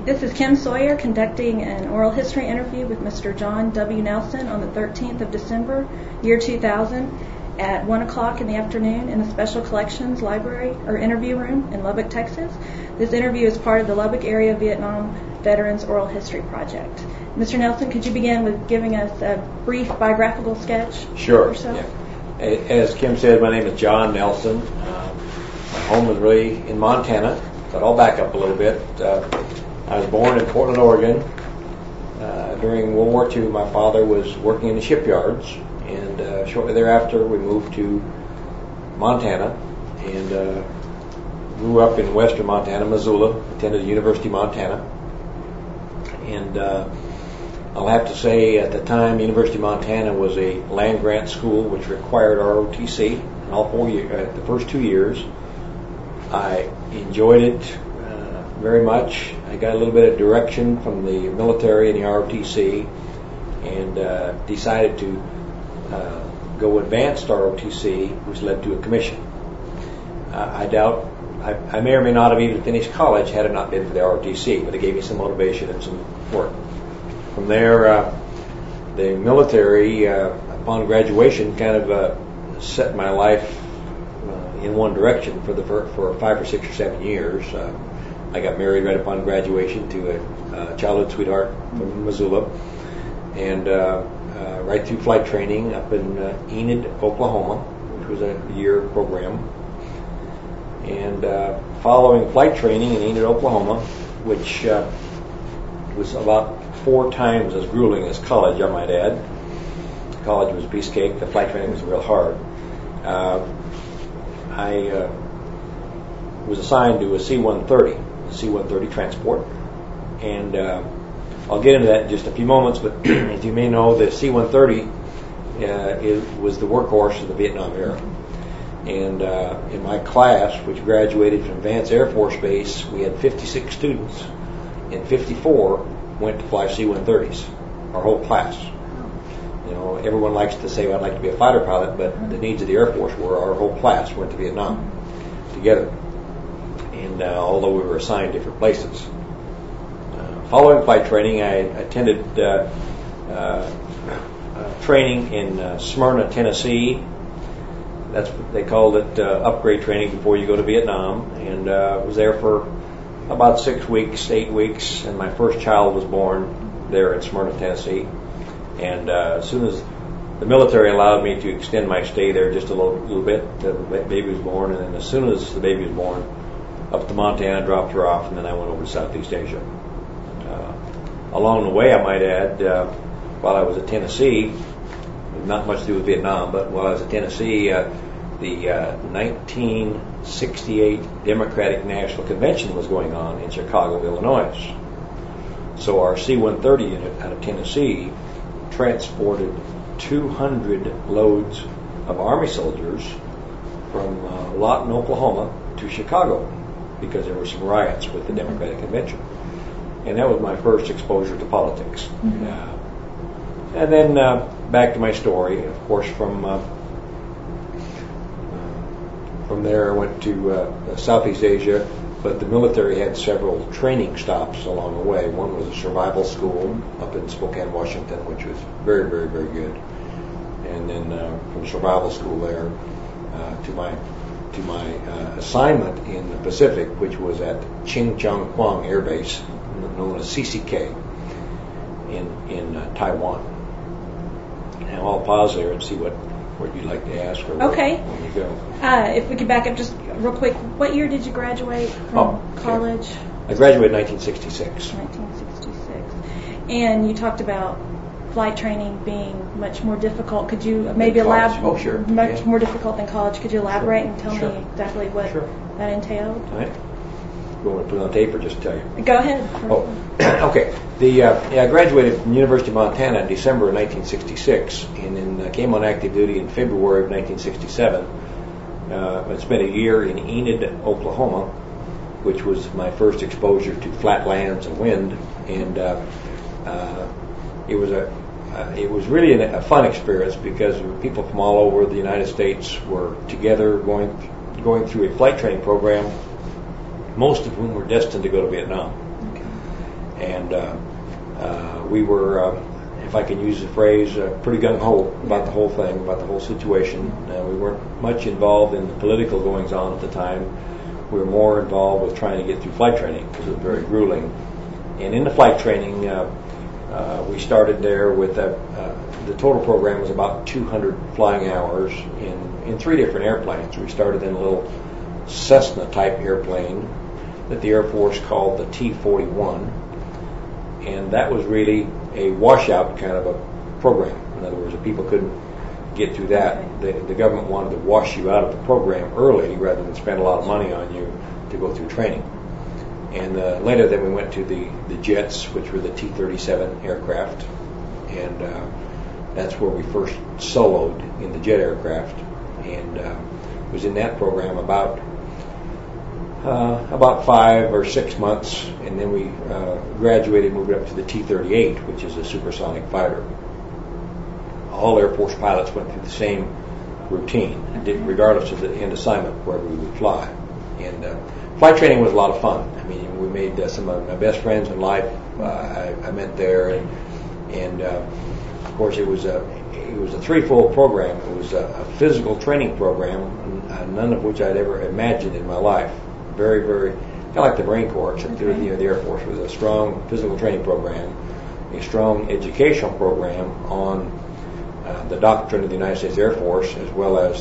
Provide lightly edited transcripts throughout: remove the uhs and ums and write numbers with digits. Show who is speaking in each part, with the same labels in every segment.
Speaker 1: This is Kim Sawyer conducting an oral history interview with Mr. John W. Nelson on the 13th of December, year 2000, at 1 o'clock in the afternoon in the Special Collections Library or Interview Room in Lubbock, Texas. This interview is part of the Lubbock Area Vietnam Veterans Oral History Project. Mr. Nelson, could you begin with giving us a brief biographical sketch
Speaker 2: Sure.
Speaker 1: of yourself?
Speaker 2: Yeah. As Kim said, my name is John Nelson. My home was really in Montana, but I'll back up a little bit. I was born in Portland, Oregon. During World War II, my father was working in the shipyards, and shortly thereafter we moved to Montana and grew up in western Montana, Missoula, attended the University of Montana. And I'll have to say at the time, University of Montana was a land-grant school which required ROTC in all 4 years. The first 2 years, I enjoyed it very much. I got a little bit of direction from the military and the ROTC, and decided to go advanced ROTC, which led to a commission. I doubt I may or may not have even finished college had it not been for the ROTC, but it gave me some motivation and some work. From there, the military, upon graduation, kind of set my life in one direction for 5 or 6 or 7 years. I got married right upon graduation to a childhood sweetheart from Missoula, and right through flight training up in Enid, Oklahoma, which was a year program. And following flight training in Enid, Oklahoma, which was about 4 times as grueling as college, I might add. College was a piece of cake. The flight training was real hard. I was assigned to a C-130 transport. And I'll get into that in just a few moments, but as you may know, the C-130 was the workhorse of the Vietnam era. And in my class, which graduated from Vance Air Force Base, we had 56 students, and 54 went to fly C-130s, our whole class. You know, everyone likes to say, I'd like to be a fighter pilot, but the needs of the Air Force were our whole class went to Vietnam together. And although we were assigned different places. Following flight training, I attended training in Smyrna, Tennessee. That's what they called it, upgrade training before you go to Vietnam, and was there for about 6 weeks, 8 weeks, and my first child was born there in Smyrna, Tennessee. And as soon as the military allowed me to extend my stay there just a little bit, the baby was born, and then as soon as the baby was born, up to Montana, dropped her off, and then I went over to Southeast Asia. Along the way, I might add, while I was at Tennessee, not much to do with Vietnam, but while I was at Tennessee, the 1968 Democratic National Convention was going on in Chicago, Illinois. So our C-130 unit out of Tennessee transported 200 loads of Army soldiers from Lawton, Oklahoma to Chicago because there were some riots with the Democratic Convention. And that was my first exposure to politics. Mm-hmm. And then back to my story. Of course, from there I went to Southeast Asia, but the military had several training stops along the way. One was a survival school up in Spokane, Washington, which was very, very, very good. And then from survival school there to my assignment in the Pacific, which was at Ching Chong Quang Air Base, known as CCK, in Taiwan. Now I'll pause there and see what you'd like to ask or
Speaker 1: okay.
Speaker 2: when you go.
Speaker 1: If we could back up just real quick, what year did you graduate from college?
Speaker 2: I graduated in 1966.
Speaker 1: 1966. And you talked about flight training being much more difficult. Could you maybe elaborate?
Speaker 2: Oh, sure.
Speaker 1: Much more difficult than college. Could you elaborate and tell
Speaker 2: Sure.
Speaker 1: me exactly what that entailed?
Speaker 2: All right. You want to put it on tape or just tell you?
Speaker 1: Go ahead.
Speaker 2: Oh, okay. I graduated from the University of Montana in December of 1966, and then came on active duty in February of 1967. I spent a year in Enid, Oklahoma, which was my first exposure to flat lands and wind, and it was really a fun experience because people from all over the United States were together going through a flight training program, most of whom were destined to go to Vietnam. And we were, if I can use the phrase, pretty gung-ho about the whole thing, about the whole situation. We weren't much involved in the political goings-on at the time. We were more involved with trying to get through flight training because it was very grueling. And in the flight training, we started there with the total program was about 200 flying hours in 3 different airplanes. We started in a little Cessna-type airplane that the Air Force called the T-41, and that was really a washout kind of a program. In other words, if people couldn't get through that, the government wanted to wash you out of the program early rather than spend a lot of money on you to go through training. And later then we went to the jets, which were the T-37 aircraft, and that's where we first soloed in the jet aircraft, and was in that program about 5 or 6 months, and then we graduated, moved up to the T-38, which is a supersonic fighter. All Air Force pilots went through the same routine, regardless of the end assignment, wherever we would fly. And flight training was a lot of fun. I mean, we made some of my best friends in life I met there, and of course it was a threefold program. It was a physical training program, none of which I'd ever imagined in my life. Very, very kind of like the Marine Corps, except the Air Force was a strong physical training program, a strong educational program on the doctrine of the United States Air Force, as well as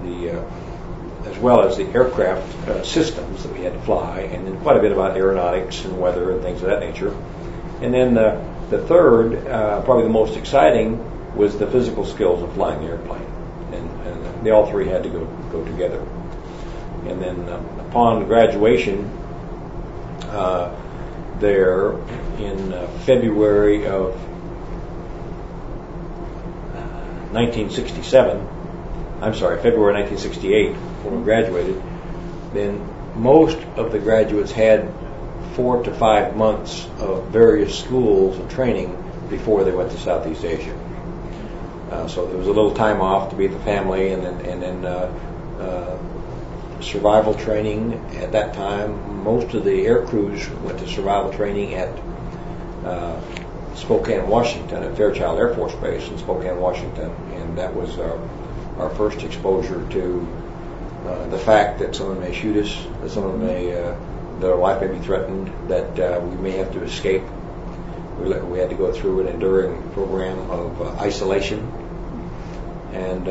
Speaker 2: the aircraft systems that we had to fly, and then quite a bit about aeronautics and weather and things of that nature. And then the third, probably the most exciting, was the physical skills of flying the airplane, and they all three had to go together. And then upon graduation, there in February of 1967, February 1968, when we graduated, then most of the graduates had 4 to 5 months of various schools and training before they went to Southeast Asia. So there was a little time off to be with the family, and then survival training. At that time, most of the air crews went to survival training at Spokane, Washington, at Fairchild Air Force Base in Spokane, Washington, and that was our first exposure to the fact that someone may shoot us, that someone may, that our life may be threatened, that we may have to escape. We had to go through an enduring program of isolation, and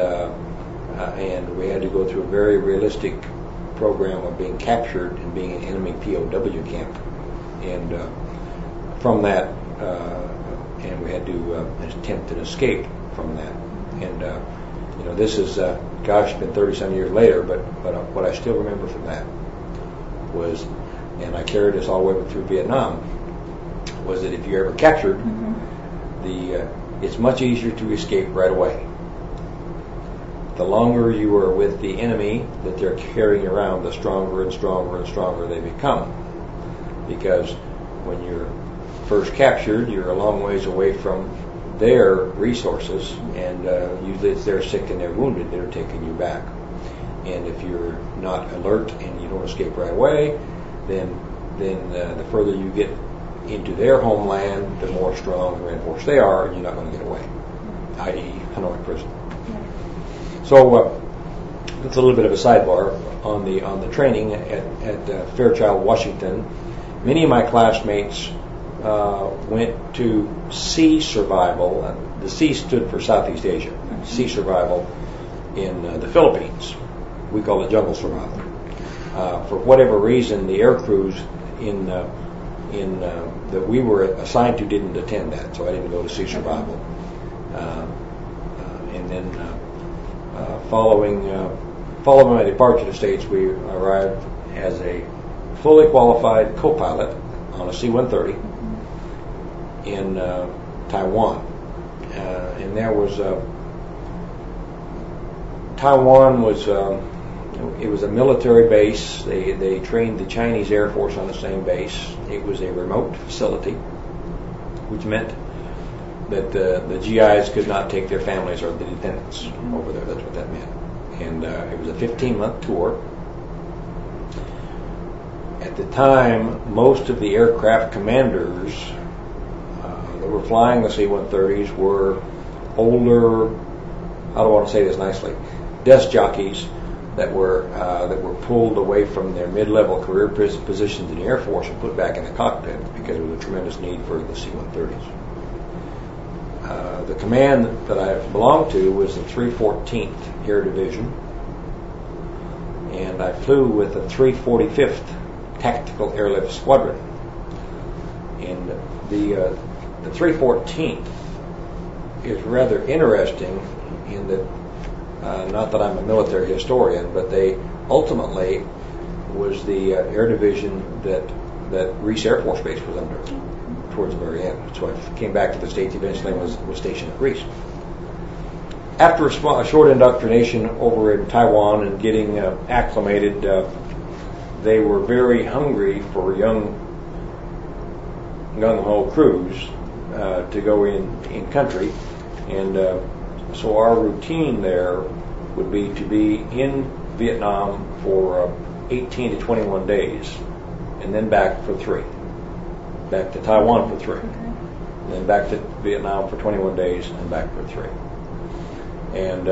Speaker 2: we had to go through a very realistic program of being captured and being in enemy POW camp, and from that, and we had to attempt an escape from that. And this is it's been 30-some years later, but what I still remember from that was, and I carried this all the way through Vietnam, was that if you're ever captured, it's much easier to escape right away. The longer you are with the enemy that they're carrying around, the stronger and stronger and stronger they become. Because when you're first captured, you're a long ways away from their resources, and usually it's they're sick and they're wounded that are taking you back. And if you're not alert and you don't escape right away, then the further you get into their homeland, the more strong and reinforced they are, and you're not going to get away, i.e. Hanoi prison. So that's a little bit of a sidebar on the training at Fairchild, Washington. Many of my classmates went to sea survival. The sea stood for Southeast Asia. Sea survival in the Philippines. We call it jungle survival. For whatever reason, the air crews that we were assigned to didn't attend that, so I didn't go to sea survival. And then following my departure to the States, we arrived as a fully qualified co-pilot on a C-130 in Taiwan. And there was Taiwan was it was a military base. They trained the Chinese Air Force on the same base. It was a remote facility, which meant that the GIs could not take their families or the dependents over there. That's what that meant. And it was a 15-month tour. At the time, most of the aircraft commanders that were flying the C-130s were older, how do I want to say this nicely, desk jockeys that were pulled away from their mid-level career positions in the Air Force and put back in the cockpit because there was a tremendous need for the C-130s. The command that I belonged to was the 314th Air Division, and I flew with the 345th Tactical Airlift Squadron. And the 314th is rather interesting in that, not that I'm a military historian, but they ultimately was the air division that Reese Air Force Base was under towards the very end. So I came back to the States eventually and was stationed at Reese. After a short indoctrination over in Taiwan and getting acclimated, they were very hungry for young gung-ho crews to go in country, and so our routine there would be to be in Vietnam for 18 to 21 days, and then back for 3. Back to Taiwan for 3. And then back to Vietnam for 21 days, and back for 3. And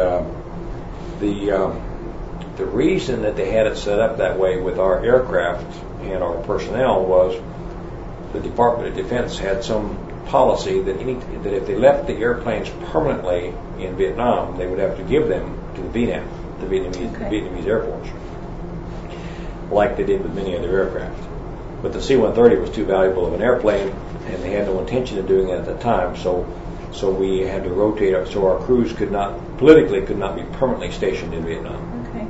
Speaker 2: the reason that they had it set up that way with our aircraft and our personnel was the Department of Defense had some policy that if they left the airplanes permanently in Vietnam, they would have to give them to the VNAF, the Vietnamese Air Force, like they did with many other aircraft. But the C-130 was too valuable of an airplane, and they had no intention of doing it at the time. So we had to rotate up, so our crews could not be permanently stationed in Vietnam.
Speaker 1: Okay.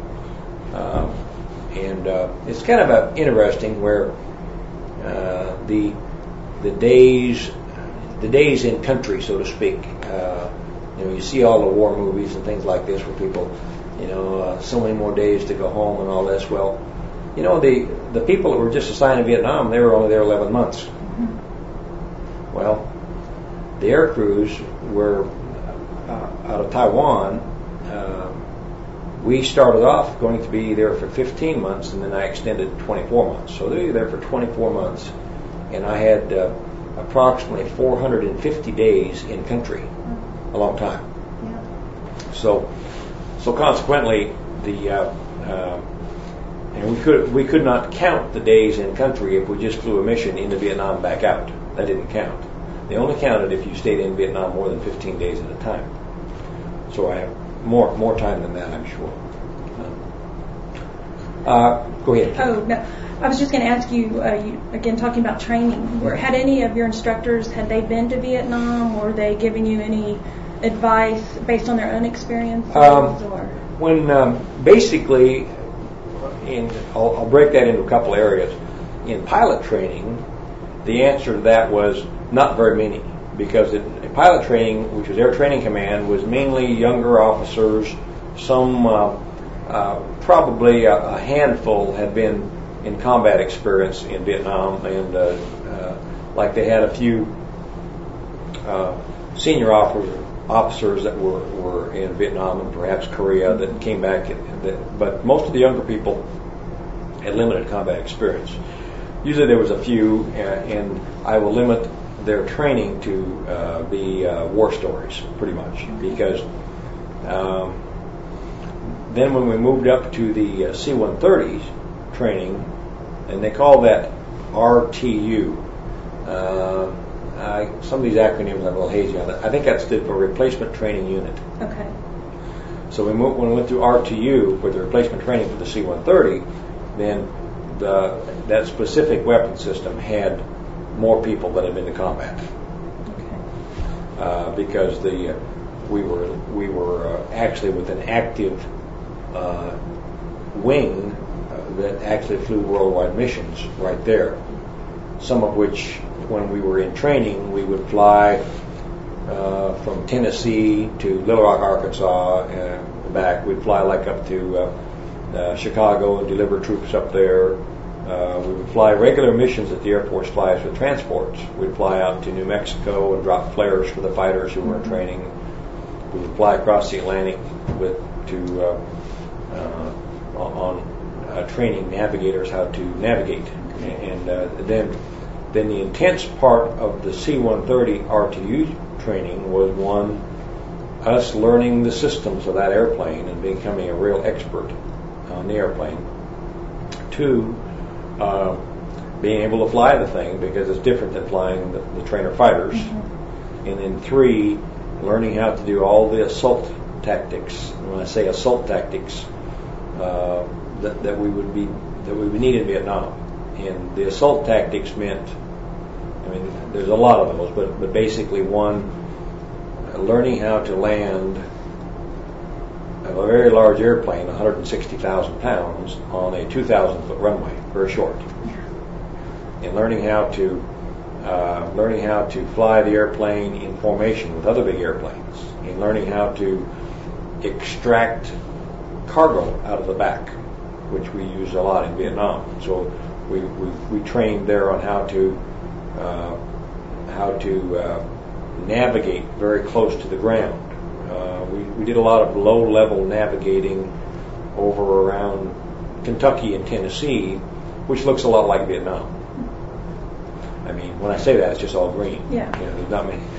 Speaker 2: And it's kind of interesting where the days in country, so to speak. You see all the war movies and things like this where people, so many more days to go home and all this. Well, the people that were just assigned in Vietnam, they were only there 11 months. Mm-hmm. Well, the air crews were out of Taiwan. We started off going to be there for 15 months, and then I extended 24 months. So they were there for 24 months, and I had approximately 450 days in country, a long time. Yeah. So consequently, and we could not count the days in country if we just flew a mission into Vietnam and back out. That didn't count. They only counted if you stayed in Vietnam more than 15 days at a time. So I have more time than that, I'm sure. Go ahead.
Speaker 1: Oh, no. I was just going to ask you, again, talking about training, had any of your instructors, had they been to Vietnam, or were they giving you any advice based on their own experiences?
Speaker 2: Basically, I'll break that into a couple areas. In pilot training, the answer to that was not very many, because pilot training, which was Air Training Command, was mainly younger officers. Some, probably a handful had been in combat experience in Vietnam, and like they had a few senior officers that were in Vietnam and perhaps Korea that came back, but most of the younger people had limited combat experience. Usually there was a few, and I will limit their training to be war stories, pretty much, because then when we moved up to the C-130s training, and they call that RTU. Some of these acronyms I'm a little hazy on. I think that stood for Replacement Training Unit.
Speaker 1: Okay.
Speaker 2: So when we went through RTU for the replacement training for the C-130, then that specific weapon system had more people that had been to combat. Okay. Because we were actually with an active wing that actually flew worldwide missions right there. Some of which, when we were in training, we would fly from Tennessee to Little Rock, Arkansas, and back. We'd fly like up to Chicago and deliver troops up there. We would fly regular missions that the Air Force flies with transports. We'd fly out to New Mexico and drop flares for the fighters who were in training. We would fly across the Atlantic on training navigators how to navigate. And then the intense part of the C-130 RTU training was us learning the systems of that airplane and becoming a real expert on the airplane. 2, being able to fly the thing, because it's different than flying the trainer fighters. Mm-hmm. And then 3, learning how to do all the assault tactics. And when I say assault tactics, that we would need in Vietnam. And the assault tactics meant, I mean, there's a lot of those, but basically, 1, learning how to land a very large airplane, 160,000 pounds, on a 2,000-foot runway, very short. And learning how to fly the airplane in formation with other big airplanes, and learning how to extract cargo out of the back, which we used a lot in Vietnam. So we trained there on how to navigate very close to the ground. We did a lot of low-level navigating over around Kentucky and Tennessee, which looks a lot like Vietnam. I mean, when I say that, it's just all green.
Speaker 1: Yeah.
Speaker 2: You know, there's not many.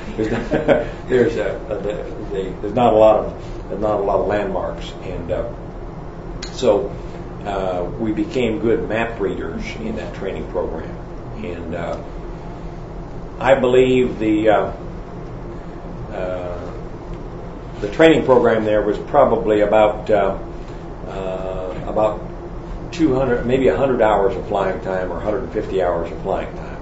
Speaker 2: There's not a lot of landmarks, and so we became good map readers in that training program. And I believe the training program there was probably about 200, maybe 100 hours of flying time, or 150 hours of flying time.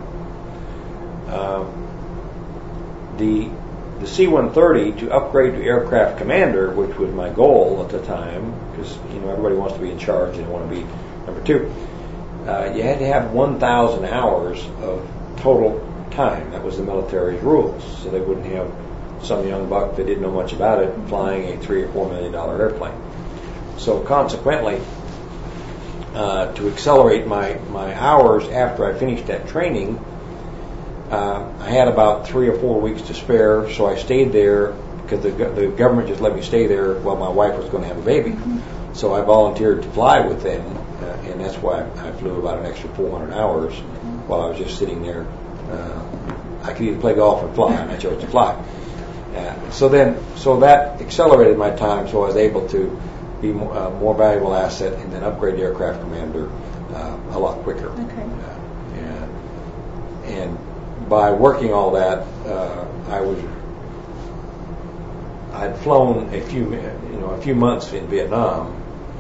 Speaker 2: The C-130, to upgrade to aircraft commander, which was my goal at the time, because everybody wants to be in charge and want to be number 2. You had to have 1,000 hours of total time. That was the military's rules, so they wouldn't have some young buck that didn't know much about it flying a $3 or $4 million airplane. So consequently, to accelerate my hours after I finished that training, I had about 3 or 4 weeks to spare, so I stayed there because the government just let me stay there while my wife was going to have a baby. Mm-hmm. So I volunteered to fly with them, and that's why I flew about an extra 400 hours while I was just sitting there. I could either play golf or fly, and I chose to fly. So that accelerated my time, so I was able to be a more valuable asset and then upgrade to aircraft commander a lot quicker.
Speaker 1: Okay.
Speaker 2: And by working all that, I'd flown a few months in Vietnam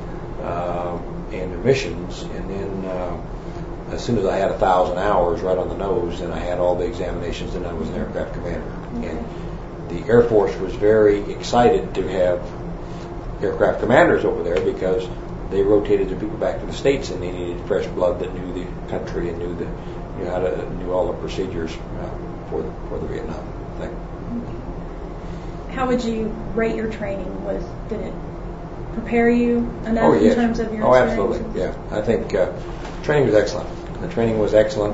Speaker 2: and missions, and then as soon as I had 1,000 hours right on the nose, and I had all the examinations, and I was an aircraft commander. Okay. And the Air Force was very excited to have aircraft commanders over there because they rotated the people back to the States, and they needed fresh blood that knew the country and knew all the procedures for the Vietnam thing.
Speaker 1: How would you rate your training? Did it prepare you enough in terms of your experience?
Speaker 2: Absolutely. Yeah, I think training was excellent. The training was excellent.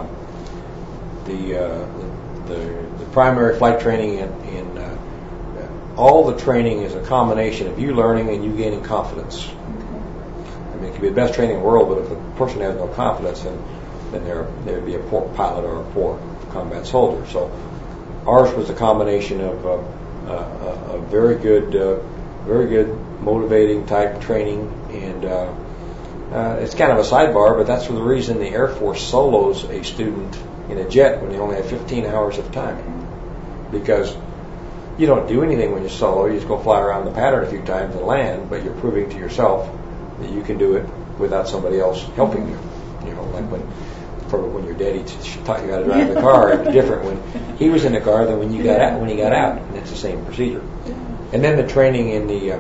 Speaker 2: The primary flight training and all the training is a combination of you learning and you gaining confidence. Okay. I mean, it could be the best training in the world, but if a person has no confidence, then there'd be a poor pilot or a poor combat soldier. So ours was a combination of a very good motivating type training, and it's kind of a sidebar, but that's for the reason the Air Force solos a student in a jet when they only have 15 hours of time, because you don't do anything when you solo. You just go fly around the pattern a few times and land, but you're proving to yourself that you can do it without somebody else helping you. Like when your daddy taught you how to drive the car, it was different when he was in the car than when he got out, and it's the same procedure. And then the training in the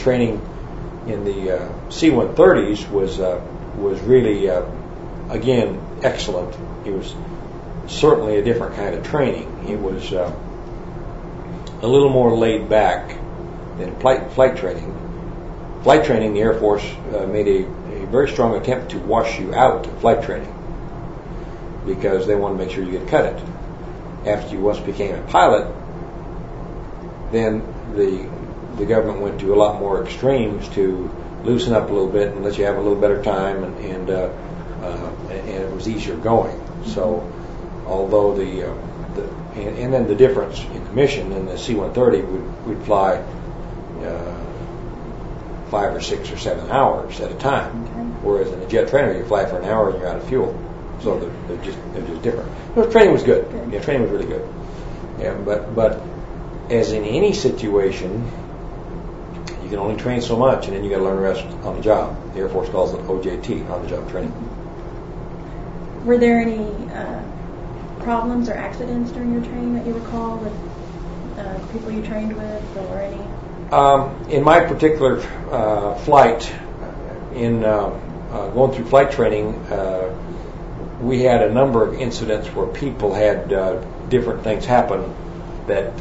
Speaker 2: C-130s was really again excellent. It was certainly a different kind of training. It was a little more laid back than flight training. Flight training, the Air Force made a very strong attempt to wash you out of flight training because they want to make sure you get cutted. After you once became a pilot, then the government went to a lot more extremes to loosen up a little bit and let you have a little better time, and it was easier going. So, although and then the difference in commission in the C-130, we'd fly 5 or 6 or 7 hours at a time, whereas in a jet trainer you fly for an hour and you're out of fuel. So they're just different. But training was good. Yeah, training was really good. Yeah, but as in any situation, you can only train so much, and then you got to learn the rest on the job. The Air Force calls it OJT, on the job training.
Speaker 1: Were there any problems or accidents during your training that you recall with people you trained with, or any?
Speaker 2: In my particular flight, in going through flight training, we had a number of incidents where people had different things happen that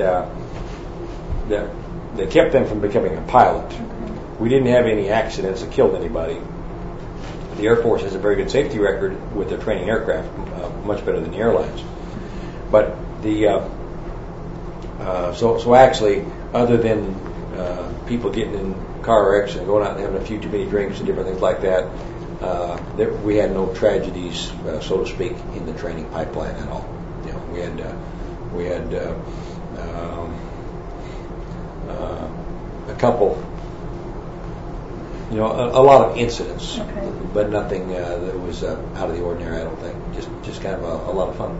Speaker 2: kept them from becoming a pilot. Okay. We didn't have any accidents that killed anybody. The Air Force has a very good safety record with their training aircraft, much better than the airlines. But so actually, other than people getting in car wrecks and going out and having a few too many drinks and different things like that, we had no tragedies, so to speak, in the training pipeline at all. You know, we had a couple, a lot of incidents, but nothing that was out of the ordinary. I don't think. Just kind of a lot of fun.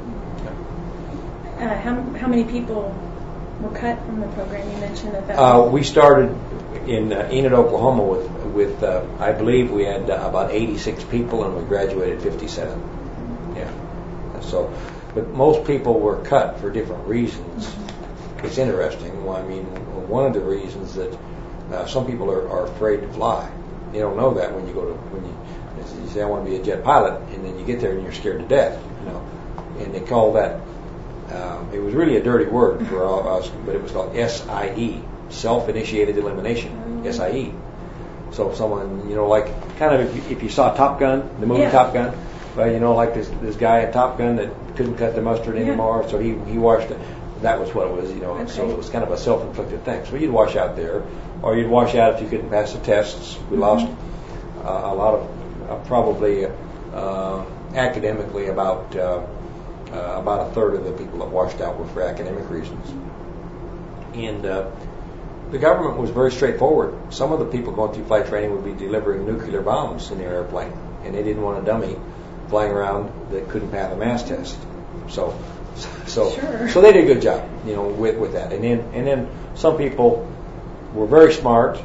Speaker 2: Yeah.
Speaker 1: How many people were cut from the program? You mentioned that.
Speaker 2: We started in Enid, Oklahoma, with I believe we had about 86 people, and we graduated 57. Yeah. So, but most people were cut for different reasons. It's interesting. Well, I mean, one of the reasons that some people are afraid to fly. You don't know that when you say I want to be a jet pilot, and then you get there and you're scared to death. And they call that. It was really a dirty word for us, but it was called SIE, self-initiated elimination. SIE. So if someone, like kind of if you saw Top Gun, the movie Top Gun, well, like this guy in Top Gun that couldn't cut the mustard anymore, so he washed it. That was what it was, So it was kind of a self-inflicted thing. So you'd wash out there, or you'd wash out if you couldn't pass the tests. We lost a lot of probably academically about a third of the people that washed out were for academic reasons. And the government was very straightforward. Some of the people going through flight training would be delivering nuclear bombs in their airplane, and they didn't want a dummy flying around that couldn't pass a mass test. So they did a good job, with that. And then some people were very smart,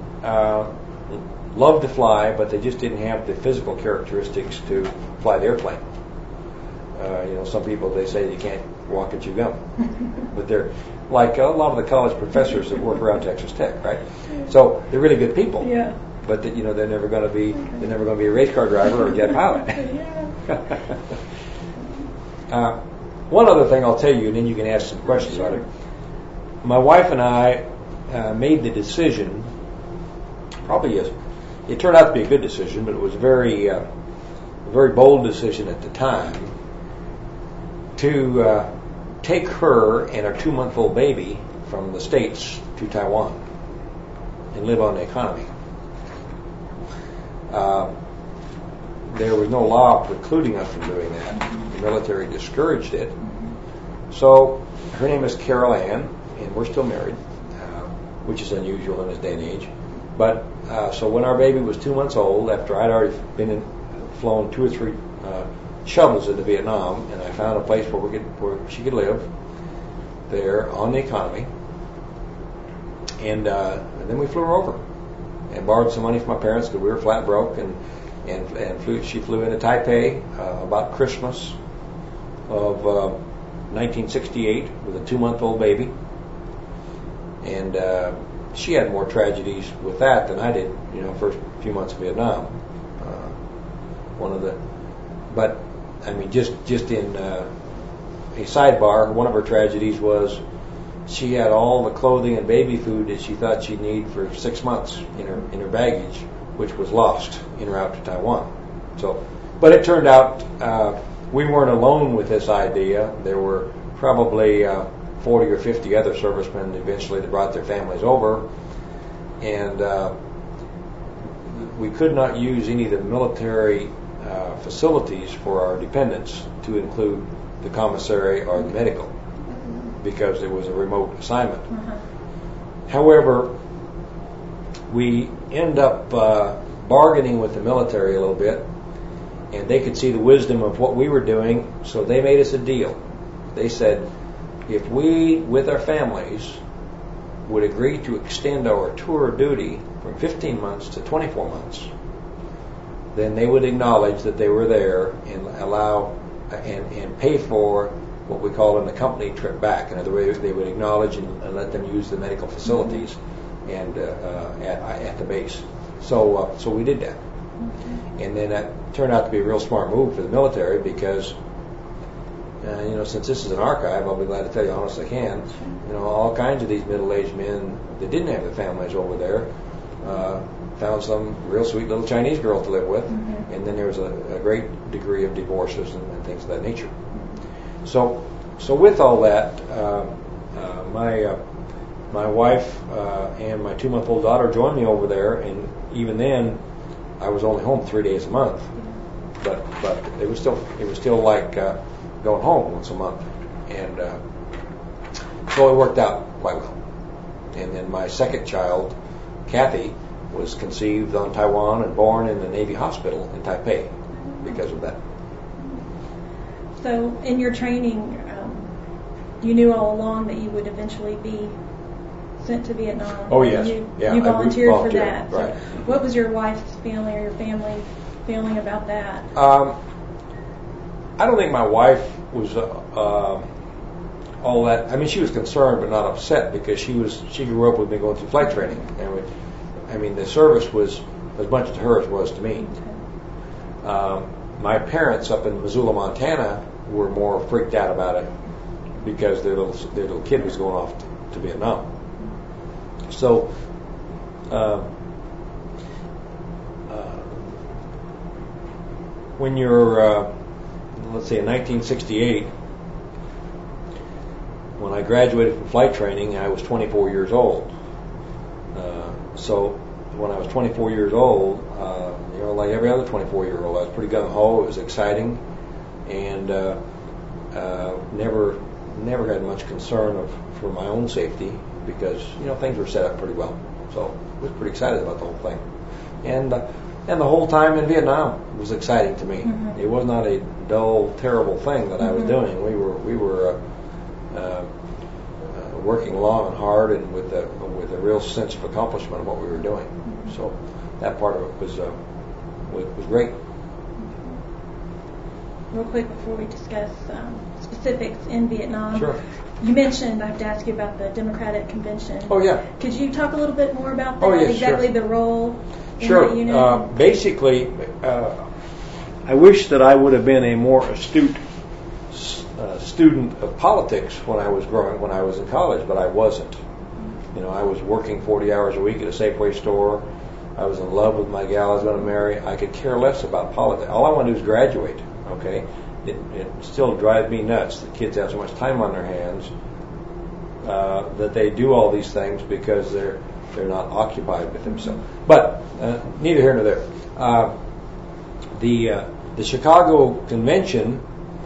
Speaker 2: loved to fly, but they just didn't have the physical characteristics to fly the airplane. Some people, they say you can't walk and chew gum, but they're like a lot of the college professors that work around Texas Tech, right? So they're really good people. Yeah. But they're never going to be a race car driver or a jet pilot. One other thing I'll tell you, and then you can ask some questions about it. My wife and I made the decision. It turned out to be a good decision, but it was a very bold decision at the time to take her and our 2-month-old baby from the States to Taiwan and live on the economy. There was no law precluding us from doing that. The military discouraged it. So her name is Carol Ann, and we're still married, which is unusual in this day and age. But so when our baby was 2 months old, after I'd already flown 2 or 3 shuttles into Vietnam, and I found a place where she could live there on the economy, and then we flew her over and borrowed some money from my parents because we were flat broke, and she flew into Taipei about Christmas of 1968 with a 2-month-old baby, and she had more tragedies with that than I did, first few months of Vietnam. But I mean, just in a sidebar, one of her tragedies was she had all the clothing and baby food that she thought she'd need for 6 months in her baggage, which was lost en route to Taiwan. So, but it turned out we weren't alone with this idea. There were probably 40 or 50 other servicemen eventually that brought their families over, and we could not use any of the military facilities for our dependents to include the commissary or the medical, because it was a remote assignment. However, we end up bargaining with the military a little bit, and they could see the wisdom of what we were doing, so they made us a deal. They said, if we, with our families, would agree to extend our tour of duty from 15 months to 24 months, then they would acknowledge that they were there and allow and pay for what we call an accompanied trip back. In other words, they would acknowledge and let them use the medical facilities and at the base. So we did that, and then that turned out to be a real smart move for the military, because since this is an archive, I'll be glad to tell you honest I can. All kinds of these middle-aged men that didn't have their families over there found some real sweet little Chinese girl to live with, and then there was a great degree of divorces and things of that nature. So with all that, my wife and my 2-month-old daughter joined me over there, and even then, I was only home 3 days a month, but it was still like going home once a month, and so it worked out quite well. And then my second child, Kathy, was conceived on Taiwan and born in the Navy hospital in Taipei because of that.
Speaker 1: So in your training, you knew all along that you would eventually be sent to Vietnam.
Speaker 2: Oh, yes.
Speaker 1: You
Speaker 2: Yeah,
Speaker 1: volunteered for that.
Speaker 2: Right.
Speaker 1: So what was your wife's feeling or your family feeling about that?
Speaker 2: I don't think my wife was all that. I mean, she was concerned but not upset, because she grew up with me going through flight training, and the service was as much to her as it was to me. My parents up in Missoula, Montana, were more freaked out about it because their little kid was going off to Vietnam. So when you're let's say in 1968, when I graduated from flight training, I was 24 years old. So when I was 24 years old, like every other 24-year-old, I was pretty gung-ho. It was exciting, and never had much concern for my own safety, because things were set up pretty well. So I was pretty excited about the whole thing, and the whole time in Vietnam was exciting to me. It was not a dull, terrible thing that I was doing. We were working long and hard, and with a real sense of accomplishment of what we were doing. So that part of it was great.
Speaker 1: Real quick before we discuss specifics in Vietnam,
Speaker 2: Sure.
Speaker 1: You mentioned, I have to ask you about the Democratic Convention.
Speaker 2: Oh, yeah.
Speaker 1: Could you talk a little bit more about that?
Speaker 2: Oh, yes,
Speaker 1: exactly
Speaker 2: sure.
Speaker 1: The role in
Speaker 2: Sure.
Speaker 1: that unit?
Speaker 2: Basically, I wish that I would have been a more astute student of politics when I was in college, but I wasn't. I was working 40 hours a week at a Safeway store. I was in love with my gal I was going to marry. I could care less about politics. All I want to do is graduate. Okay, it still drives me nuts that kids have so much time on their hands that they do all these things because they're not occupied with themselves. But neither here nor there. The Chicago Convention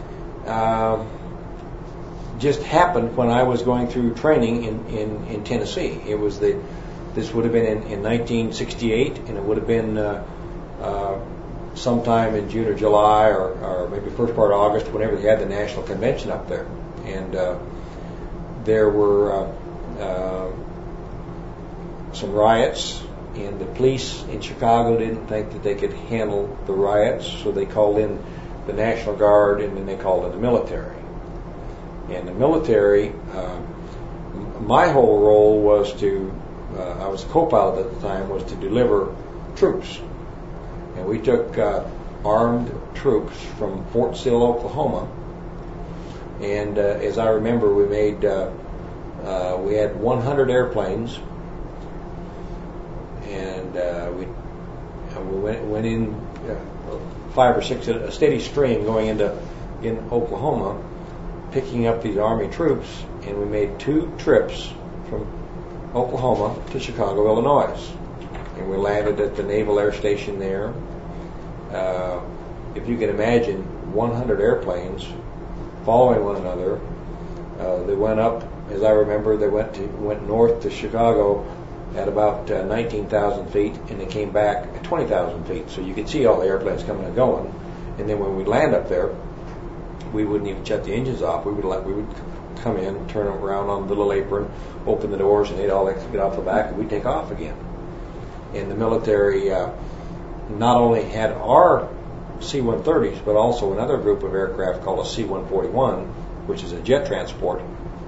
Speaker 2: just happened when I was going through training in Tennessee. This would have been in 1968, and it would have been sometime in June or July, or maybe first part of August, whenever they had the national convention up there. And there were some riots, and the police in Chicago didn't think that they could handle the riots, so they called in the National Guard, and then they called in the military. And the military, my whole role was I was a co-pilot at the time, was to deliver troops. And we took armed troops from Fort Sill, Oklahoma. And as I remember, we had 100 airplanes, and we went in 5 or 6, a steady stream going in Oklahoma, picking up these Army troops, and we made 2 trips from Oklahoma to Chicago, Illinois. and we landed at the Naval Air Station there. If you can imagine 100 airplanes following one another. They went up, as I remember, they went north to Chicago at about 19,000 feet, and they came back at 20,000 feet. So you could see all the airplanes coming and going. And then when we land up there, we wouldn't even shut the engines off. We would come in, turn around on the little apron, open the doors, and they'd all get off the back, and we'd take off again. And the military not only had our C-130s, but also another group of aircraft called a C-141, which is a jet transport,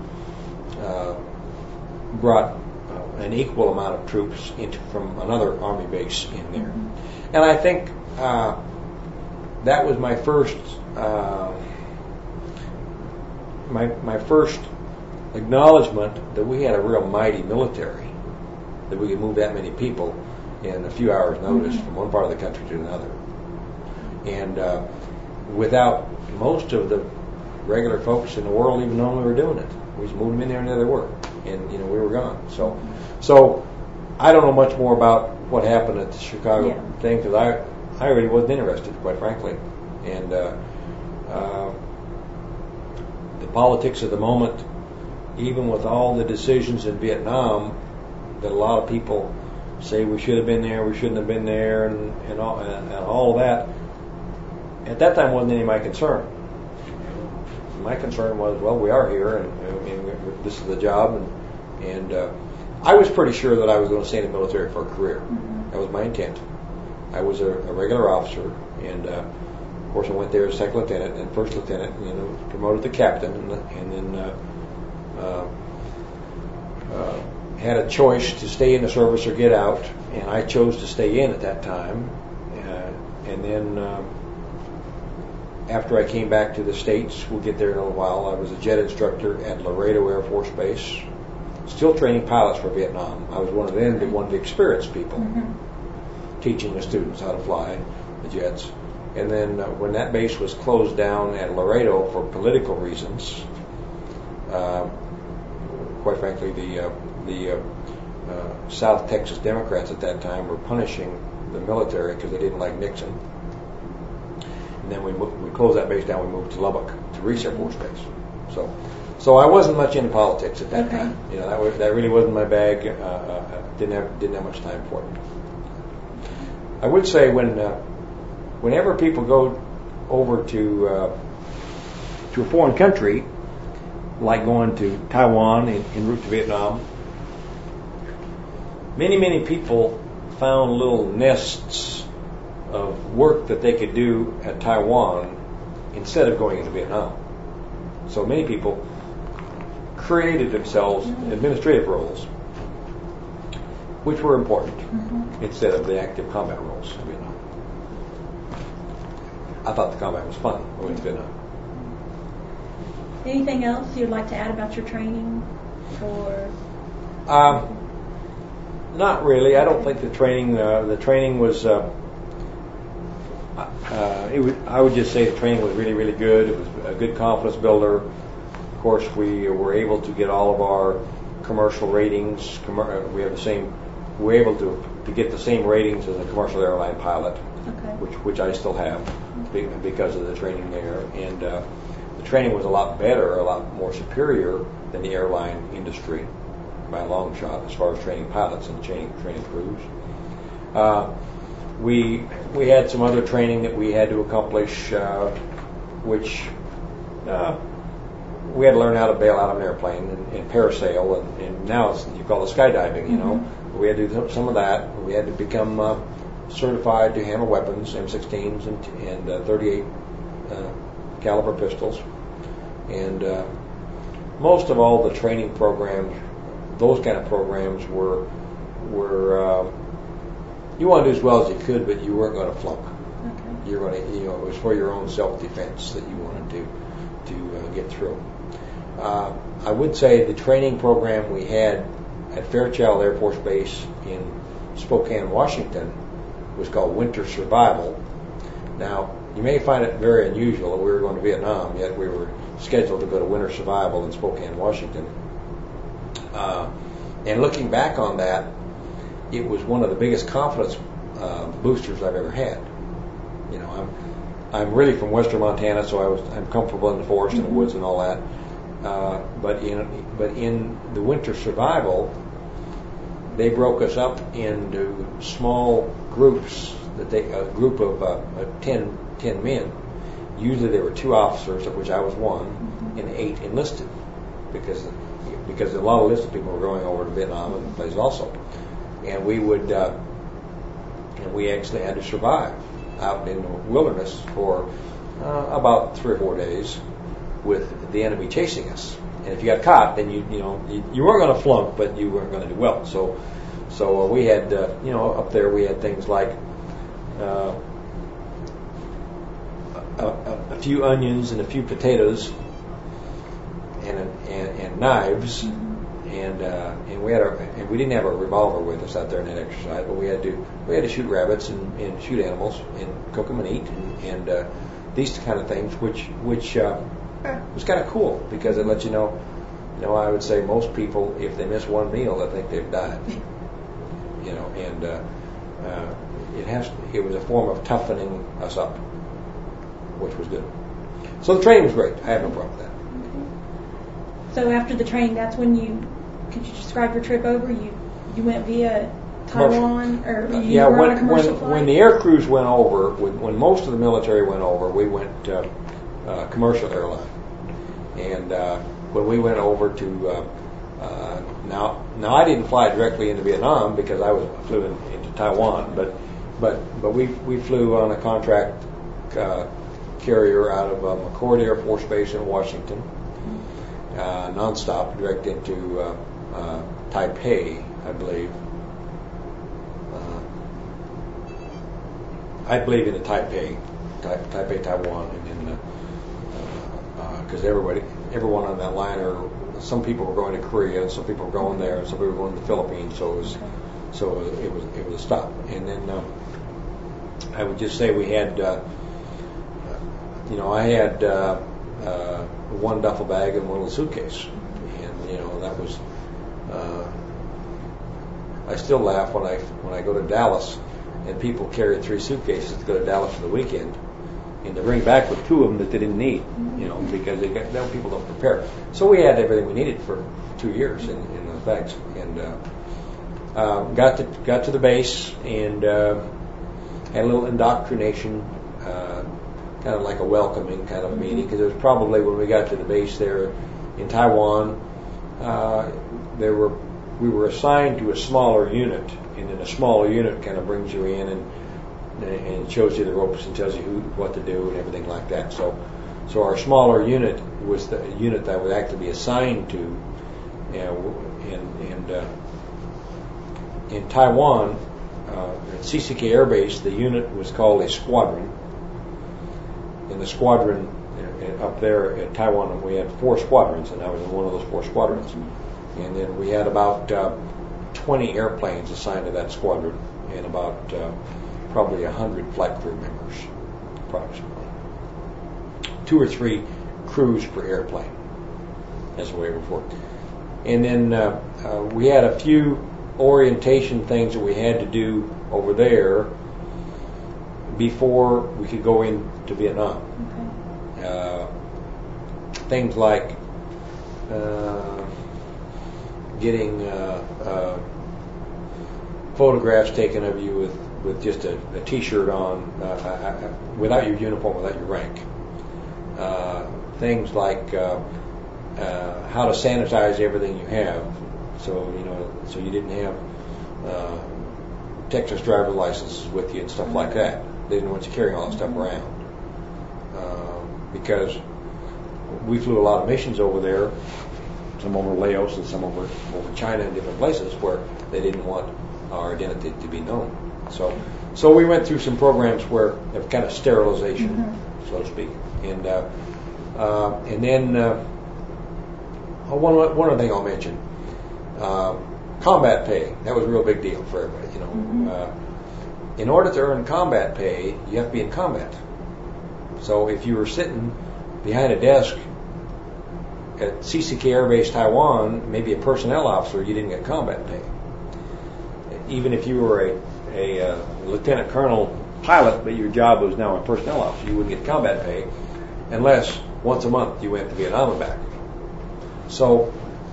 Speaker 2: brought an equal amount of troops from another Army base in there. And I think that was my first my first acknowledgement that we had a real mighty military, that we could move that many people in a few hours' notice from one part of the country to another. And without most of the regular folks in the world even knowing we were doing it. We just moved them in there and there they were. And, we were gone. So I don't know much more about what happened at the Chicago thing, because I really wasn't interested, quite frankly. And the politics of the moment, even with all the decisions in Vietnam that a lot of people say we should have been there, we shouldn't have been there, and all of that, at that time wasn't any of my concern. My concern was, well, we are here, and this is the job, and I was pretty sure that I was going to stay in the military for a career. That was my intent. I was a regular officer, and of course I went there as second lieutenant and first lieutenant, and then was promoted to captain, and then had a choice to stay in the service or get out, and I chose to stay in at that time. And then after I came back to the States, we'll get there in a little while, I was a jet instructor at Laredo Air Force Base, still training pilots for Vietnam. I was one of them, one of the experienced people, teaching the students how to fly the jets. And then when that base was closed down at Laredo for political reasons, quite frankly, the South Texas Democrats at that time were punishing the military because they didn't like Nixon. And then we closed that base down. We moved to Lubbock, to Reese Air Force Base. So I wasn't much into politics at that time. That really wasn't my bag. Didn't have much time for it. I would say whenever people go over to a foreign country, like going to Taiwan en route to Vietnam, many people found little nests of work that they could do at Taiwan instead of going into Vietnam. So many people created themselves administrative roles, which were important, instead of the active combat roles in Vietnam. I thought the combat was fun when we went to Vietnam.
Speaker 1: Anything else you'd like to add about your training? Or
Speaker 2: not really. I don't think the training was. I would just say the training was really, really good. It was a good confidence builder. Of course, we were able to get all of our commercial ratings. We have the same. We were able to get the same ratings as a commercial airline pilot, which I still have because of the training there. And the training was a lot better, a lot more superior than the airline industry by a long shot as far as training pilots and training crews. We had some other training that we had to accomplish, which we had to learn how to bail out of an airplane and parasail, and now you call it skydiving. We had to do some of that. We had to become certified to handle weapons, M16s and 38 caliber pistols, and most of all the training programs, those kind of programs were you want to do as well as you could, but you weren't going to flunk. You're going to, it was for your own self-defense that you wanted to get through. I would say the training program we had at Fairchild Air Force Base in Spokane, Washington, was called Winter Survival. Now, you may find it very unusual that we were going to Vietnam, yet we were scheduled to go to Winter Survival in Spokane, Washington. And looking back on that, it was one of the biggest confidence boosters I've ever had. You know, I'm really from western Montana, so I'm comfortable in the forest and the woods and all that. But in the winter survival, they broke us up into small groups. A group of 10 men. Usually there were 2 officers, of which I was one, and 8 enlisted, because a lot of enlisted people were going over to Vietnam and places also. And we actually had to survive out in the wilderness for about 3 or 4 days with the enemy chasing us. And if you got caught, then you weren't going to flunk, but you weren't going to do well. So we had up there we had things like a few onions and a few potatoes and knives, and we didn't have a revolver with us out there in that exercise, but we had to shoot rabbits and shoot animals and cook them and eat and these kind of things, which was kind of cool because it lets you know. I would say most people, if they miss one meal, I think they've died. And it was a form of toughening us up, which was good. So the training was great. I had no problem with that.
Speaker 1: So after the training, that's when could you describe your trip over? You went via Taiwan, or you were on a commercial flight?
Speaker 2: When the air crews went over, when most of the military went over, we went commercial airline. And when we went over to now I didn't fly directly into Vietnam because I flew into Taiwan, but we flew on a contract carrier out of McChord Air Force Base in Washington, nonstop, direct into Taipei, I believe. Into Taipei, Taiwan, and then because everyone on that line some people were going to Korea, and some people were going there, and some people were going to the Philippines. So it was a stop. And then I would just say we had, I had one duffel bag and one little suitcase, and that was. I still laugh when I go to Dallas, and people carry 3 suitcases to go to Dallas for the weekend, and they bring back with 2 of them that they didn't need, because people don't prepare. So we had everything we needed for 2 years in those bags, and got to the base and had a little indoctrination, kind of like a welcoming kind of a meeting, because it was probably when we got to the base there in Taiwan, we were assigned to a smaller unit, and then a smaller unit kind of brings you in and shows you the ropes and tells you what to do and everything like that. So our smaller unit was the unit that would actually be assigned to, and in Taiwan, at CCK Air Base, the unit was called a squadron. And the squadron up there at Taiwan, we had 4 squadrons, and I was in one of those 4 squadrons. And then we had about 20 airplanes assigned to that squadron, and about probably 100 flight crew members, approximately. 2 or 3 crews per airplane. That's the way it worked. And then we had a few orientation things that we had to do over there before we could go into Vietnam. Okay. Things like getting photographs taken of you with just a T-shirt on, without your uniform, without your rank. Things like how to sanitize everything you have, so you didn't have Texas driver licenses with you and stuff like that. They didn't want you carrying all that stuff around, because we flew a lot of missions over there, some over Laos and some over China and different places where they didn't want our identity to be known. So we went through some programs of kind of sterilization, so to speak, and then one other thing I'll mention, combat pay. That was a real big deal for everybody. In order to earn combat pay, you have to be in combat. So if you were sitting behind a desk at CCK Air Base Taiwan, maybe a personnel officer, you didn't get combat pay. even if you were a lieutenant colonel pilot, but your job was now a personnel officer, you wouldn't get combat pay unless once a month you went to Vietnam and back. So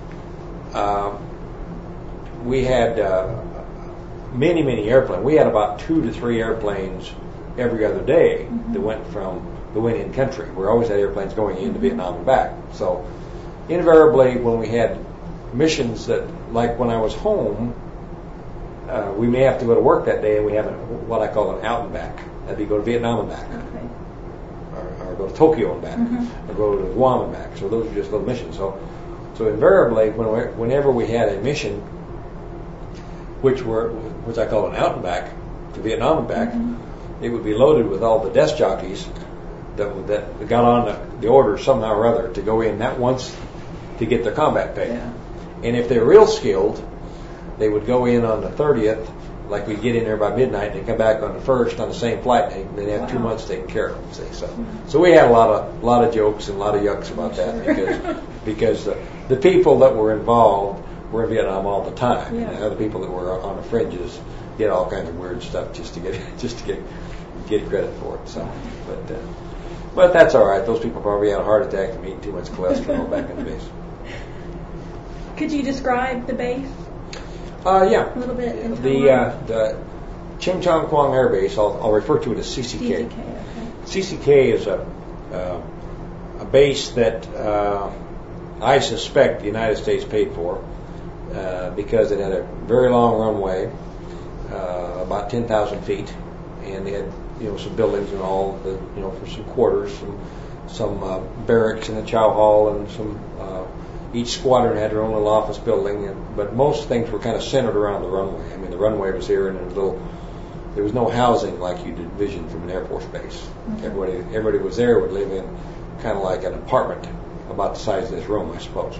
Speaker 2: we had many, many airplanes. We had about 2 to 3 airplanes every other day that went from the in country. We always had airplanes going into Vietnam and back. So invariably, when we had missions that, like when I was home, we may have to go to work that day, and we have what I call an out and back. That'd be go to Vietnam and back, or go to Tokyo and back, or go to Guam and back. So those are just little missions. So invariably, whenever we had a mission, which I call an out and back to Vietnam and back, it would be loaded with all the desk jockeys that got on the order somehow or other to go in that once to get their combat pay.
Speaker 1: Yeah.
Speaker 2: And if they're real skilled, they would go in on the 30th, like we'd get in there by midnight, and come back on the 1st on the same flight, and they'd have 2 months taken care of them. See? So we had a lot of jokes and a lot of yucks about that because the people that were involved were in Vietnam all the time, and the other people that were on the fringes did all kinds of weird stuff just to get credit for it. So, but that's all right. Those people probably had a heart attack from eating too much cholesterol back in the base.
Speaker 1: Could you describe the base?
Speaker 2: Yeah.
Speaker 1: A little bit.
Speaker 2: The Chim Chong Quang Air Base, I'll refer to it as CCK.
Speaker 1: CCK, okay.
Speaker 2: CCK is a base that I suspect the United States paid for because it had a very long runway, about 10,000 feet, and they had some buildings and all, for some quarters, some barracks in the chow hall, and some. Each squadron had their own little office building, but most things were kind of centered around the runway. I mean, the runway was here, and there was no housing like you'd envision from an Air Force base. Everybody was there would live in kind of like an apartment about the size of this room, I suppose.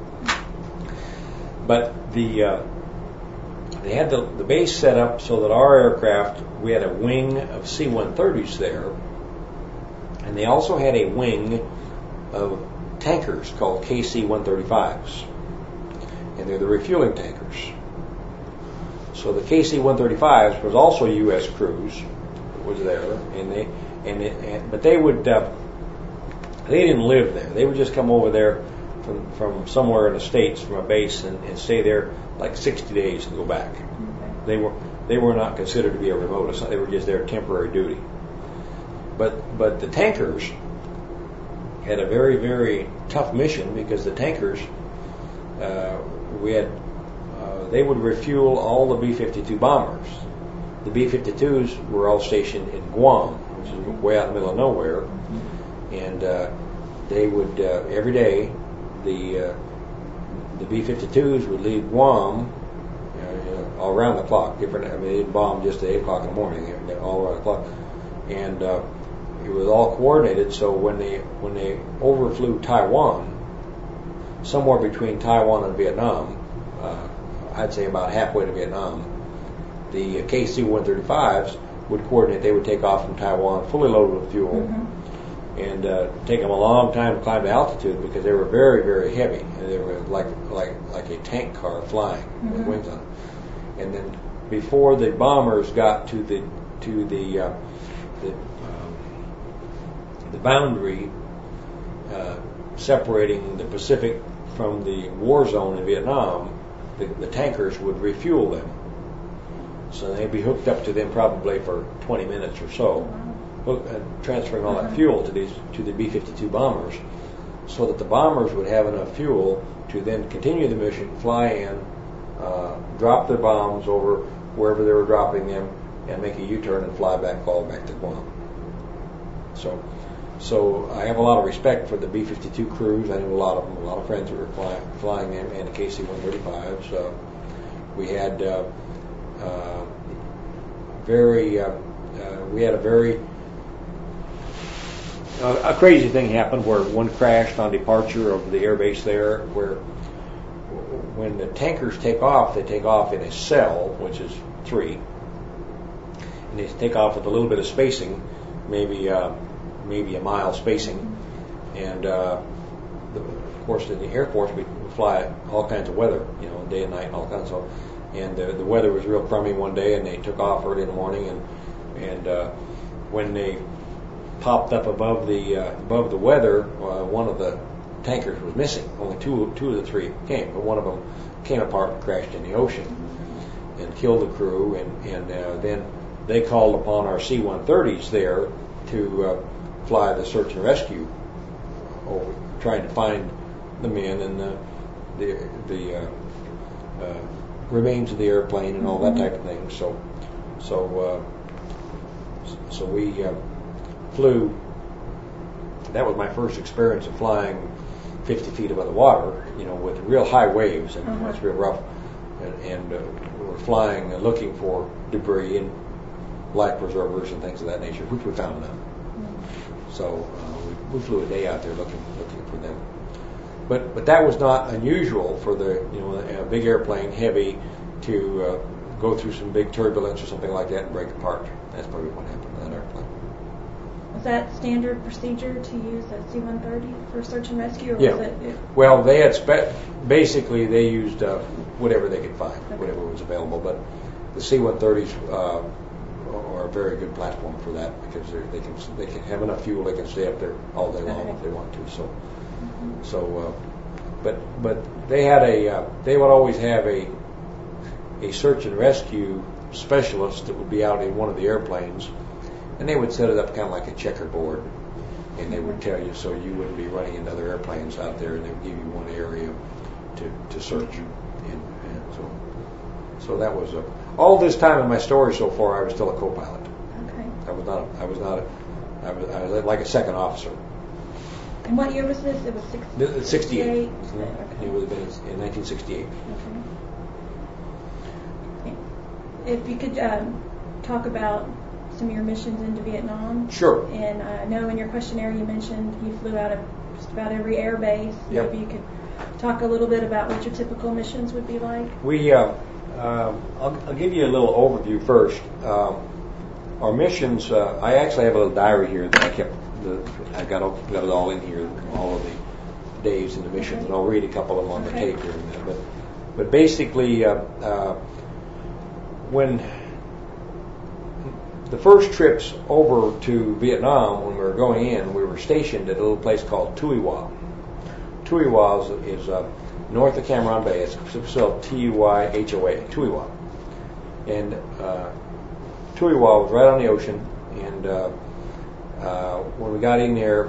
Speaker 2: But they had the base set up so that our aircraft, we had a wing of C-130s there, and they also had a wing of tankers called KC-135s, and they're the refueling tankers. So the KC-135s was also U.S. crews that was there, but they didn't live there. They would just come over there from somewhere in the States, from a base, and stay there like 60 days and go back. Okay. They were not considered to be a remote assignment. They were just there temporary duty. But the tankers had a very, very tough mission because the tankers, they would refuel all the B-52 bombers. The B-52s were all stationed in Guam, which is way out in the middle of nowhere, and they would every day the B-52s would leave Guam all around the clock. They'd bomb just at 8 o'clock in the morning, all around the clock, and it was all coordinated. So when they overflew Taiwan, somewhere between Taiwan and Vietnam, I'd say about halfway to Vietnam, the KC-135s would coordinate. They would take off from Taiwan fully loaded with fuel, and take them a long time to climb to altitude because they were very, very heavy, and they were like a tank car flying with wings on it. And then before the bombers got to the boundary separating the Pacific from the war zone in Vietnam, the tankers would refuel them. So they'd be hooked up to them probably for 20 minutes or so, transferring all that fuel to the B-52 bombers, so that the bombers would have enough fuel to then continue the mission, fly in, drop their bombs over wherever they were dropping them, and make a U-turn and fly back all back to Guam. So I have a lot of respect for the B-52 crews. I knew a lot of them, a lot of friends who were flying them, and the KC-135s. We had a crazy thing happened where one crashed on departure of the air base there, where when the tankers take off, they take off in a cell, which is 3, and they take off with a little bit of spacing, maybe a mile spacing, and of course in the Air Force we fly all kinds of weather, day and night and all kinds of. and the weather was real crummy one day, and they took off early in the morning, and when they popped up above the weather, one of the tankers was missing. Only two of the three came, but one of them came apart and crashed in the ocean and killed the crew. And then they called upon our C-130s there to fly the search and rescue, trying to find the men and the remains of the airplane and all that type of thing. So we flew. That was my first experience of flying 50 feet above the water, with real high waves, and it's real rough. And we were flying, looking for debris and life preservers and things of that nature, which we found none. So we flew a day out there looking for them. But that was not unusual for a big airplane, heavy, to go through some big turbulence or something like that and break apart. That's probably what happened to that airplane.
Speaker 1: Was that standard procedure to use a C-130 for search and rescue? Or
Speaker 2: Yeah.
Speaker 1: Was it?
Speaker 2: Well, they had basically they used whatever they could find, whatever was available. But the C-130s are a very good platform for that, because they can have enough fuel, they can stay up there all day long if they want to. But they would always have a search and rescue specialist that would be out in one of the airplanes, and they would set it up kind of like a checkerboard, and they would tell you so you wouldn't be running into other airplanes out there, and they would give you one area to search. And so that was all this time in my story so far. I was still a co-pilot.
Speaker 1: Okay.
Speaker 2: I was like a second officer.
Speaker 1: And what year was this? It was
Speaker 2: 68.
Speaker 1: Okay.
Speaker 2: It would have been in 1968.
Speaker 1: Okay. If you could talk about some of your missions into Vietnam.
Speaker 2: Sure.
Speaker 1: And I know in your questionnaire you mentioned you flew out of just about every air base.
Speaker 2: Yep.
Speaker 1: Maybe you could talk a little bit about what your typical missions would be like.
Speaker 2: I'll give you a little overview first. Our missions. I actually have a little diary here that I kept. I got it all in here, all of the days and the missions, and I'll read a couple of them on the tape here in a minute. But basically, when the first trips over to Vietnam, when we were going in, we were stationed at a little place called Tuy Hoa. Tuy Hoa is north of Cam Ranh Bay. It's spelled Tuyhoa, Tuy Hoa. And Tuy Hoa was right on the ocean, and when we got in there,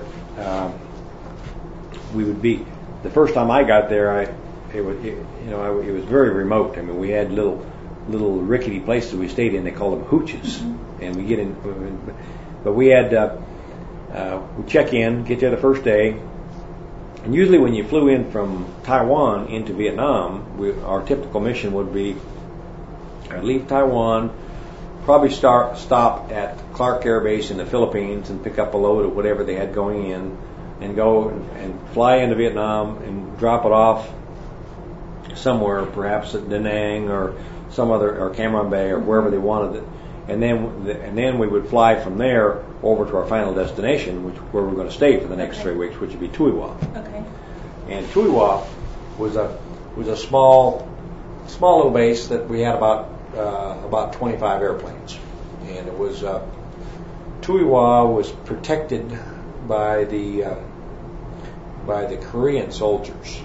Speaker 2: we would be. The first time I got there, it was very remote. I mean, we had little rickety places we stayed in. They called them hooches, and we get in. But we had we check in, get there the first day, and usually when you flew in from Taiwan into Vietnam, our typical mission would be leave Taiwan. Probably stop at Clark Air Base in the Philippines and pick up a load of whatever they had going in, and go and fly into Vietnam and drop it off somewhere, perhaps at Da Nang or some other, or Cam Ranh Bay or wherever they wanted it, and then we would fly from there over to our final destination, where we're going to stay for the next 3 weeks, which would be Tuy Hoa.
Speaker 1: Okay.
Speaker 2: And Tuy Hoa was a small little base that we had about 25 airplanes, and it was Tuy Hoa was protected by the Korean soldiers,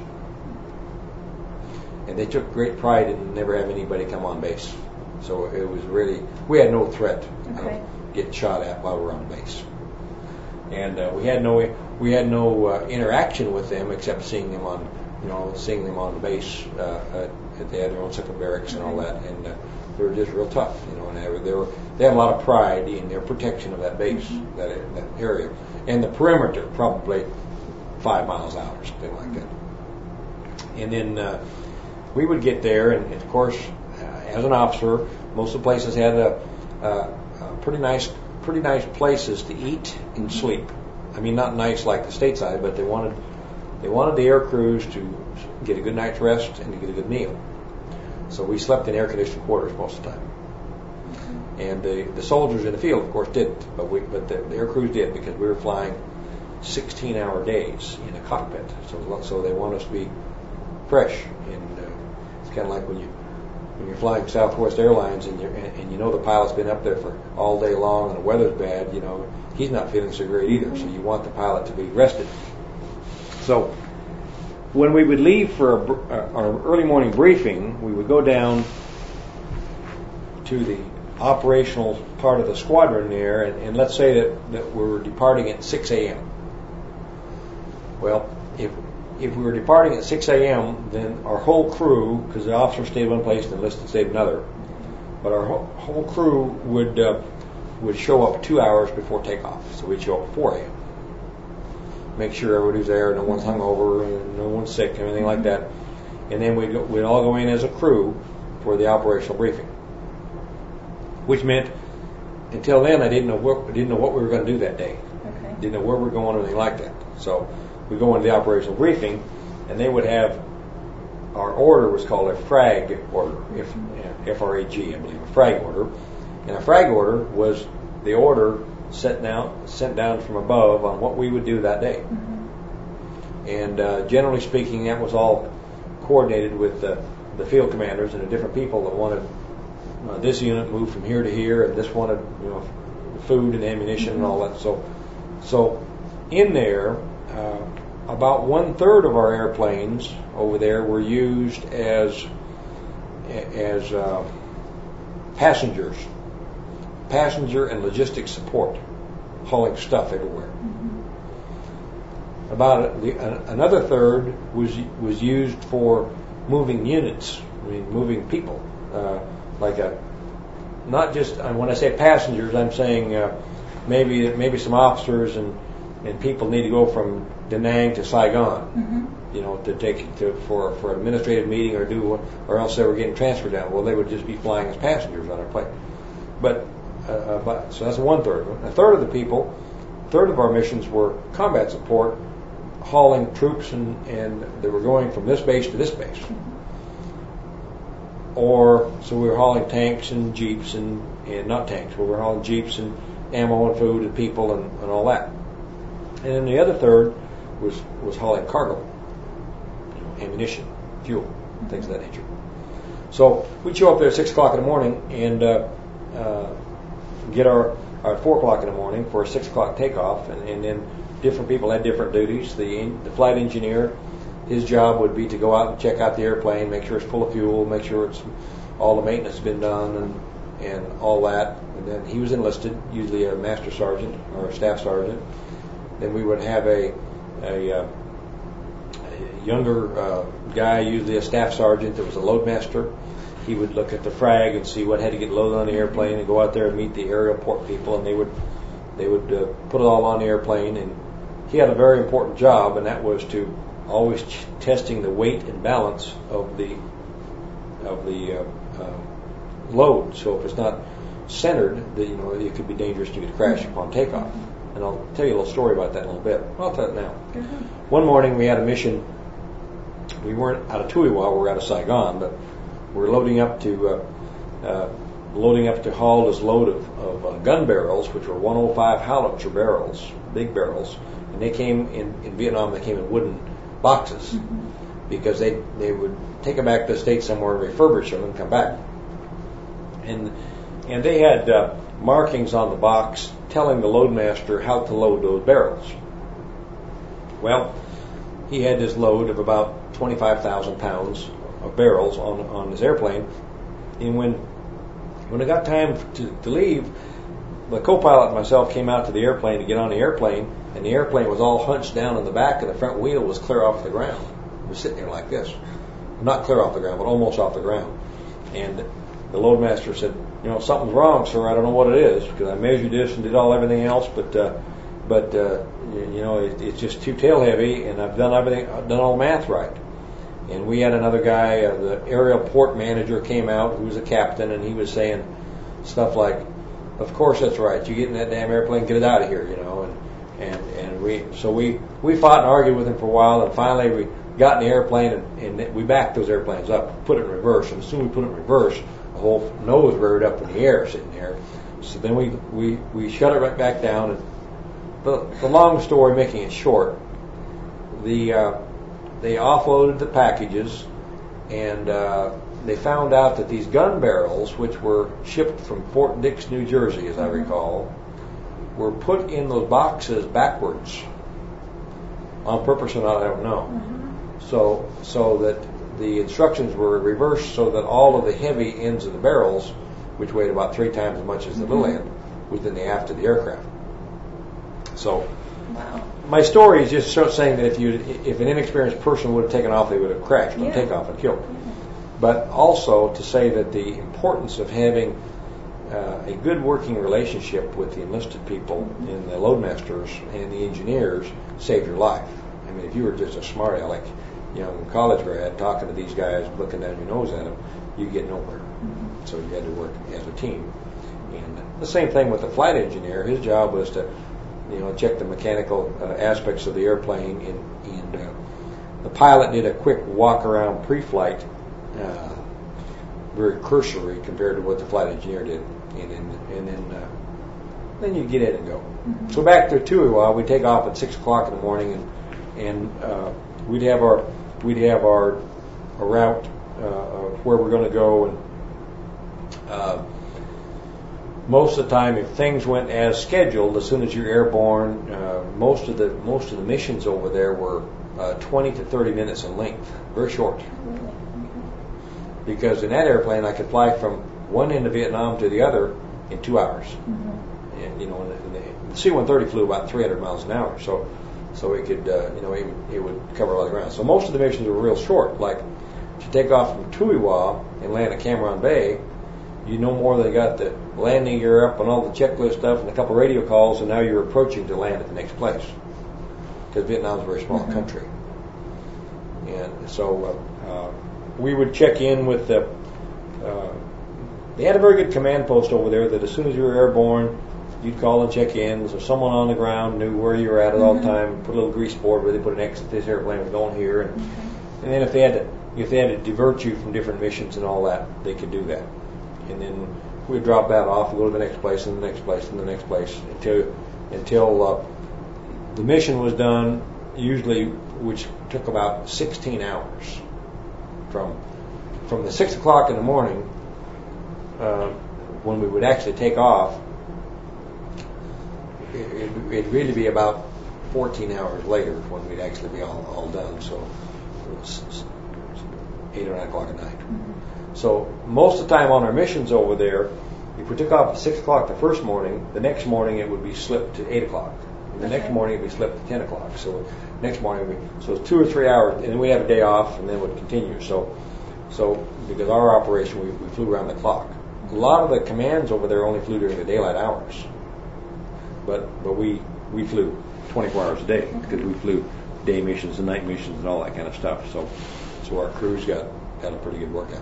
Speaker 2: and they took great pride in never having anybody come on base. So it was really, we had no threat of getting shot at while we were on base, and we had no interaction with them except seeing them on the base. They had their own separate barracks and all that, and they were just real tough, and they had a lot of pride in their protection of that base, that area, and the perimeter probably 5 miles out or something like that. And then we would get there, and of course, as an officer, most of the places had pretty nice places to eat and sleep. I mean, not nice like the stateside, but they wanted the air crews to get a good night's rest and to get a good meal. So we slept in air-conditioned quarters most of the time. And the soldiers in the field, of course, didn't, but the air crews did, because we were flying 16-hour days in a cockpit. So they want us to be fresh, and it's kind of like when when you're flying Southwest Airlines and you know the pilot's been up there for all day long and the weather's bad, he's not feeling so great either. So you want the pilot to be rested. So when we would leave for our early morning briefing, we would go down to the operational part of the squadron there, and let's say that we were departing at 6 a.m. Well, if we were departing at 6 a.m., then our whole crew, because the officer stayed one place and the enlisted stayed another, but our whole crew would show up 2 hours before takeoff. So we'd show up at 4 a.m. Make sure everybody's there, no one's hungover, and no one's sick, and anything like that. And then we'd all go in as a crew for the operational briefing, which meant until then I didn't know what we were going to do that day.
Speaker 1: Okay.
Speaker 2: Didn't know where we were going or anything like that. So we go into the operational briefing, and they would have our order was called a FRAG order, F-R-A-G, I believe, a FRAG order, and a FRAG order was the order sent down from above on what we would do that day. Mm-hmm. And generally speaking, that was all coordinated with the field commanders and the different people that wanted this unit moved from here to here, and this wanted food and ammunition and all that. So in there, about 1/3 of our airplanes over there were used as passenger and logistics support, hauling stuff everywhere. Mm-hmm. About another third was used for moving units, moving people, not just when I say passengers, I'm saying maybe some officers and people need to go from Da Nang to Saigon, mm-hmm. To take for an administrative meeting or else they were getting transferred down. Well, they would just be flying as passengers on our plane. But so that's 1/3. A third of our missions were combat support, hauling troops and they were going from this base to this base. Mm-hmm. So we were hauling tanks and jeeps and not tanks, but we were hauling jeeps and ammo and food and people and all that. And then the other third was hauling cargo, ammunition, fuel, things of that nature. So we'd show up there at 6 o'clock in the morning and get our 4 o'clock in the morning for a 6 o'clock takeoff, and then different people had different duties. The flight engineer, his job would be to go out and check out the airplane, make sure it's full of fuel, make sure all the maintenance has been done and all that. And then he was enlisted, usually a master sergeant or a staff sergeant. Then we would have a younger guy, usually a staff sergeant that was a loadmaster. He would look at the frag and see what had to get loaded on the airplane and go out there and meet the aerial port people, and they would put it all on the airplane. And he had a very important job, and that was to always testing the weight and balance of the load. So if it's not centered, it could be dangerous to get a crash upon takeoff. And I'll tell you a little story about that in a little bit. I'll tell it now. Mm-hmm. One morning we had a mission. We weren't out of Tui while we were out of Saigon, but we were loading up to haul this load of gun barrels, which were 105 Howitzer barrels, big barrels, and they came in Vietnam. They came in wooden boxes, mm-hmm. because they would take them back to the States somewhere and refurbish them and come back. And they had markings on the box telling the loadmaster how to load those barrels. Well, he had this load of about 25,000 pounds of barrels on his airplane, and when it got time to leave, the co-pilot and myself came out to the airplane to get on the airplane, and the airplane was all hunched down in the back, and the front wheel was clear off the ground. It was sitting there like this. Not clear off the ground, but almost off the ground. And the loadmaster said, something's wrong, sir. I don't know what it is, because I measured this and did everything else, but it's just too tail heavy, and I've done all the math right. And we had another guy, the aerial port manager came out, who was a captain, and he was saying stuff like, "Of course that's right. You get in that damn airplane, get it out of here," And we fought and argued with him for a while, and finally we got in the airplane and we backed those airplanes up, put it in reverse, and as soon as we put it in reverse, the whole nose reared up in the air, sitting there. So then we shut it right back down. And the long story, making it short, they offloaded the packages, and they found out that these gun barrels, which were shipped from Fort Dix, New Jersey, as I recall, were put in those boxes backwards on purpose or not, I don't know. So that the instructions were reversed so that all of the heavy ends of the barrels, which weighed about 3 times as much as the little end, was in the aft of the aircraft. So my story is just saying that if an inexperienced person would have taken off, they would have crashed on takeoff and killed. But also to say that the importance of having a good working relationship with the enlisted people and the loadmasters and the engineers saved your life. I mean, if you were just a smart aleck, young college grad talking to these guys, looking down your nose at them, you get nowhere. So you had to work as a team. And the same thing with the flight engineer. His job was to, check the mechanical aspects of the airplane, and the pilot did a quick walk around pre-flight, very cursory compared to what the flight engineer did, and then you get in and go. So back to Tuiwa, we take off at 6 o'clock in the morning, and we'd have our route of where we're going to go, and most of the time, if things went as scheduled, as soon as you're airborne, most of the missions over there were 20 to 30 minutes in length, very short. Because in that airplane, I could fly from one end of Vietnam to the other in 2 hours. And, the C-130 flew about 300 miles an hour, so it could, it would cover a lot of ground. So most of the missions were real short. Like to take off from Tuiwa and land at Cam Ranh Bay, you no more than got the landing gear up and all the checklist stuff and a couple radio calls, and now you're approaching to land at the next place. Because Vietnam's a very small country. And so we would check in with they had a very good command post over there that as soon as you were airborne, you'd call and check in. So someone on the ground knew where you were at all the time, put a little grease board where they put an X that this airplane was going here. And then if they had to divert you from different missions and all that, they could do that. And then we'd drop that off and go to the next place and the next place and the next place until the mission was done, usually, which took about 16 hours. From the 6 o'clock in the morning, when we would actually take off, it'd really be about 14 hours later when we'd actually be all done. So it was 8 or 9 o'clock at night. So most of the time on our missions over there, if we took off at 6 o'clock the first morning, the next morning it would be slipped to 8 o'clock. And the next morning it would be slipped to 10 o'clock. So next morning, so it's 2 or 3 hours, and then we'd have a day off, and then it would continue. So because our operation, we flew around the clock. A lot of the commands over there only flew during the daylight hours. But we flew 24 hours a day because we flew day missions and night missions and all that kind of stuff. So our crews got a pretty good workout.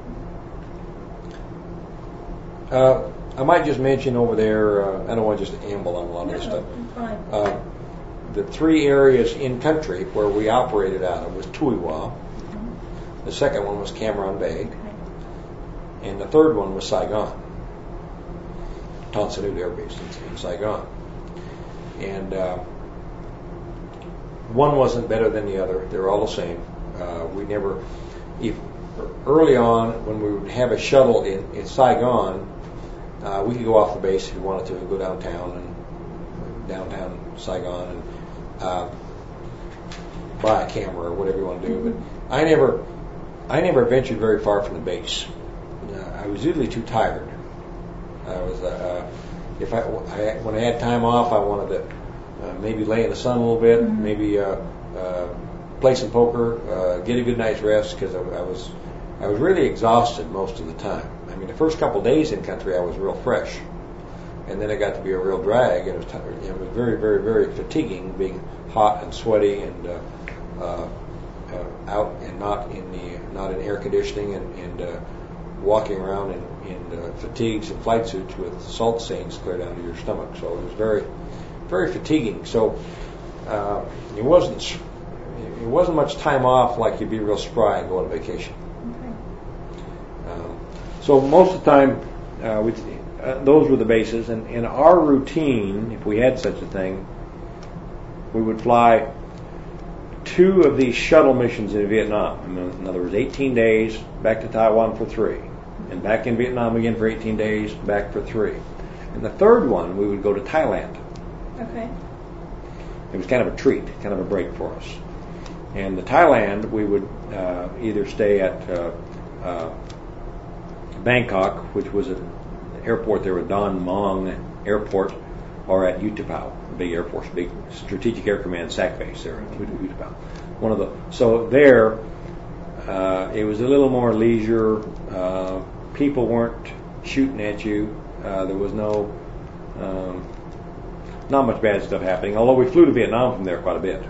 Speaker 2: I might just mention over there, I don't want to just amble on a lot of this stuff. The 3 areas in country where we operated out of was Tuiwa. The second one was Cam Ranh Bay. And the third one was Saigon. Tan Son Nhut Air Base in Saigon. And one wasn't better than the other. They were all the same. Early on, when we would have a shuttle in Saigon, we could go off the base if we wanted to, go downtown Saigon and buy a camera or whatever you want to do. But I never ventured very far from the base. I was usually too tired. I was when I had time off, I wanted to maybe lay in the sun a little bit, maybe play some poker, get a good night's rest, because I was really exhausted most of the time. I mean, the first couple of days in country, I was real fresh, and then it got to be a real drag. It was very, very, very fatiguing, being hot and sweaty and out and not in air conditioning and walking around in fatigues and flight suits with salt stains clear down to your stomach. So it was very, very fatiguing. So it wasn't much time off like you'd be real spry and go on vacation. So most of the time, those were the bases. And in our routine, if we had such a thing, we would fly 2 of these shuttle missions in Vietnam. In other words, 18 days, back to Taiwan for 3. And back in Vietnam again for 18 days, back for 3. And the third one, we would go to Thailand.
Speaker 1: Okay.
Speaker 2: It was kind of a treat, kind of a break for us. And the Thailand, we would either stay at Bangkok, which was an airport there at Don Mueang Airport, or at U Tapao, a big airport, big strategic air command SAC base there at U Tapao. So there, it was a little more leisure. People weren't shooting at you. There was not much bad stuff happening. Although we flew to Vietnam from there quite a bit.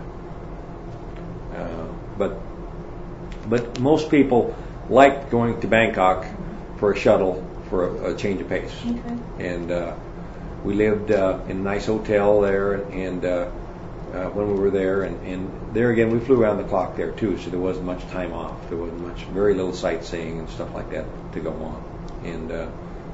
Speaker 2: But most people liked going to Bangkok for a shuttle for a change of pace.
Speaker 1: Okay.
Speaker 2: And we lived in a nice hotel there, and when we were there, and there again we flew around the clock there too, so there wasn't much time off. There wasn't very little sightseeing and stuff like that to go on. And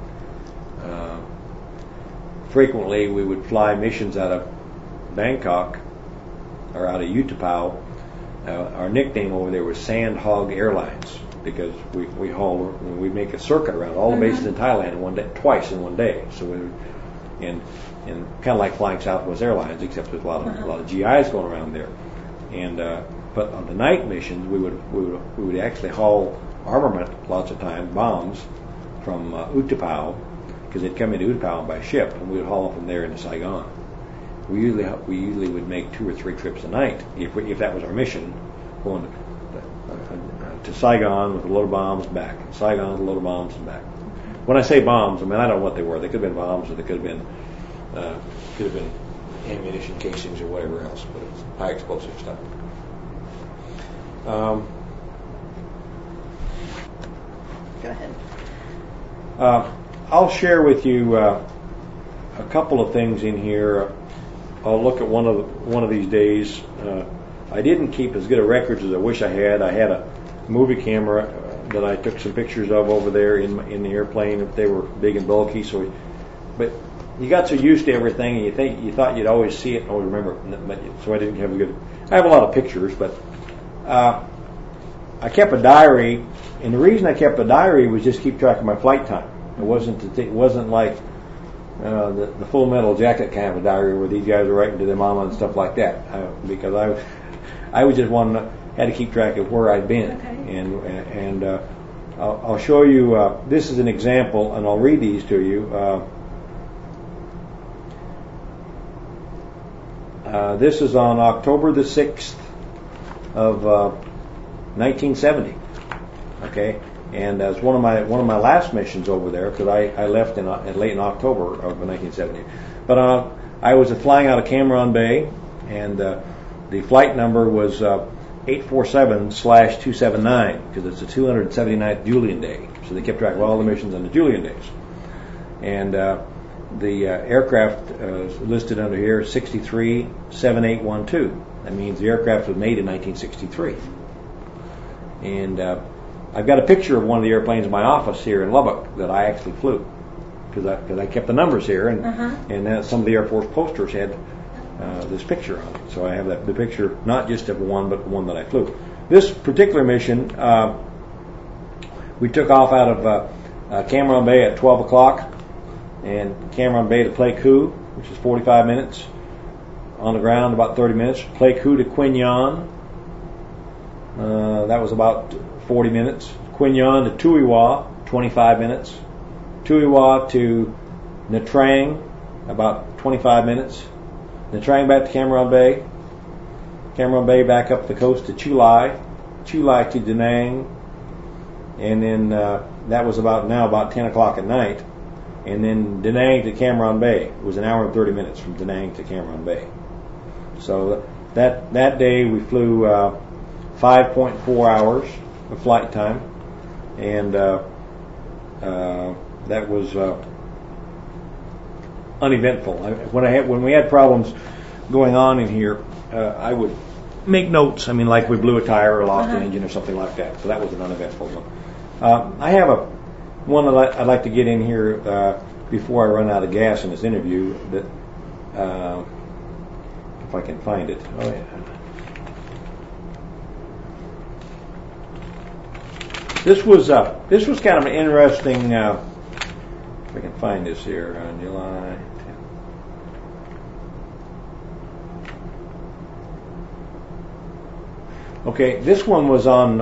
Speaker 2: frequently we would fly missions out of Bangkok or out of U Tapao. Our nickname over there was Sand Hog Airlines, because we make a circuit around all the bases in Thailand twice in one day. So and kind of like flying Southwest Airlines, except there's a lot of GIs going around there. And but on the night missions, we would actually haul armament, lots of times bombs, from U Tapao, because they'd come into U Tapao by ship, and we would haul them from there into Saigon. We usually would make 2 or 3 trips a night if that was our mission, going to Saigon with a load of bombs and back. Saigon with a load of bombs and back. When I say bombs, I don't know what they were. They could have been bombs, or they could have been ammunition casings or whatever else, but it's high explosive stuff.
Speaker 1: Go ahead.
Speaker 2: I'll share with you a couple of things in here. I'll look at one of these days. I didn't keep as good a records as I wish I had. I had a movie camera that I took some pictures of over there in the airplane. They were big and bulky, but you got so used to everything, and you thought you'd always see it and always remember it. So I didn't have I have a lot of pictures, but I kept a diary, and the reason I kept a diary was just keep track of my flight time. It wasn't like the Full Metal Jacket kind of a diary where these guys are writing to their mama and stuff like that. Because I was just had to keep track of where I'd been.
Speaker 1: Okay.
Speaker 2: And I'll show you. This is an example, and I'll read these to you. This is on October the 6th of 1970. Okay. And as one of my last missions over there, because I left late in October of 1970. But I was flying out of Cam Bay, and the flight number was 847/279, because it's the 279th Julian Day. So they kept track of all the missions on the Julian days. And the aircraft listed under here 637812. That means the aircraft was made in 1963. And I've got a picture of one of the airplanes in my office here in Lubbock that I actually flew, because I kept the numbers here, and some of the Air Force posters had this picture on it. So I have the picture, not just of one, but one that I flew. This particular mission, we took off out of Cam Bay at 12 o'clock, and Cam Bay to Pleiku, which is 45 minutes. On the ground, about 30 minutes. Pleiku to Quy Nhon, that was about 40 minutes. Quy Nhon to Tuy Hoa, 25 minutes. Tuy Hoa to Nha Trang, about 25 minutes. Nha Trang back to Cam Bay. Cam Bay back up the coast to Chu Lai. Chu Lai to Da Nang. And then that was about 10 o'clock at night. And then Da Nang to Cam Bay. It was an hour and 30 minutes from Da Nang to Cam Bay. So that day we flew 5.4 hours of flight time, and that was uneventful. When we had problems going on in here, I would make notes. Like we blew a tire or lost an engine or something like that. So that was an uneventful one. I have one that I'd like to get in here before I run out of gas in this interview. That if I can find it. Oh yeah. This was kind of an interesting. If I can find this here on July 10th. Okay, this one was on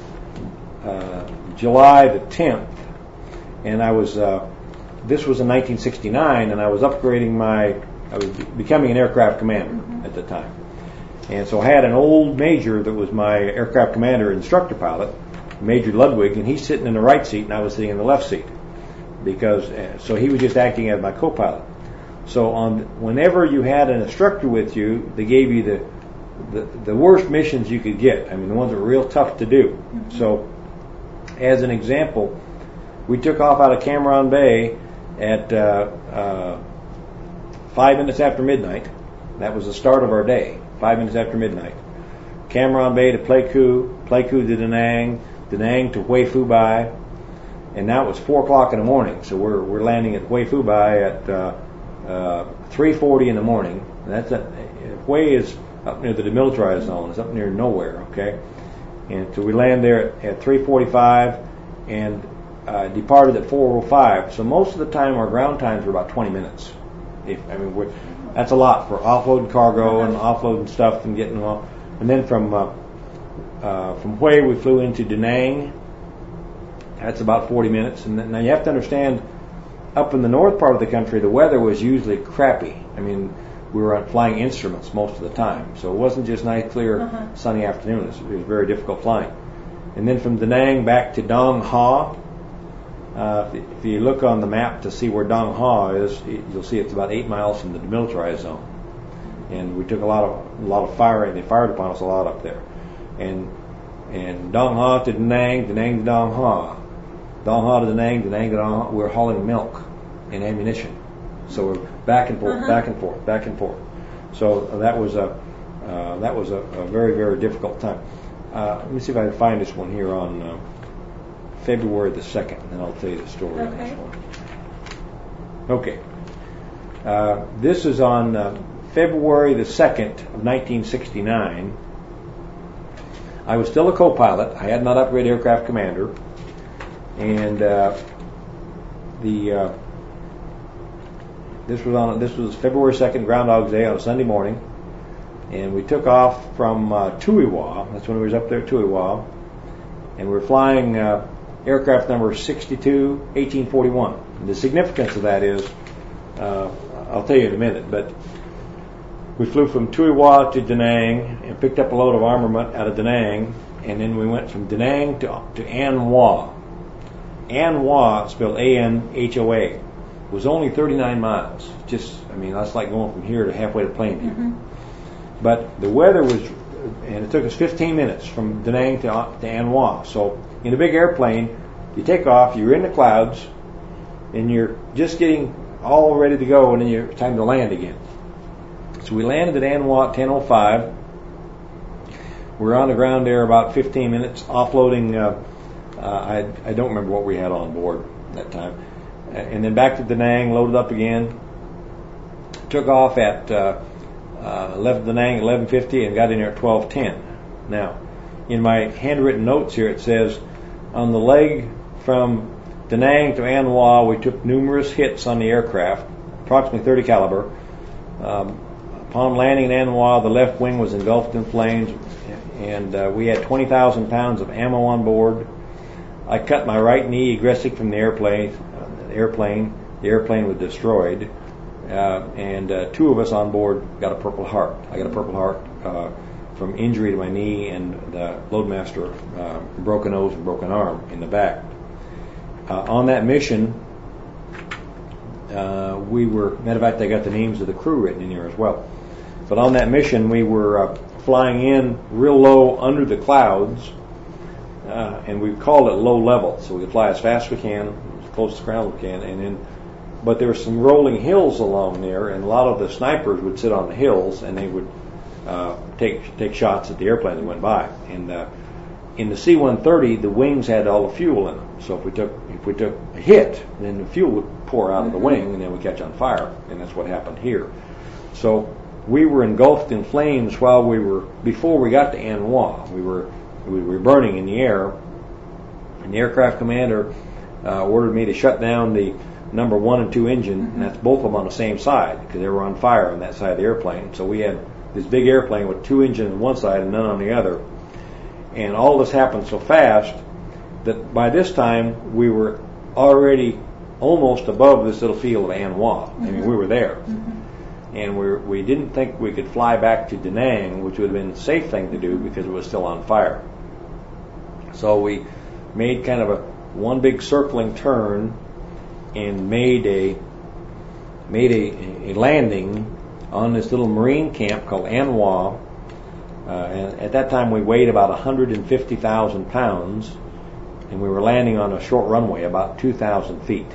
Speaker 2: July the 10th, and I was. This was in 1969, and I was upgrading I was becoming an aircraft commander at the time, and so I had an old major that was my aircraft commander instructor pilot, Major Ludwig, and he's sitting in the right seat, and I was sitting in the left seat, so he was just acting as my co-pilot. So whenever you had an instructor with you, they gave you the worst missions you could get. I mean, the ones that were real tough to do. Mm-hmm. So, as an example, we took off out of Cameron Bay at 5 minutes after midnight. That was the start of our day, 5 minutes after midnight. Cameron Bay to Pleiku, Pleiku to Da Nang, Da Nang to Hue Phu Bai, and now it was 4 o'clock in the morning. So we're landing at Hue Phu Bai at 3:40 in the morning. And Hue is up near the demilitarized zone. It's up near nowhere. Okay, and so we land there at 3:45 and departed at 4:05. So most of the time our ground times were about 20 minutes. That's a lot for offloading cargo and offloading stuff and getting them all. And then from Hue we flew into Da Nang. That's about 40 minutes. And now you have to understand, up in the north part of the country, the weather was usually crappy. I mean, we were flying instruments most of the time, so it wasn't just nice, clear, sunny afternoons. It was very difficult flying. And then from Da Nang back to Dong Ha. If you look on the map to see where Dong Ha is, you'll see it's about 8 miles from the demilitarized zone. And we took a lot of firing. They fired upon us a lot up there. And Dong Ha to Da Nang to Dong Ha. Dong Ha to Da Nang to Dong Ha. We're hauling milk and ammunition. So we're back and forth, back and forth, back and forth. So that was a very, very difficult time. Let me see if I can find this one here on February the 2nd, and then I'll tell you the story on this one. Okay. This is on February the 2nd of 1969. I was still a co-pilot. I had not upgraded aircraft commander. And this was February 2nd, Groundhog's Day, on a Sunday morning. And we took off from Tuiwa. That's when we was up there at Tuiwa. And we were flying aircraft number 62, 1841. And the significance of that is, I'll tell you in a minute, but we flew from Tuiwa to Da Nang and picked up a load of armament out of Da Nang, and then we went from Da Nang to An Hoa. An Hoa, spelled A-N-H-O-A, was only 39 miles. That's like going from here to halfway to Plainview. Mm-hmm. But the weather was, and it took us 15 minutes from Da Nang to An Hoa. So in a big airplane, you take off, you're in the clouds, and you're just getting all ready to go, and then it's time to land again. So we landed at An Hoa at 10:05. We were on the ground there about 15 minutes, offloading. I don't remember what we had on board that time. And then back to Da Nang, loaded up again. Took off at left Da Nang at 11:50 and got in there at 12:10. Now, in my handwritten notes here, it says on the leg from Da Nang to An Hoa, we took numerous hits on the aircraft, approximately 30 caliber. Upon landing in An Hoa, the left wing was engulfed in flames, and we had 20,000 pounds of ammo on board. I cut my right knee egressing from the airplane. The airplane was destroyed, and 2 of us on board got a Purple Heart. I got a Purple Heart from injury to my knee, and the loadmaster broken nose and broken arm in the back. On that mission, matter of fact, I got the names of the crew written in here as well. But on that mission, we were flying in real low under the clouds, and we called it low level, so we could fly as fast as we can, as close to the ground as we can. But there were some rolling hills along there, and a lot of the snipers would sit on the hills, and they would take shots at the airplane that went by. And in the C-130, the wings had all the fuel in them. So if we took a hit, then the fuel would pour out of the wing, and then we'd catch on fire. And that's what happened here. So we were engulfed in flames before we got to An Hoa. We were burning in the air, And the aircraft commander ordered me to shut down the number 1 and 2 engine, and that's both of them on the same side because they were on fire on that side of the airplane. So we had this big airplane with 2 engines on one side and none on the other. And all this happened so fast that by this time we were already almost above this little field of Anhua. I mean, we were there. And we didn't think we could fly back to Da Nang, which would have been the safe thing to do because it was still on fire. So we made kind of one big circling turn and made a landing on this little marine camp called Anhua. And at that time we weighed about 150,000 pounds, and we were landing on a short runway about 2,000 feet.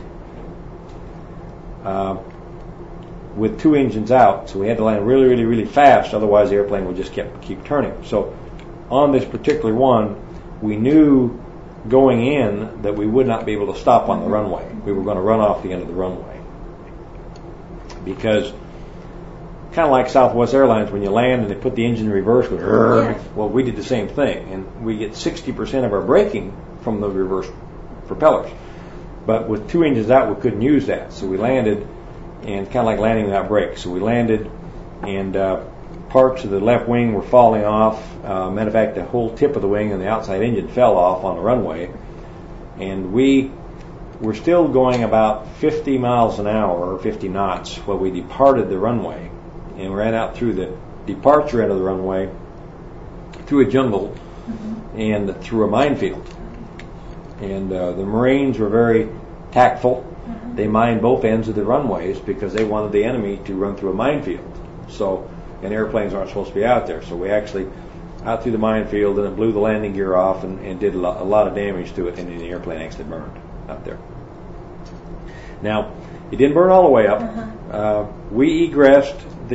Speaker 2: With 2 engines out, so we had to land really, really, really fast, otherwise the airplane would just keep turning. So on this particular one, we knew going in that we would not be able to stop on the runway. We were going to run off the end of the runway. Because kind of like Southwest Airlines, when you land and they put the engine in reverse, well, we did the same thing. And we get 60% of our braking from the reverse propellers. But with 2 engines out, we couldn't use that. So we landed, and kind of like landing without brakes. So we landed, and parts of the left wing were falling off. Matter of fact, the whole tip of the wing and the outside engine fell off on the runway. And we were still going about 50 miles an hour, or 50 knots, while we departed the runway. And ran out through the departure end of the runway, through a jungle, and through a minefield. And the Marines were very tactful. They mined both ends of the runways because they wanted the enemy to run through a minefield. So, and airplanes aren't supposed to be out there. So we actually out through the minefield, and it blew the landing gear off and did a lot of damage to it, and the airplane actually burned out there. Now, it didn't burn all the way up. We egressed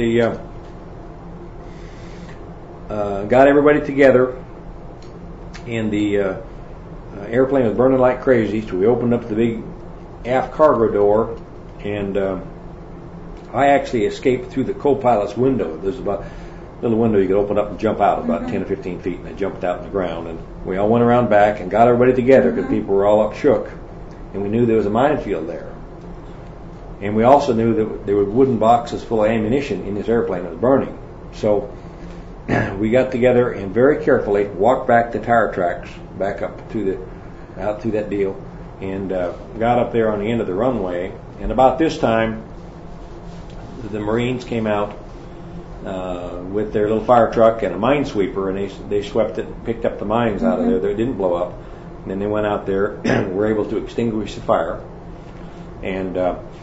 Speaker 2: got everybody together, and the airplane was burning like crazy, so we opened up the big aft cargo door, and I actually escaped through the co-pilot's window. There's about a little window you could open up and jump out about 10 or 15 feet, and I jumped out on the ground, and we all went around back and got everybody together because people were all up shook, and we knew there was a minefield there. And we also knew that there were wooden boxes full of ammunition in this airplane that was burning. So we got together and very carefully walked back the tire tracks, back up out through that deal, and got up there on the end of the runway. And about this time, the Marines came out with their little fire truck and a minesweeper, and they swept it and picked up the mines out of there that didn't blow up. And then they went out there and were able to extinguish the fire and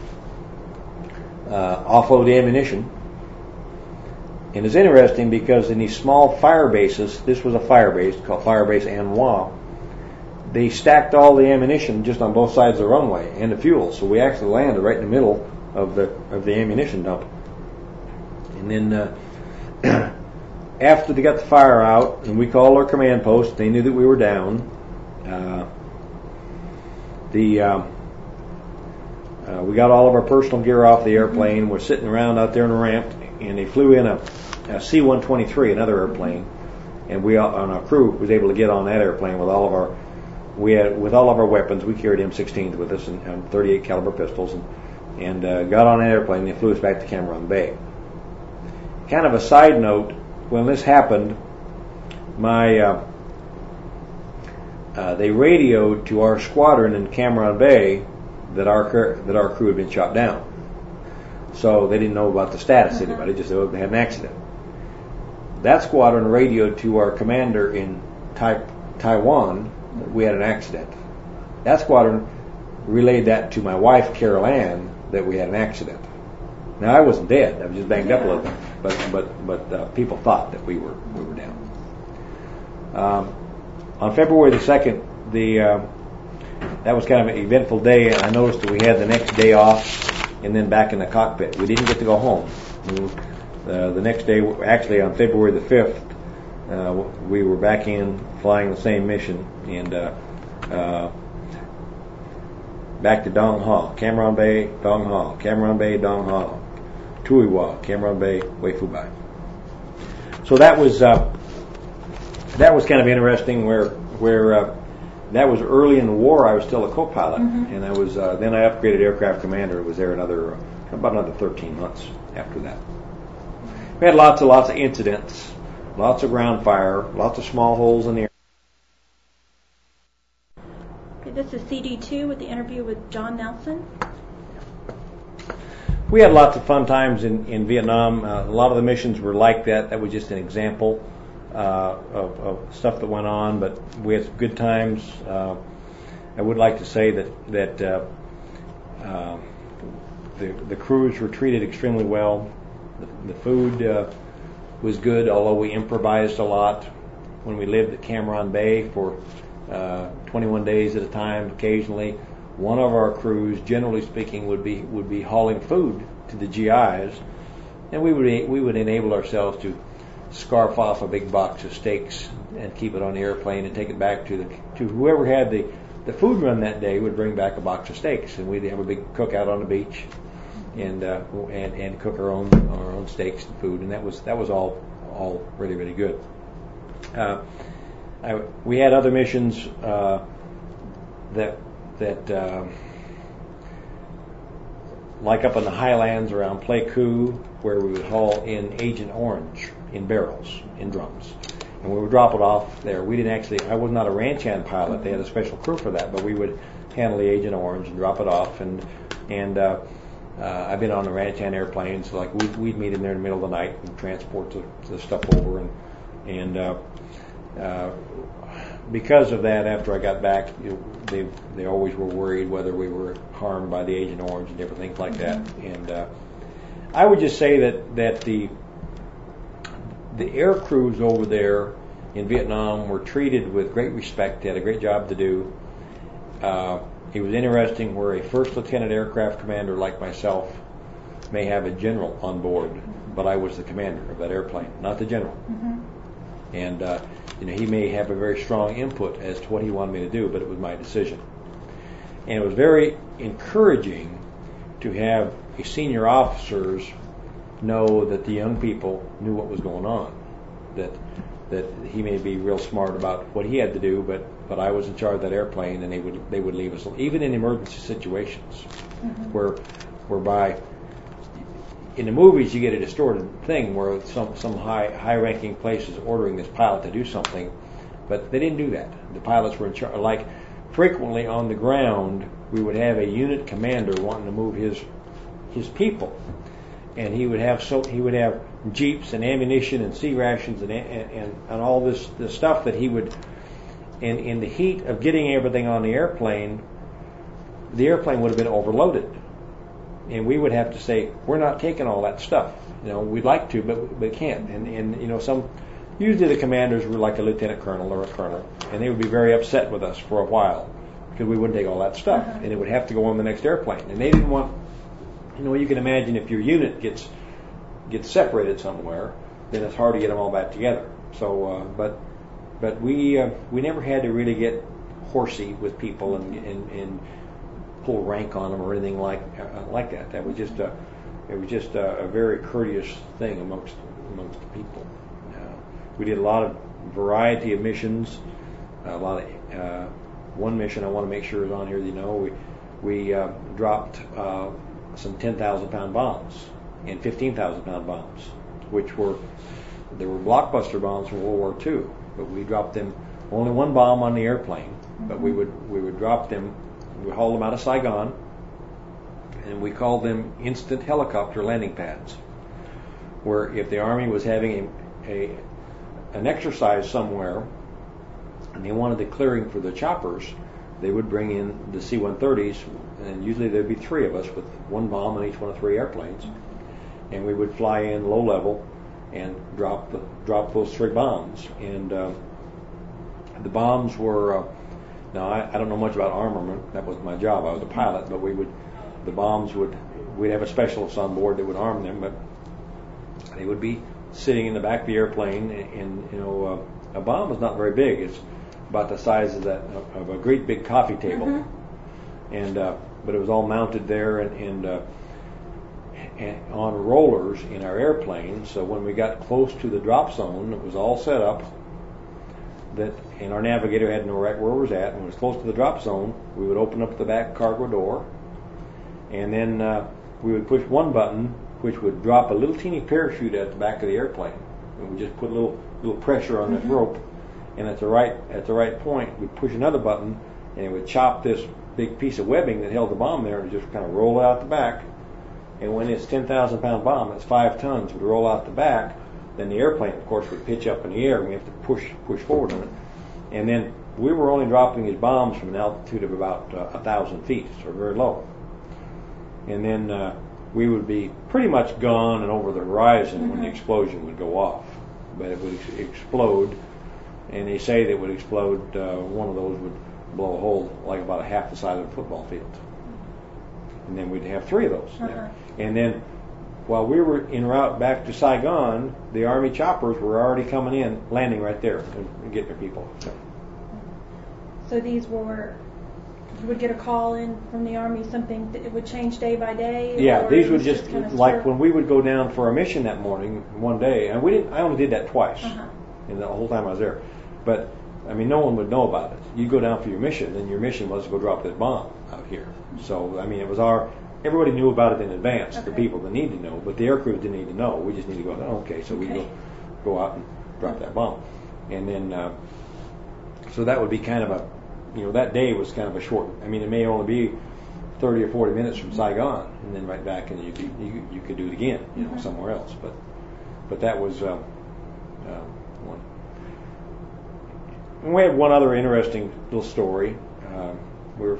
Speaker 2: offload the ammunition. And it's interesting because in these small fire bases, this was a fire base called Firebase Anhua, they stacked all the ammunition just on both sides of the runway and the fuel. So we actually landed right in the middle of the ammunition dump. And then after they got the fire out and we called our command post, they knew that we were down. We got all of our personal gear off the airplane. We're sitting around out there on the ramp, and they flew in a C-123, another airplane, and our crew was able to get on that airplane with all of our weapons. We carried M16s with us and 38 caliber pistols, and got on that airplane. And they flew us back to Cam Ranh Bay. Kind of a side note: when this happened, they radioed to our squadron in Cam Ranh Bay that our crew had been shot down. So they didn't know about the status of anybody, just they had an accident. That squadron radioed to our commander in Taiwan that we had an accident. That squadron relayed that to my wife, Carol Ann, that we had an accident. Now, I wasn't dead. I was just banged up a little bit. But people thought that we were down. On February the 2nd, that was kind of an eventful day, and I noticed that we had the next day off and then back in the cockpit. We didn't get to go home. The next day, actually on February the 5th, we were back in flying the same mission, and back to Dong Ha, Cam Ranh Bay, Dong Ha, Cam Ranh Bay, Dong Ha, Tuy Hoa, Cam Ranh Bay, Hue Phu Bai. So that was kind of interesting, where that was early in the war. I was still a co-pilot, and I was then I upgraded aircraft commander. Was there about another 13 months after that. We had lots of incidents, lots of ground fire, lots of small holes in the air.
Speaker 1: Okay, this is CD2 with the interview with John Nelson.
Speaker 2: We had lots of fun times in Vietnam. A lot of the missions were like that. That was just an example of stuff that went on, but we had good times. I would like to say that the crews were treated extremely well. The food was good, although we improvised a lot. When we lived at Cam Ranh Bay for 21 days at a time, occasionally one of our crews, generally speaking, would be hauling food to the GIs, and we would enable ourselves to scarf off a big box of steaks and keep it on the airplane and take it back to whoever had the food run that day would bring back a box of steaks, and we'd have a big cookout on the beach and cook our own steaks and food, and that was all really, really good. We had other missions that like up in the highlands around Pleiku, where we would haul in Agent Orange in barrels, in drums, and we would drop it off there. I was not a ranch hand pilot. They had a special crew for that, but we would handle the Agent Orange and drop it off. And I've been on the ranch hand airplanes, so like we'd meet in there in the middle of the night and transport the stuff over, and because of that, after I got back, they always were worried whether we were harmed by the Agent Orange and different things like that. And I would just say that the air crews over there in Vietnam were treated with great respect. They had a great job to do. It was interesting where a first lieutenant aircraft commander like myself may have a general on board, but I was the commander of that airplane, not the general. And he may have a very strong input as to what he wanted me to do, but it was my decision. And it was very encouraging to have a senior officers know that the young people knew what was going on, that he may be real smart about what he had to do, but I was in charge of that airplane, and they would leave us, even in emergency situations, whereby in the movies you get a distorted thing where some high-ranking place is ordering this pilot to do something, but they didn't do that. The pilots were in charge. Like frequently on the ground, we would have a unit commander wanting to move his people, and he would have jeeps and ammunition and sea rations and all this stuff that he would. In the heat of getting everything on the airplane would have been overloaded. And we would have to say, we're not taking all that stuff. We'd like to, but can't. And usually the commanders were like a lieutenant colonel or a colonel, and they would be very upset with us for a while because we wouldn't take all that stuff, and it would have to go on the next airplane. And they didn't want, you can imagine if your unit gets separated somewhere, then it's hard to get them all back together. So, but we never had to really get horsey with people and pull rank on them or anything like that. That was just a very courteous thing amongst the people. We did a lot of variety of missions. A lot of one mission I want to make sure is on here. We dropped some 10,000-pound bombs and 15,000-pound bombs, there were blockbuster bombs from World War II, but we dropped them. Only one bomb on the airplane, but we would drop them. We hauled them out of Saigon, and we called them instant helicopter landing pads, where if the Army was having an exercise somewhere and they wanted the clearing for the choppers, they would bring in the C-130s, and usually there'd be three of us with one bomb on each one of three airplanes, and we would fly in low level and drop those three bombs. And the bombs were now I don't know much about armament. That was my job. I was a pilot, but we'd have a specialist on board that would arm them, but they would be sitting in the back of the airplane, and a bomb is not very big. It's about the size of a great big coffee table, and but it was all mounted there and on rollers in our airplane. So when we got close to the drop zone, it was all set up. and our navigator had to know right where it was at. When it was close to the drop zone, we would open up the back cargo door, and then we would push one button, which would drop a little teeny parachute at the back of the airplane. And we just put a little pressure on this rope, and at the right point, we'd push another button, and it would chop this big piece of webbing that held the bomb there, and just kind of roll it out the back. And when this 10,000-pound bomb, that's 5 tons, would roll out the back, then the airplane, of course, would pitch up in the air, and we have to push forward on it. And then we were only dropping these bombs from an altitude of about 1,000 feet, so very low. And then we would be pretty much gone and over the horizon when the explosion would go off. But it would explode, and they say that it would explode, one of those would blow a hole like about half the size of a football field. And then we'd have 3 of those there. And then while we were en route back to Saigon, the Army choppers were already coming in, landing right there and getting their people.
Speaker 1: So these were, you would get a call in from the Army, something that it would change day by day?
Speaker 2: Yeah, these would just like when we would go down for a mission that morning, one day, and I only did that twice in the whole time I was there. But I mean, no one would know about it. You go down for your mission, and your mission was to go drop this bomb out here. So I mean, it was everybody knew about it in advance. The people that needed to know, but the air crews didn't need to know. We just need to go. Okay, so we go out and drop that bomb, and then so that would be kind of that day was kind of a short. I mean, it may only be 30 or 40 minutes from Saigon, and then right back, and you could do it again, somewhere else. But that was one. And we had one other interesting little story. We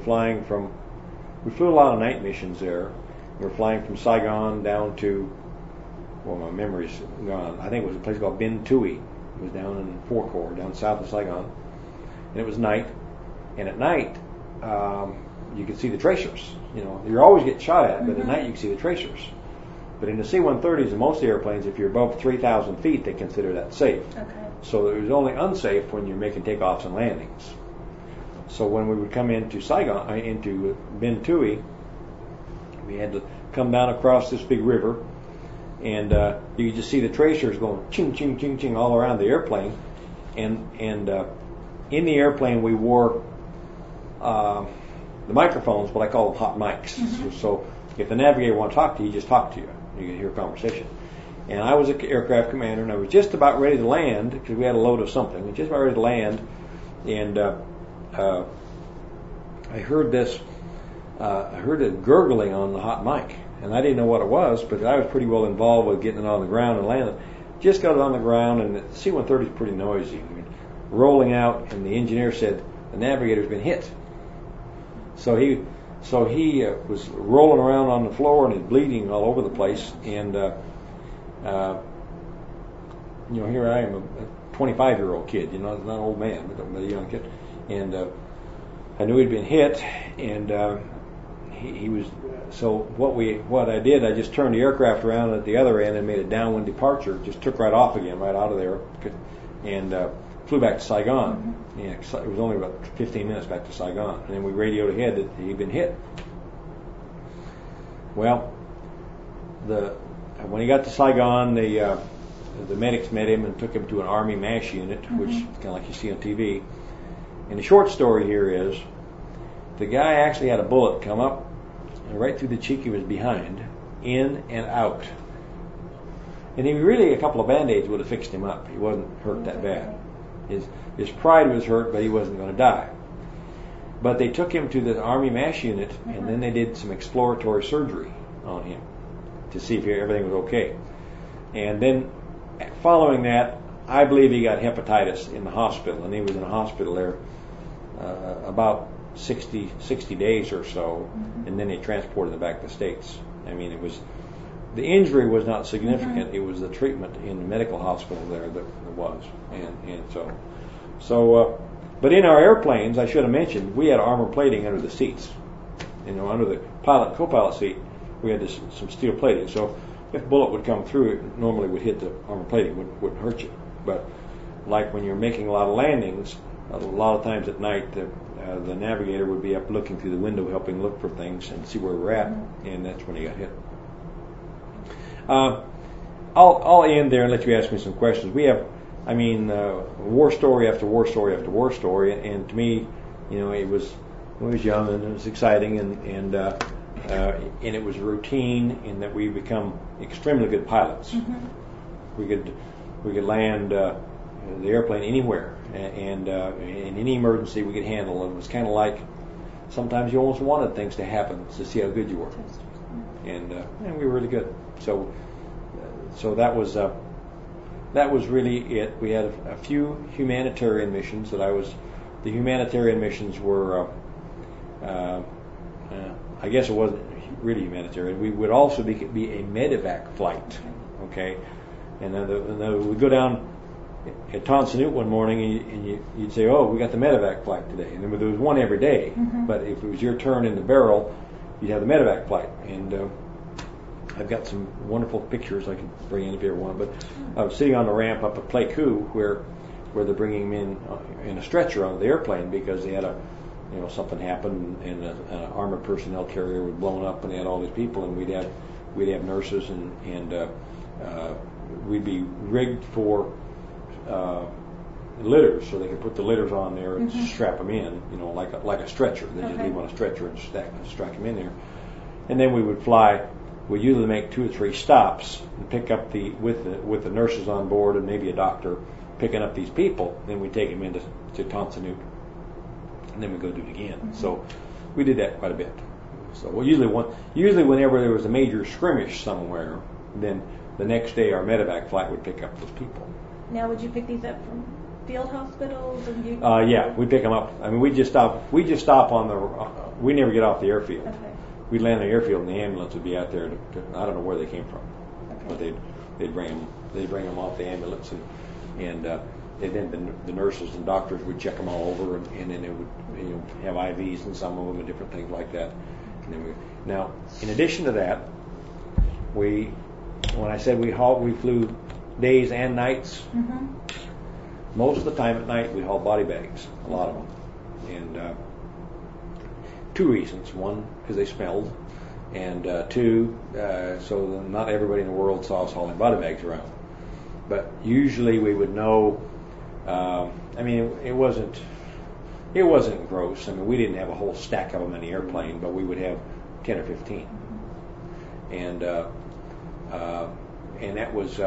Speaker 2: flew a lot of night missions there. We were flying from Saigon down to, well, my memory's gone. I think it was a place called Binh Tui. It was down in Four Corps, down south of Saigon. And it was night. And at night, you could see the tracers. You're always getting shot at, but at night you can see the tracers. But in the C-130s and most airplanes, if you're above 3,000 feet, they consider that safe. Okay. So it was only unsafe when you're making takeoffs and landings. So when we would come into Saigon, into Binh Tui, we had to come down across this big river, and you could just see the tracers going ching, ching, ching, ching all around the airplane. And in the airplane we wore the microphones, what I call them hot mics. So if the navigator wanted to talk to you, he just talked to you. You could hear a conversation. And I was an aircraft commander, and I was just about ready to land because we had a load of something. We were just about ready to land, and I heard this. I heard it gurgling on the hot mic, and I didn't know what it was, but I was pretty well involved with getting it on the ground and landing. Just got it on the ground, and the C-130 is pretty noisy. I mean, rolling out, and the engineer said the navigator's been hit. So he was rolling around on the floor and he's bleeding all over the place. And here I am, a 25-year-old kid. Not an old man, but a young kid. And I knew he'd been hit, and he was. So what I did, I just turned the aircraft around at the other end and made a downwind departure. Just took right off again, right out of there, and flew back to Saigon. Yeah, it was only about 15 minutes back to Saigon, and then we radioed ahead that he'd been hit. Well, when he got to Saigon, the medics met him and took him to an Army MASH unit, which is kind of like you see on TV. And the short story here is, the guy actually had a bullet come up and right through the cheek he was behind, in and out. And a couple of Band-Aids would have fixed him up. He wasn't hurt that bad. His pride was hurt, but he wasn't going to die. But they took him to the Army MASH unit, and then they did some exploratory surgery on him to see if everything was okay. And then following that, I believe he got hepatitis in the hospital, and he was in a hospital there about 60 days or so, and then they transported him back to the States. I mean, the injury was not significant. It was the treatment in the medical hospital there that was, and so. But in our airplanes, I should have mentioned, we had armor plating under the seats. Under the pilot co-pilot seat, we had some steel plating. So if a bullet would come through, it normally would hit the armor plating, wouldn't hurt you. But like when you're making a lot of landings, a lot of times at night, the navigator would be up looking through the window, helping look for things and see where we're at, and that's when he got hit. I'll end there and let you ask me some questions. We have I mean, war story after war story after war story, and to me, it was young and it was exciting, and it was routine in that we become extremely good pilots. Mm-hmm. We could land the airplane anywhere, and in any emergency we could handle. And it was kind of like sometimes you almost wanted things to happen to see how good you were, and we were really good. So that was really it. We had a few humanitarian missions that the humanitarian missions were, I guess it wasn't really humanitarian. We would also be a medevac flight, okay? And then we'd go down at Tonsanute one morning and you'd say, oh, we got the medevac flight today. And there was one every day, but if it was your turn in the barrel, you'd have the medevac flight. And I've got some wonderful pictures I can bring in if you ever want. But I was sitting on the ramp up at Pleiku where they're bringing him in a stretcher onto the airplane because they had something happened and an armored personnel carrier was blown up and they had all these people, and we'd have nurses and we'd be rigged for litters so they could put the litters on there and strap them in, like a stretcher. They just leave on a stretcher and strap them in there, and then we would fly. We usually make 2 or 3 stops and pick up with the nurses on board and maybe a doctor picking up these people. Then we take them into Tonsanute, and then we go do it again. Mm-hmm. So we did that quite a bit. So usually whenever there was a major skirmish somewhere, then the next day our medevac flight would pick up those people.
Speaker 1: Now, would you pick these up from field hospitals?
Speaker 2: Yeah, we pick them up. I mean, we just stop on the. We never get off the airfield. Okay. We'd land on the airfield, and the ambulance would be out there. I don't know where they came from, but they'd bring them off the ambulance, and then the nurses and doctors would check them all over, and then they would have IVs in some of them and different things like that. And then now, in addition to that, when I said we flew days and nights. Mm-hmm. Most of the time at night we hauled body bags, a lot of them, and 2 reasons. One, because they smelled, and 2, so not everybody in the world saw us hauling body bags around. But usually we would know. I mean, it wasn't gross. I mean, we didn't have a whole stack of them in the airplane, but we would have 10 or 15, and that was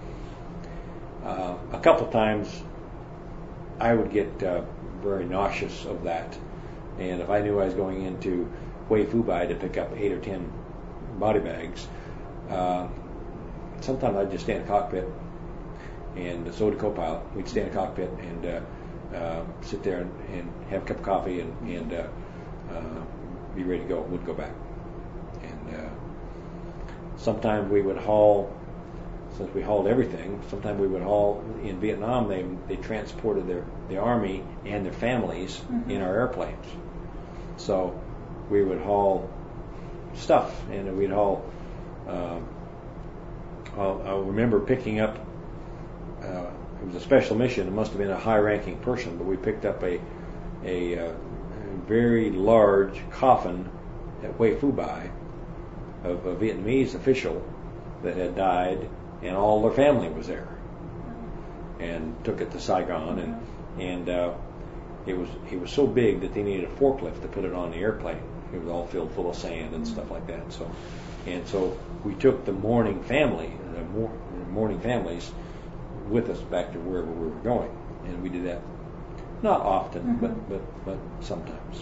Speaker 2: a couple times I would get very nauseous of that. And if I knew I was going into Hue Phu to pick up 8 or 10 body bags, sometimes I'd just stay in the cockpit, and so would the co-pilot. We'd stay in the cockpit and sit there and have a cup of coffee and be ready to go. We'd go back. And sometimes we would haul, since we hauled everything, sometimes we would haul, in Vietnam they transported the army and their families in our airplanes. So we would haul stuff, and we'd haul, I remember picking up, it was a special mission, it must have been a high-ranking person, but we picked up a very large coffin at Hue Phu Bai of a Vietnamese official that had died, and all their family was there, and took it to Saigon, and it was so big that they needed a forklift to put it on the airplane. It was all filled full of sand and stuff like that. So we took the mourning families with us back to wherever we were going, and we did that not often, but sometimes.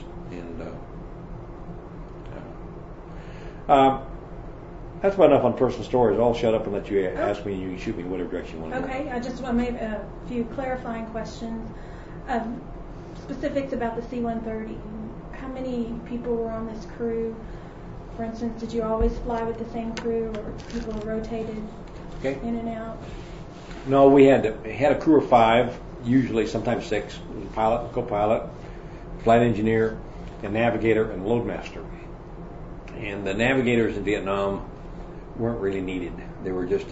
Speaker 2: And that's about enough on personal stories. I'll shut up and let you ask me, and you can shoot me in whatever direction you want to go.
Speaker 1: Okay, I just want to make a few clarifying questions. Specifics about the C-130. How many people were on this crew? For instance, did you always fly with the same crew, or people rotated in and out?
Speaker 2: No, we had a crew of 5, usually sometimes 6. Pilot, co-pilot, flight engineer, a navigator, and loadmaster. And the navigators in Vietnam weren't really needed. They were just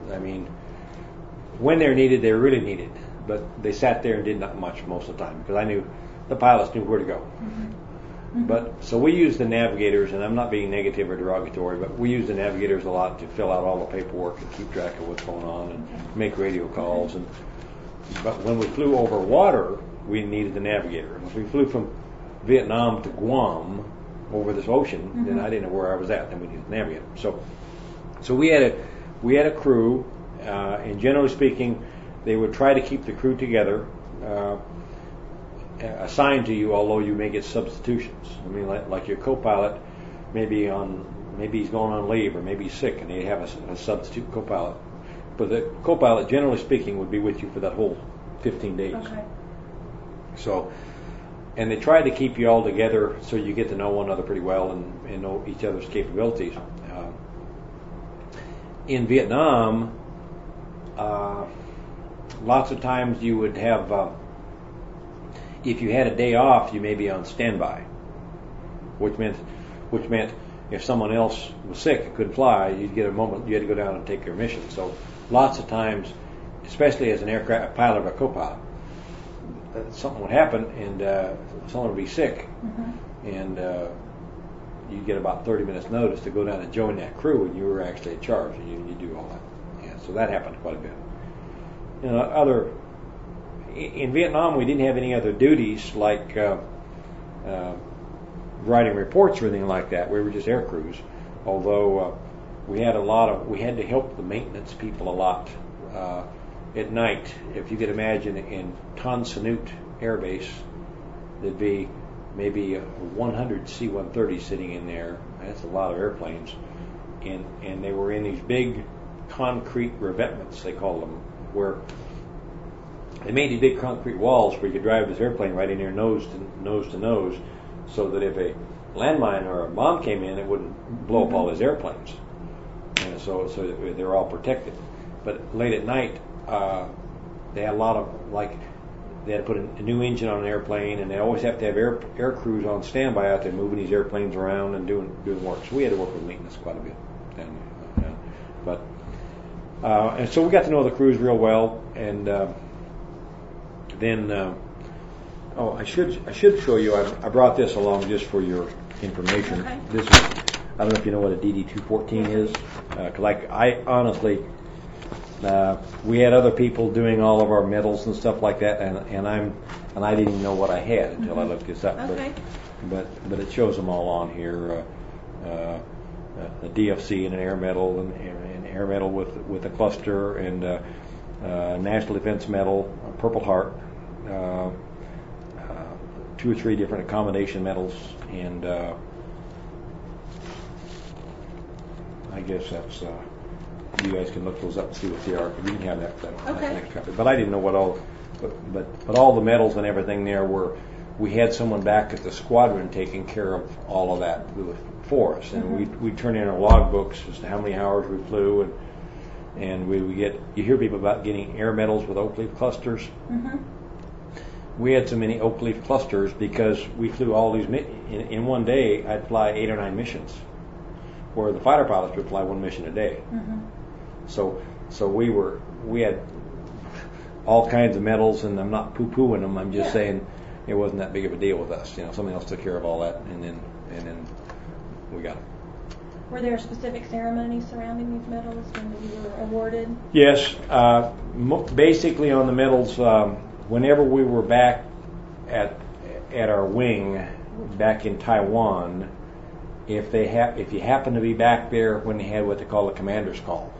Speaker 2: when they're needed, they were really needed. But they sat there and did not much most of the time, because I knew the pilots knew where to go. Mm-hmm. But so we used the navigators, and I'm not being negative or derogatory, but we used the navigators a lot to fill out all the paperwork and keep track of what's going on and make radio calls.
Speaker 3: But when we flew over water, we needed the navigator. And if we flew from Vietnam to Guam over this ocean, then I didn't know where I was at. Then we needed the navigator. So we had a crew, and generally speaking, they would try to keep the crew together, assigned to you, although you may get substitutions. I mean, like your co-pilot, maybe he's going on leave or maybe he's sick, and they have a substitute co-pilot. But the co-pilot, generally speaking, would be with you for that whole 15 days.
Speaker 1: Okay.
Speaker 3: So, and they try to keep you all together so you get to know one another pretty well and know each other's capabilities. In Vietnam, lots of times you would have, if you had a day off, you may be on standby, which meant if someone else was sick and couldn't fly, you'd get a moment, you had to go down and take your mission. So lots of times, especially as an aircraft pilot or a co-pilot, something would happen and someone would be sick, and you'd get about 30 minutes notice to go down and join that crew, and you were actually in charge, and you do all that. Yeah, so that happened quite a bit. In Vietnam, we didn't have any other duties like writing reports or anything like that. We were just air crews. Although we had to help the maintenance people a lot at night. If you could imagine, in Tan Son Nhut Air Base, there'd be maybe 100 C-130s sitting in there. That's a lot of airplanes, and they were in these big concrete revetments, they call them, where they made these big concrete walls where you could drive this airplane right in there nose to nose, so that if a landmine or a bomb came in, it wouldn't blow up all these airplanes. And so they're all protected. But late at night, they had a lot of, they had to put a new engine on an airplane, and they always have to have air crews on standby out there moving these airplanes around and doing work. So we had to work with maintenance quite a bit. And so we got to know the crews real well, and then I should show you. I brought this along just for your information.
Speaker 1: Okay.
Speaker 3: This is, I don't know if you know what a DD-214 is. I honestly, we had other people doing all of our medals and stuff like that, and I didn't even know what I had until I looked this up.
Speaker 1: Okay.
Speaker 3: But it shows them all on here. A DFC and an air medal, and an air medal with a cluster, and National Defense Medal, a Purple Heart, 2 or 3 different accommodation medals, and I guess that's. You guys can look those up and see what they are. You can have that next copy. But I didn't know what all. But all the medals and everything there were. We had someone back at the squadron taking care of all of that for us, and we'd turn in our log books as to how many hours we flew, and we would get. You hear people about getting air medals with oak leaf clusters. We had so many oak leaf clusters because we flew all these in one day. I'd fly 8 or 9 missions, where the fighter pilots would fly 1 mission a day. So we had all kinds of medals, and I'm not poo-pooing them. I'm just saying it wasn't that big of a deal with us. Somebody else took care of all that, and then we got them.
Speaker 1: Were there specific ceremonies surrounding these medals when you were awarded?
Speaker 3: Yes, basically on the medals. Whenever we were back at our wing back in Taiwan, if you happen to be back there when they had what they call a commander's call,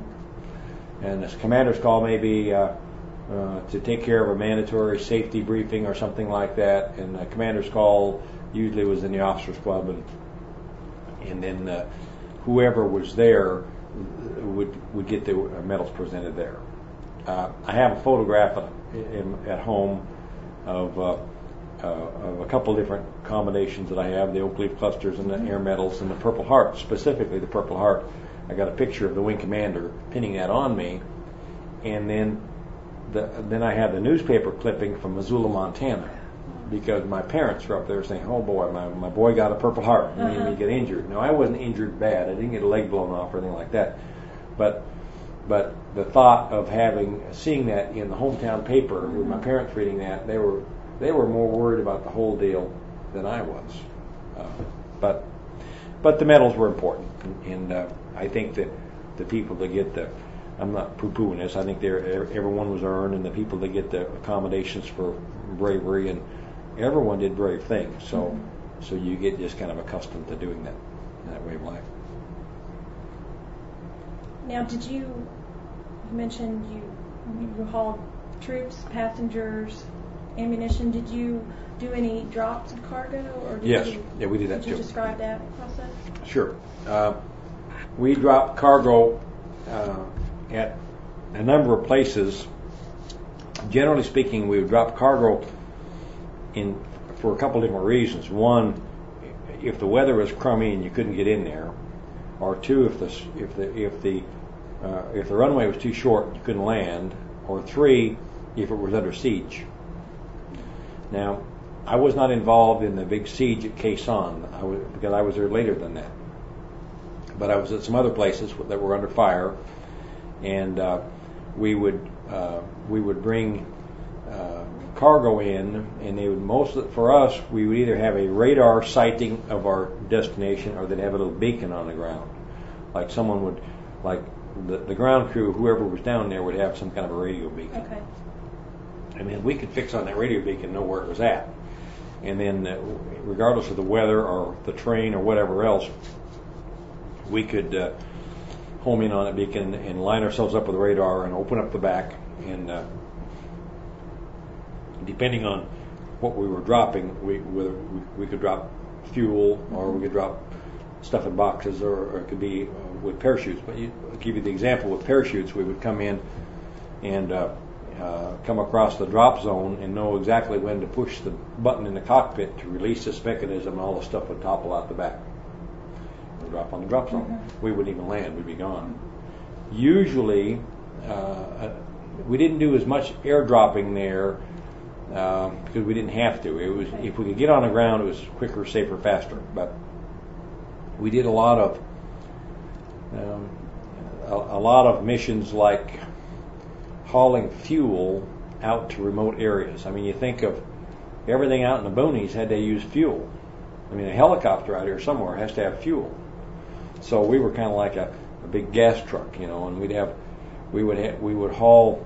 Speaker 3: and this commander's call may be to take care of a mandatory safety briefing or something like that, and the commander's call usually was in the officers' club, and then whoever was there would get the medals presented there. I have a photograph at home of a couple of different combinations that I have, the oak leaf clusters and the air medals and the Purple Heart, specifically the Purple Heart. I got a picture of the wing commander pinning that on me, and then I have the newspaper clipping from Missoula, Montana, because my parents were up there saying, "Oh boy, my boy got a Purple Heart, and he didn't get injured." Now I wasn't injured bad; I didn't get a leg blown off or anything like that, but the thought of seeing that in the hometown paper with my parents reading that, they were more worried about the whole deal than I was. But the medals were important, and I think that the people that get I'm not poo-pooing this. I think everyone was earned, and the people that get the accommodations for bravery, and everyone did brave things. So you get just kind of accustomed to doing that way of life.
Speaker 1: Now, you mentioned you hauled troops, passengers, ammunition. Did you do any drops of cargo? Or
Speaker 3: Yes, we did that too.
Speaker 1: Could you describe that process?
Speaker 3: Sure. We dropped cargo at a number of places. Generally speaking, we would drop cargo for a couple different reasons. One, if the weather was crummy and you couldn't get in there, or two, if the runway was too short, you couldn't land, or three, if it was under siege. Now, I was not involved in the big siege at Khe Sanh because I was there later than that. But I was at some other places that were under fire, and we would bring cargo in, and they would for us, we would either have a radar sighting of our destination, or they'd have a little beacon on the ground. Like someone would, like the ground crew, whoever was down there, would have some kind of a radio beacon.
Speaker 1: Okay.
Speaker 3: I mean, we could fix on that radio beacon and know where it was at. And then, regardless of the weather or the terrain or whatever else, we could home in on that beacon and line ourselves up with the radar and open up the back. And depending on what we were dropping, whether we could drop fuel, or we could drop stuff in boxes, or it could be with parachutes. But I'll give you the example with parachutes. We would come in and come across the drop zone and know exactly when to push the button in the cockpit to release this mechanism, and all the stuff would topple out the back. We'd drop on the drop zone. Mm-hmm. We wouldn't even land. We'd be gone. Usually, we didn't do as much airdropping there because we didn't have to. It was if we could get on the ground, it was quicker, safer, faster. But we did a lot of missions like hauling fuel out to remote areas. I mean, you think of everything out in the boonies had to use fuel. I mean, a helicopter out here somewhere has to have fuel. So we were kind of like a big gas truck, and we would haul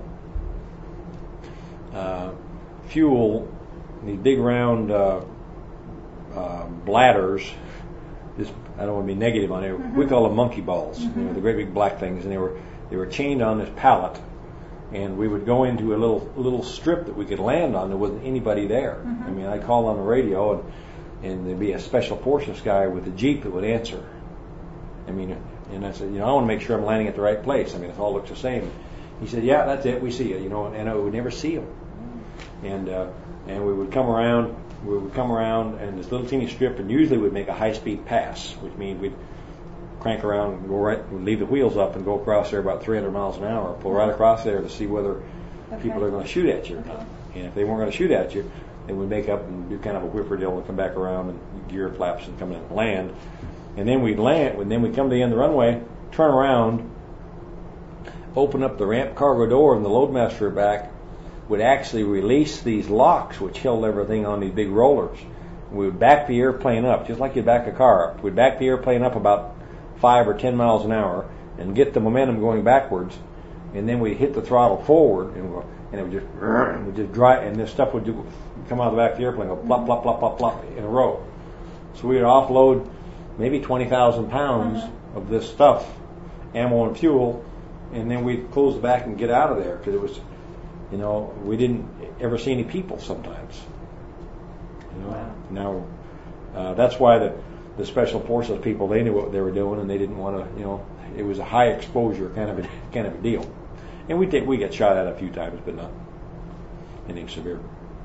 Speaker 3: fuel, these big round bladders. I don't want to be negative on it. Mm-hmm. We call them monkey balls. Mm-hmm. The great big black things, and they were chained on this pallet. And we would go into a little strip that we could land on. There wasn't anybody there. Mm-hmm. I mean, I'd call on the radio, and there'd be a special forces guy with a Jeep that would answer. I mean, and I said, I want to make sure I'm landing at the right place. I mean, it all looks the same. He said, yeah, that's it. We see you. And I would never see him. And we would come around. And this little teeny strip, and usually we'd make a high-speed pass, which means we'd crank around and go right, we'd leave the wheels up and go across there about 300 miles an hour, pull right across there to see whether people are going to shoot at you or not. And if they weren't going to shoot at you, then we'd make up and do kind of a whipper-dill and come back around and gear flaps and come in and land. And then we'd land, and then we'd come to the end of the runway, turn around, open up the ramp cargo door, and the loadmaster back would actually release these locks which held everything on these big rollers. We would back the airplane up, just like you'd back a car up. We'd back the airplane up about 5 or 10 miles an hour and get the momentum going backwards, and then we'd hit the throttle forward, and it would just dry, and this stuff would come out of the back of the airplane, go plop, plop, plop, plop, plop in a row. So we'd offload maybe 20,000 pounds of this stuff, ammo and fuel, and then we'd close the back and get out of there because it was, we didn't ever see any people sometimes.
Speaker 1: Wow.
Speaker 3: Now, that's why the special forces people, they knew what they were doing, and they didn't want to, it was a high exposure kind of a deal. And we got shot at a few times, but not anything severe.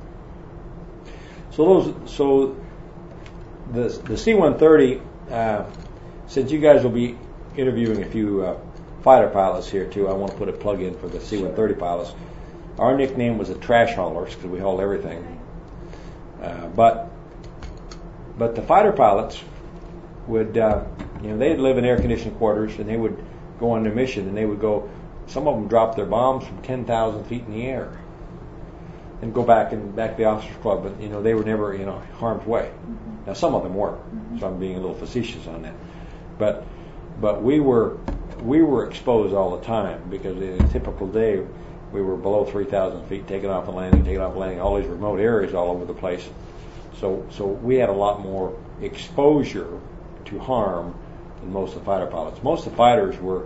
Speaker 3: So the C-130, since you guys will be interviewing a few fighter pilots here too, I want to put a plug in for the C-130 pilots. Our nickname was the trash haulers because we hauled everything. But the fighter pilots would, they'd live in air-conditioned quarters, and they would go on their mission, and they would go. Some of them dropped their bombs from 10,000 feet in the air, and go back to the officers' club. But they were never harm's way. Mm-hmm. Now some of them were, so I'm being a little facetious on that. But we were we were exposed all the time because in a typical day we were below 3,000 feet, taking off and landing, all these remote areas all over the place. So we had a lot more exposure to harm than most of the fighter pilots. Most of the fighters were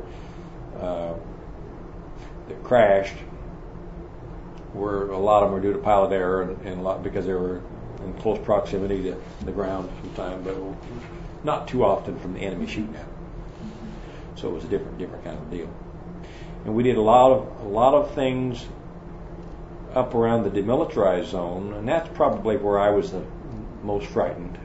Speaker 3: that crashed. A lot of them were due to pilot error and a lot because they were in close proximity to the ground sometimes, but not too often from the enemy shooting at them. So it was a different kind of deal. And we did a lot of things up around the demilitarized zone, and that's probably where I was the most frightened.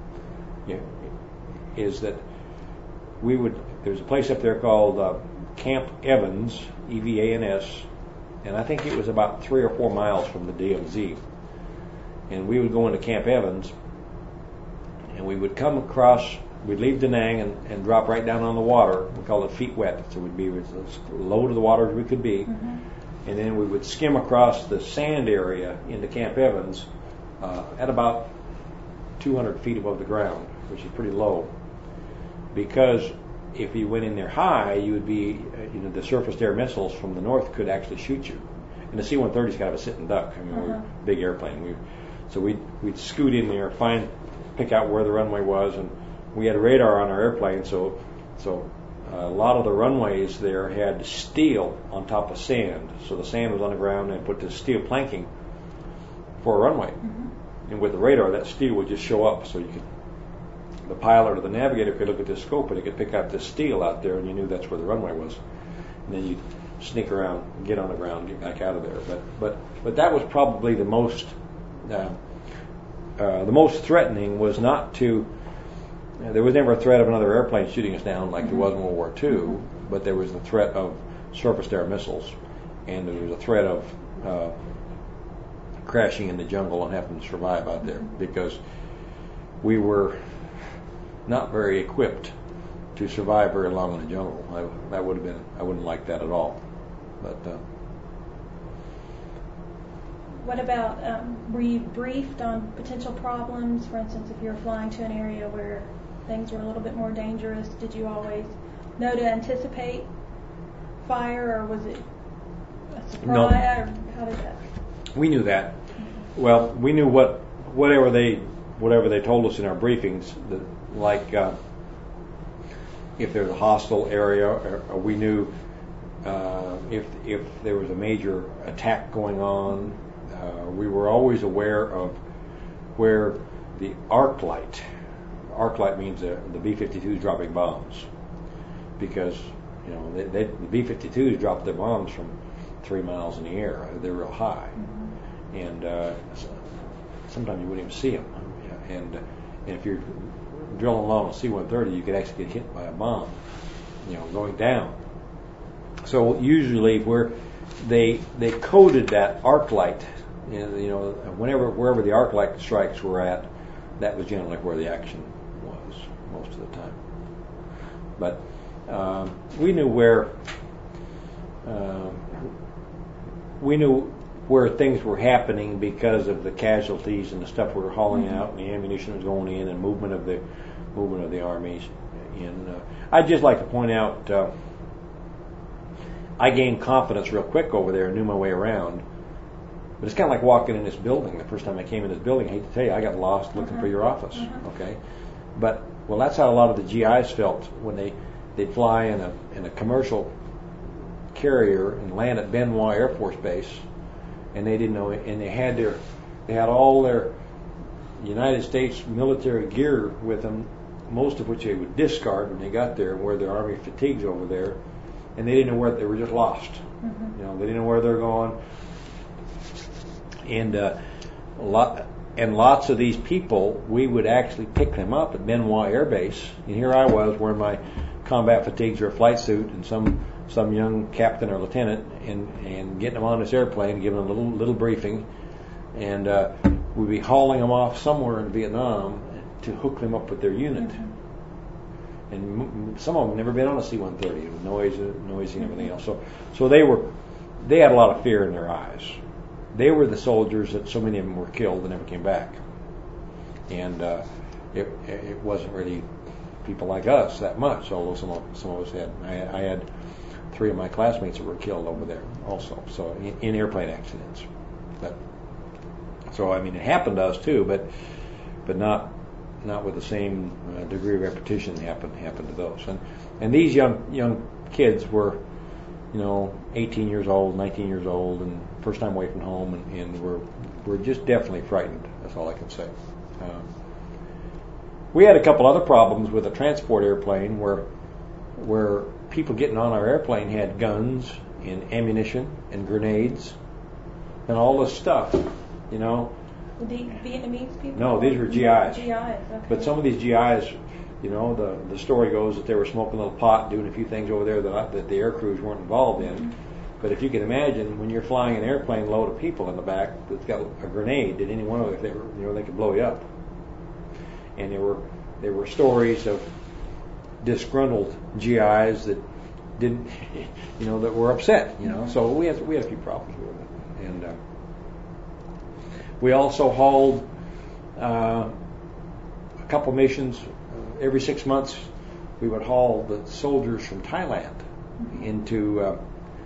Speaker 3: Is that there's a place up there called Camp Evans, EVANS, and I think it was about 3 or 4 miles from the DMZ. And we would go into Camp Evans, and we would come across. We'd leave Da Nang and drop right down on the water. We call it feet wet, so we'd be as low to the water as we could be. Mm-hmm. And then we would skim across the sand area into Camp Evans at about 200 feet above the ground, which is pretty low. Because if you went in there high, you would be, the surface-to-air missiles from the north could actually shoot you. And the C-130 is kind of a sitting duck. I mean, we're a big airplane. So we'd scoot in there, pick out where the runway was, and we had radar on our airplane, so a lot of the runways there had steel on top of sand. So the sand was on the ground and put the steel planking for a runway. Mm-hmm. And with the radar, that steel would just show up, so the pilot or the navigator could look at the scope and it could pick out the steel out there, and you knew that's where the runway was. And then you'd sneak around, get on the ground, get back out of there. But that was probably the most threatening. Was not to. There was never a threat of another airplane shooting us down like there was in World War II, but there was the threat of surface-to-air missiles, and there was a threat of crashing in the jungle and having to survive out there because we were not very equipped to survive very long in the jungle. I wouldn't like that at all. But
Speaker 1: what about, were you briefed on potential problems? For instance, if you were flying to an area where things were a little bit more dangerous, did you always know to anticipate fire, or was it a surprise?
Speaker 3: No.
Speaker 1: Or how did that?
Speaker 3: We knew that. Well, we knew whatever they told us in our briefings, like if there's a hostile area, or we knew if there was a major attack going on. We were always aware of where the arc light means the B-52s dropping bombs, because the B-52s drop their bombs from 3 miles in the air. They're real high, and sometimes you wouldn't even see them. And if you're drilling along a C-130, you could actually get hit by a bomb, going down. So usually where they coded that arc light, wherever the arc light strikes were at, that was generally where the action was most of the time. But we knew where things were happening because of the casualties and the stuff we were hauling out, and the ammunition was going in, and movement of the armies. And I'd just like to point out, I gained confidence real quick over there and knew my way around. But it's kind of like walking in this building. The first time I came in this building, I hate to tell you, I got lost looking for your office. Okay, but that's how a lot of the GIs felt when they'd fly in a commercial carrier and land at Benoit Air Force Base, and they didn't know it, and they had all their United States military gear with them, most of which they would discard when they got there and wear their Army fatigues over there, and they didn't know where they were, just lost. They didn't know where they're going. And lots of these people, we would actually pick them up at Benoit Air Base. And here I was wearing my combat fatigues or a flight suit, and some young captain or lieutenant, and getting them on this airplane, giving them a little briefing, and we'd be hauling them off somewhere in Vietnam to hook them up with their unit. And some of them had never been on a C-130. It was noisy and everything else. So they had a lot of fear in their eyes. They were the soldiers that so many of them were killed and never came back. And it wasn't really people like us that much, although some of us had. I had 3 of my classmates that were killed over there also, so in airplane accidents. So I mean, it happened to us too, but not with the same degree of repetition happened to those. And these young kids were, 18 years old, 19 years old, and first time away from home, and were just definitely frightened. That's all I can say. We had a couple other problems with a transport airplane where people getting on our airplane had guns and ammunition and grenades and all this stuff,
Speaker 1: The Vietnamese people?
Speaker 3: No, these were GIs.
Speaker 1: GIs, okay.
Speaker 3: But some of these GIs, the story goes that they were smoking a little pot, doing a few things over there that the air crews weren't involved in. Mm-hmm. But if you can imagine, when you're flying an airplane load of people in the back that's got a grenade, that any one of them, they could blow you up. And there were stories of disgruntled GIs that didn't, that were upset. So we had a few problems with it, and we also hauled a couple missions every 6 months. We would haul the soldiers from Thailand into.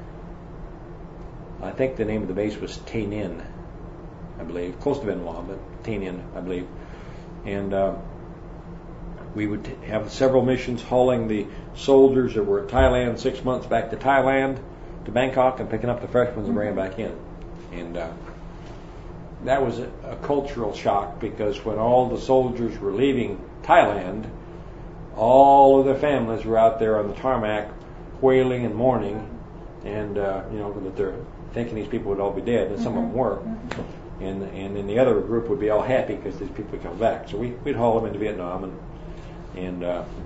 Speaker 3: I think the name of the base was Tay Ninh, I believe, close to Bien Hoa, but Tay Ninh, I believe. And we would have several missions hauling the soldiers that were at Thailand 6 months back to Thailand, to Bangkok, and picking up the fresh ones and bringing them back in. And that was a cultural shock, because when all the soldiers were leaving Thailand, all of their families were out there on the tarmac wailing and mourning, and that they're thinking these people would all be dead, and some of them were. And then the other group would be all happy because these people would come back. So we'd haul them into Vietnam, and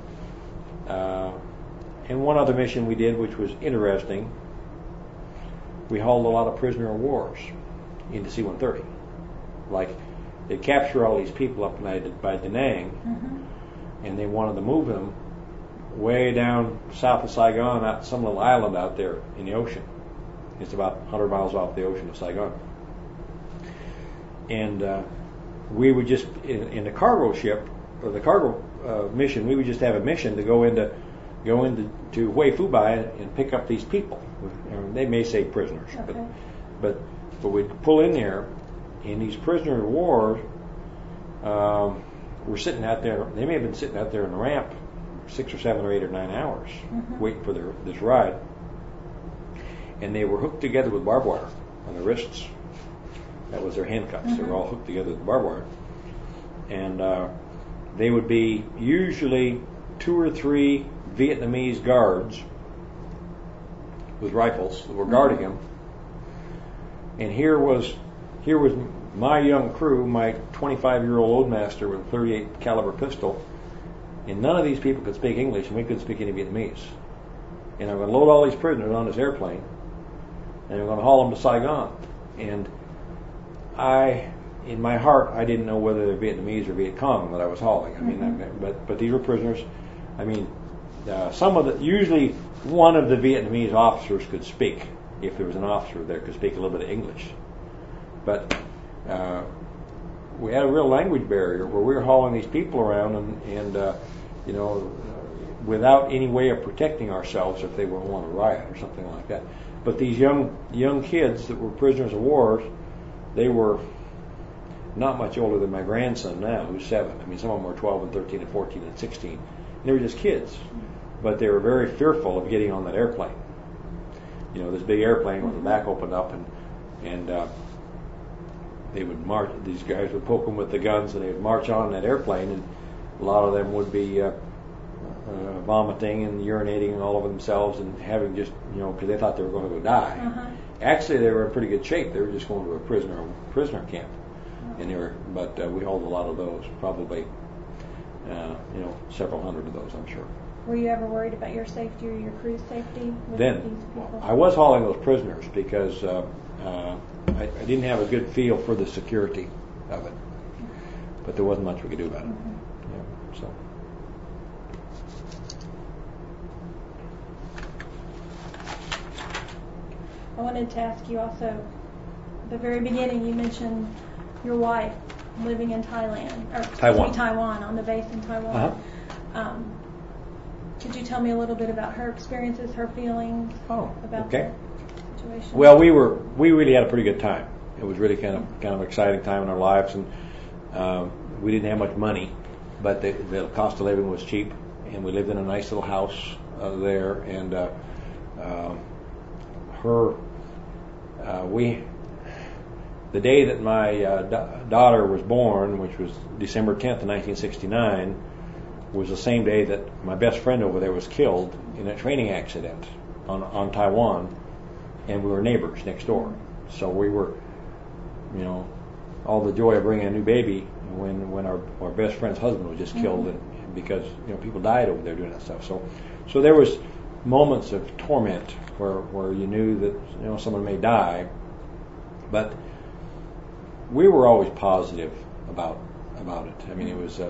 Speaker 3: one other mission we did, which was interesting. We hauled a lot of prisoner of wars into C-130. Like, they capture all these people up by Da Nang, and they wanted to move them way down south of Saigon, out to some little island out there in the ocean. It's about 100 miles off the ocean of Saigon. And we would just, in the cargo ship, or the cargo mission, we would just have a mission to go into Hue Phu Bai and pick up these people. They may say prisoners, okay. but we'd pull in there, and these prisoners of war were sitting out there. They may have been sitting out there in the ramp 6 or 7 or 8 or 9 hours waiting for this ride, and they were hooked together with barbed wire on their wrists. That was their handcuffs. They were all hooked together with barbed wire, and they would be usually 2 or 3 Vietnamese guards with rifles that were guarding them. And here was my young crew, my 25-year-old loadmaster with a 38 caliber pistol, and none of these people could speak English, and we couldn't speak any Vietnamese. And I'm going to load all these prisoners on this airplane, and I'm going to haul them to Saigon. And in my heart, I didn't know whether they're Vietnamese or Viet Cong that I was hauling. I mean, but these were prisoners. I mean, usually one of the Vietnamese officers could speak, if there was an officer there could speak a little bit of English. But we had a real language barrier where we were hauling these people around, and without any way of protecting ourselves if they were on a riot or something like that. But these young kids that were prisoners of war, they were not much older than my grandson now, who's 7. I mean, some of them were 12 and 13 and 14 and 16. And they were just kids, but they were very fearful of getting on that airplane. This big airplane with the back opened up, and they would march. These guys would poke them with the guns, and they would march on that airplane, and a lot of them would be vomiting and urinating all over themselves, and having just because they thought they were going to go die. Actually, they were in pretty good shape. They were just going to a prisoner camp, and but we hauled a lot of those, probably several hundred of those, I'm sure.
Speaker 1: Were you ever worried about your safety or your crew's safety with
Speaker 3: then
Speaker 1: these people?
Speaker 3: I was hauling those prisoners because I didn't have a good feel for the security of it, but there wasn't much we could do about it. So.
Speaker 1: I wanted to ask you also, at the very beginning you mentioned your wife living in Taiwan on the base in Taiwan. Could you tell me a little bit about her experiences, her feelings about
Speaker 3: okay.
Speaker 1: the situation?
Speaker 3: Well, we really had a pretty good time. It was really kind of an exciting time in our lives, and we didn't have much money, but the cost of living was cheap, and we lived in a nice little house there. And the day that my daughter was born, which was December 10th, 1969, was the same day that my best friend over there was killed in a training accident on Taiwan, and we were neighbors next door. So we were, all the joy of bringing a new baby when our best friend's husband was just killed, and because people died over there doing that stuff. So there was moments of torment where you knew that someone may die, but we were always positive about it. I mean, it was.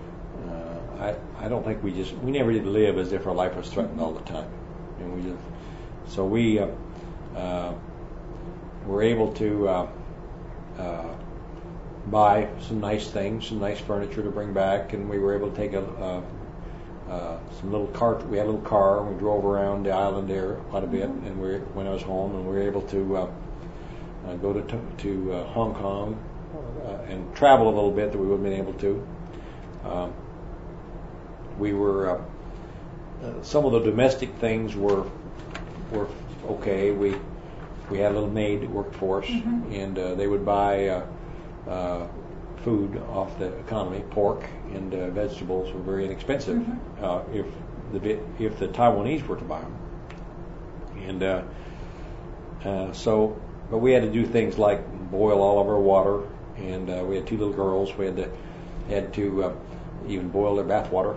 Speaker 3: I don't think we never did live as if our life was threatened all the time, and we were able to buy some nice things, some nice furniture to bring back, and we were able to take some little car. We had a little car, and we drove around the island there quite a bit. And when I was home, and we were able to go to Hong Kong and travel a little bit that we wouldn't have been able to. We were some of the domestic things were okay. We had a little maid that worked for us, and they would buy food off the economy. Pork and vegetables were very inexpensive if the Taiwanese were to buy them. And but we had to do things like boil all of our water, and we had two little girls. We had to even boil their bath water.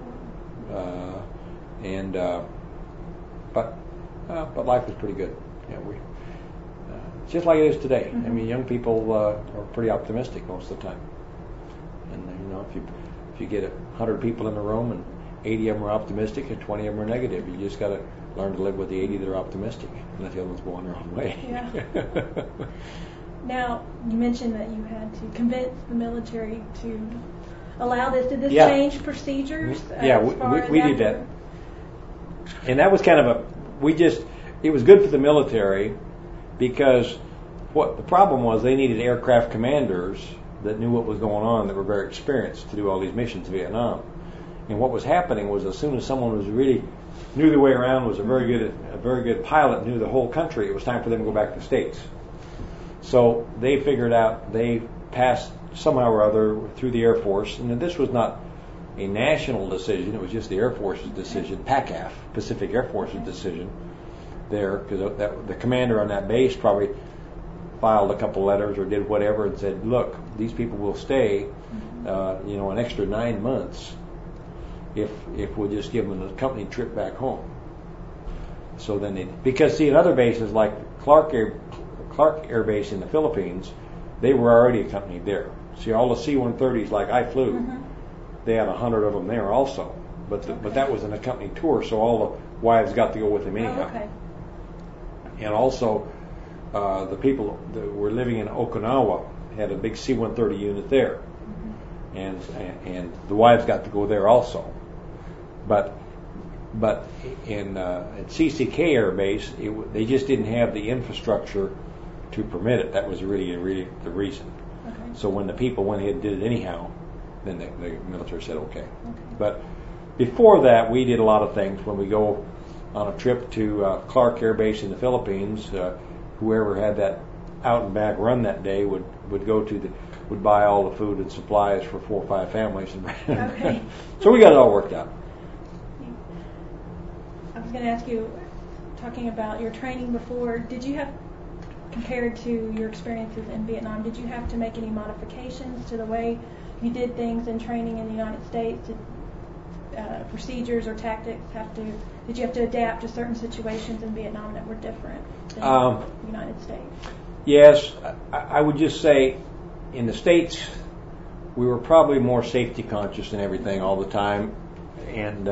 Speaker 3: But life was pretty good. Just like it is today. I mean, young people are pretty optimistic most of the time. And if you get 100 people in the room and 80 of them are optimistic and 20 of them are negative, you just got to learn to live with the 80 that are optimistic and let the other ones go on their own way.
Speaker 1: Yeah. Now, you mentioned that you had to convince the military to allow this. Did this change procedures?
Speaker 3: We did that. And that was kind of it was good for the military because what the problem was, they needed aircraft commanders that knew what was going on, that were very experienced to do all these missions in Vietnam. And what was happening was, as soon as someone was really knew their way around, was a very good pilot, knew the whole country, it was time for them to go back to the States. So they figured out, they passed somehow or other through the Air Force, and this was not a national decision, it was just the Air Force's decision, PACAF, Pacific Air Force's decision there, because the commander on that base probably filed a couple letters or did whatever and said, look, these people will stay an extra 9 months if we'll just give them a company trip back home. So then because in other bases like Clark Air Base in the Philippines, they were already accompanied there. See, all the C-130s like I flew, they had 100 of them there also. But that was an accompanied tour, so all the wives got to go with them anyhow.
Speaker 1: Oh, okay.
Speaker 3: And also, the people that were living in Okinawa had a big C-130 unit there, and the wives got to go there also. But at CCK Air Base, they just didn't have the infrastructure to permit it. That was really the reason.
Speaker 1: Okay.
Speaker 3: So when the people went ahead and did it anyhow, then the military said okay. But before that, we did a lot of things. When we go on a trip to Clark Air Base in the Philippines, whoever had that out and back run that day would buy all the food and supplies for 4 or 5 families.
Speaker 1: Okay.
Speaker 3: So we got it all worked out.
Speaker 1: I was going to ask you, talking about your training before, did you have, compared to your experiences in Vietnam, did you have to make any modifications to the way you did things in training in the United States? Did procedures or tactics did you have to adapt to certain situations in Vietnam that were different than the United States?
Speaker 3: Yes, I would just say in the States we were probably more safety conscious and everything all the time, and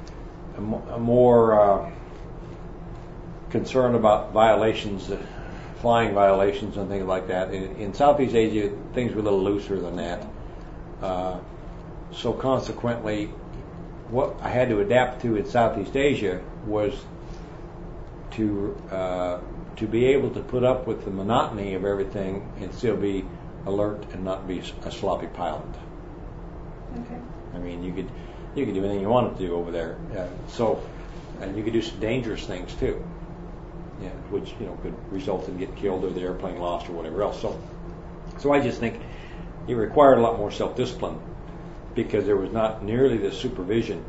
Speaker 3: more concerned about violations, flying violations and things like that. In Southeast Asia, things were a little looser than that. So consequently, what I had to adapt to in Southeast Asia was to be able to put up with the monotony of everything and still be alert and not be a sloppy pilot.
Speaker 1: Okay.
Speaker 3: I mean, you could do anything you wanted to do over there. And you could do some dangerous things too, which could result in getting killed or the airplane lost or whatever else. So I just think it required a lot more self-discipline because there was not nearly the supervision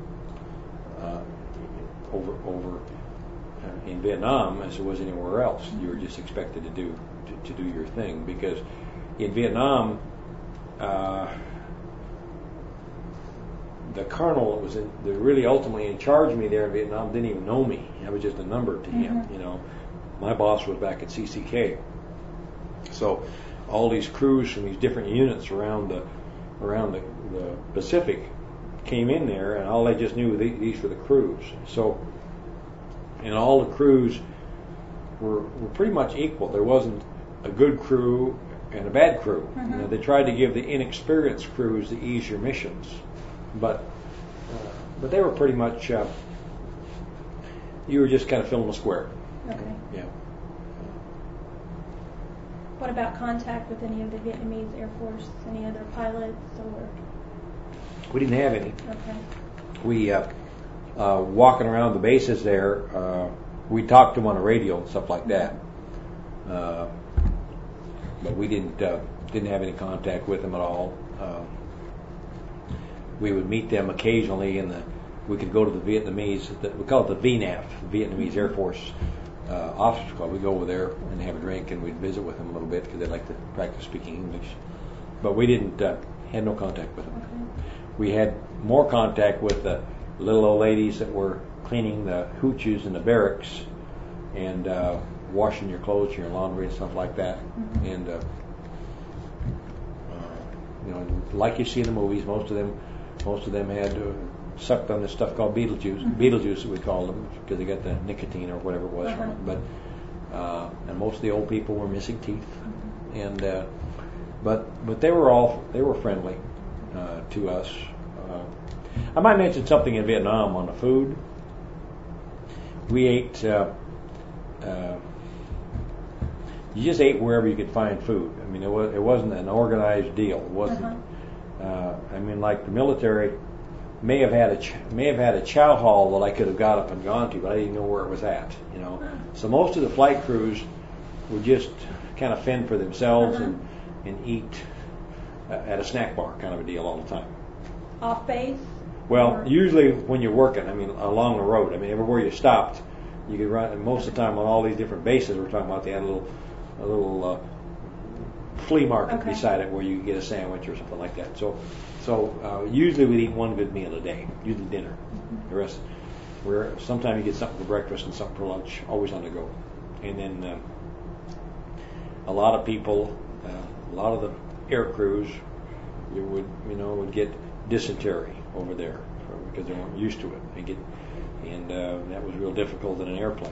Speaker 3: over in Vietnam as there was anywhere else. You were just expected to do your thing because in Vietnam. The colonel that was that really ultimately in charge of me there in Vietnam didn't even know me. I was just a number to him. My boss was back at CCK. So all these crews from these different units around the Pacific came in there, and all I just knew these were the crews. So, and all the crews were pretty much equal. There wasn't a good crew and a bad crew. They tried to give the inexperienced crews the easier missions. But they were pretty much you were just kind of filling a square.
Speaker 1: Okay.
Speaker 3: Yeah.
Speaker 1: What about contact with any of the Vietnamese Air Force? Any other pilots or?
Speaker 3: We didn't have any.
Speaker 1: Okay.
Speaker 3: We walking around the bases there, we talked to them on the radio and stuff like that. But we didn't have any contact with them at all. We would meet them occasionally, we could go to the Vietnamese. We call it the VNAF, Vietnamese Air Force Officers Club. We'd go over there and have a drink, and we'd visit with them a little bit because they'd like to practice speaking English. But we didn't had no contact with them.
Speaker 1: Okay.
Speaker 3: We had more contact with the little old ladies that were cleaning the hooches in the barracks and washing your clothes, your laundry, and stuff like that. And like you see in the movies, most of them had sucked on this stuff called Beetlejuice. Beetlejuice, we called them, because they got the nicotine or whatever it was from it. But and most of the old people were missing teeth, and but they were friendly to us. I might mention something in Vietnam on the food. We ate. You just ate wherever you could find food. I mean, it wasn't an organized deal. It wasn't. I mean, like the military may have had a chow hall that I could have got up and gone to, but I didn't know where it was at. So most of the flight crews would just kind of fend for themselves and eat at a snack bar, kind of a deal all the time.
Speaker 1: Off base?
Speaker 3: Well, usually when you're working, I mean, along the road. I mean, everywhere you stopped, you could run. And most of the time on all these different bases we're talking about, they had a little flea market beside it where you could get a sandwich or something like that. So usually we'd eat one good meal a day, usually dinner. The rest, sometimes you get something for breakfast and something for lunch, always on the go. And then a lot of people, a lot of the air crews, would get dysentery over there because they weren't used to it. And that was real difficult in an airplane.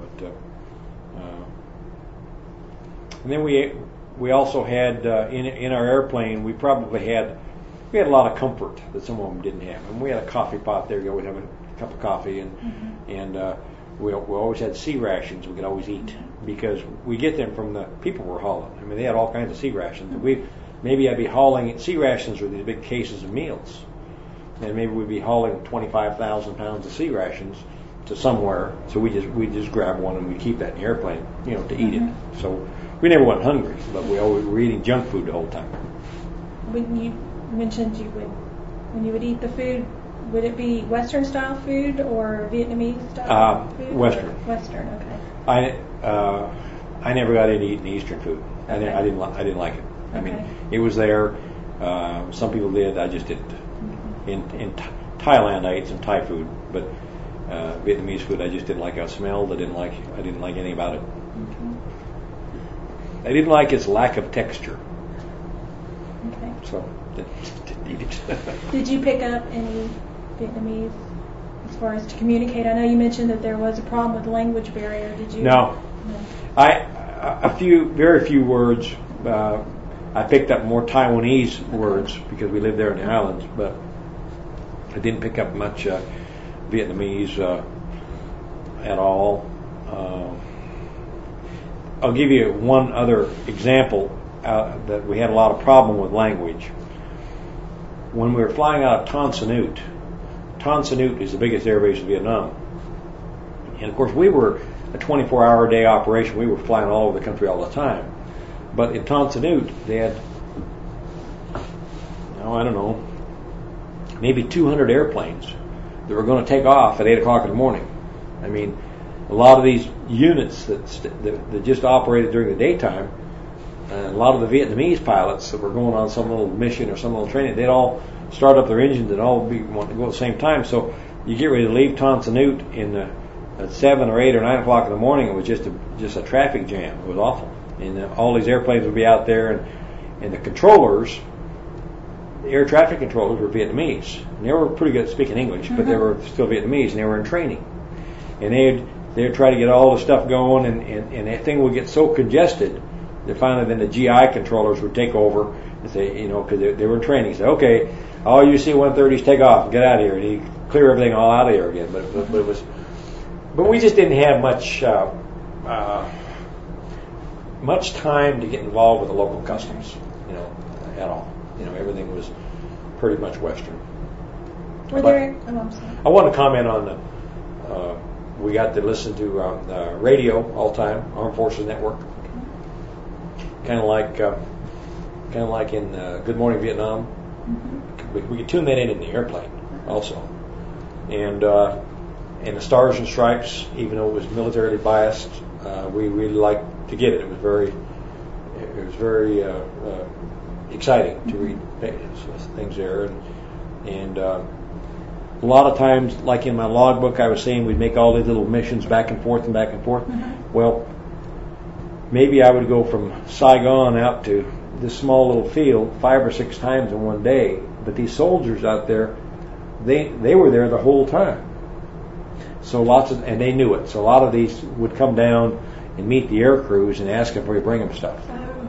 Speaker 3: And then we also had in our airplane we had a lot of comfort that some of them didn't have. And we had a coffee pot there. You always have a cup of coffee, and we always had sea rations we could always eat because we get them from the people we're hauling. I mean, they had all kinds of sea rations. Maybe I'd be hauling sea rations with these big cases of meals, and maybe we'd be hauling 25,000 pounds of sea rations to somewhere. So we just grab one and we keep that in the airplane, to eat it. So we never went hungry, but we were eating junk food the whole time.
Speaker 1: When you mentioned when you would eat the food, would it be Western style food or Vietnamese style food?
Speaker 3: Western.
Speaker 1: Western, okay.
Speaker 3: I never got into eating Eastern food.
Speaker 1: Okay.
Speaker 3: I didn't like it. I
Speaker 1: Okay.
Speaker 3: mean, it was there. Some people did. I just didn't. In Thailand, I ate some Thai food, but Vietnamese food I just didn't like how it smelled. I didn't like anything about it. I didn't like its lack of texture.
Speaker 1: Okay.
Speaker 3: So didn't eat it.
Speaker 1: Did you pick up any Vietnamese as far as to communicate? I know you mentioned that there was a problem with the language barrier. Did you?
Speaker 3: No. Very few words. I picked up more Taiwanese words because we lived there in the islands, but I didn't pick up much Vietnamese at all. I'll give you one other example that we had a lot of problem with language. When we were flying out of Tan Son Nhut is the biggest air base in Vietnam. And of course we were a 24-hour a day operation. We were flying all over the country all the time. But in Tan Son Nhut they had, I don't know, maybe 200 airplanes that were going to take off at 8 o'clock in the morning. I mean, a lot of these units that just operated during the daytime, and a lot of the Vietnamese pilots that were going on some little mission or some little training, they'd all start up their engines and all want to go at the same time. So you get ready to leave Tan Son Nhut at 7 or 8 or 9 o'clock in the morning. It was just a traffic jam. It was awful, and all these airplanes would be out there, and the controllers, the air traffic controllers, were Vietnamese. And they were pretty good at speaking English, but they were still Vietnamese, and they were in training. And they'd try to get all the stuff going, and that thing would get so congested that finally then the GI controllers would take over and say, because they were in training, say, okay, all you C-130s take off, get out of here, and he'd clear everything all out of here again. But we just didn't have much time to get involved with the local customs, at all. Everything was pretty much Western.
Speaker 1: I'm sorry.
Speaker 3: I want to comment on we got to listen to radio all the time, Armed Forces Network, kind of like in Good Morning Vietnam. Mm-hmm. We could tune that in the airplane also, and the Stars and Stripes, even though it was militarily biased, we really liked to get it. It was very exciting to read things there, and a lot of times, like in my logbook, I was saying we'd make all these little missions back and forth and back and forth. Mm-hmm. Well, maybe I would go from Saigon out to this small little field 5 or 6 times in one day, but these soldiers out there, they were there the whole time. So and they knew it. So a lot of these would come down and meet the air crews and ask if we bring them stuff.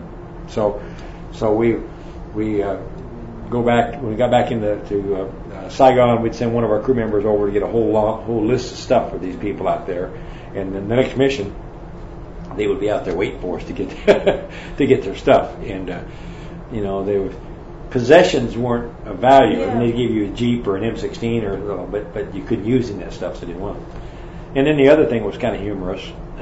Speaker 3: So we go back when we got back into Saigon. We'd send one of our crew members over to get a whole list of stuff for these people out there, and then the next mission they would be out there waiting for us to get to get their stuff. And possessions weren't of value. Yeah. I mean, they gave you a Jeep or an M16 but you couldn't use any of that stuff, so they didn't want it. And then the other thing was kind of humorous.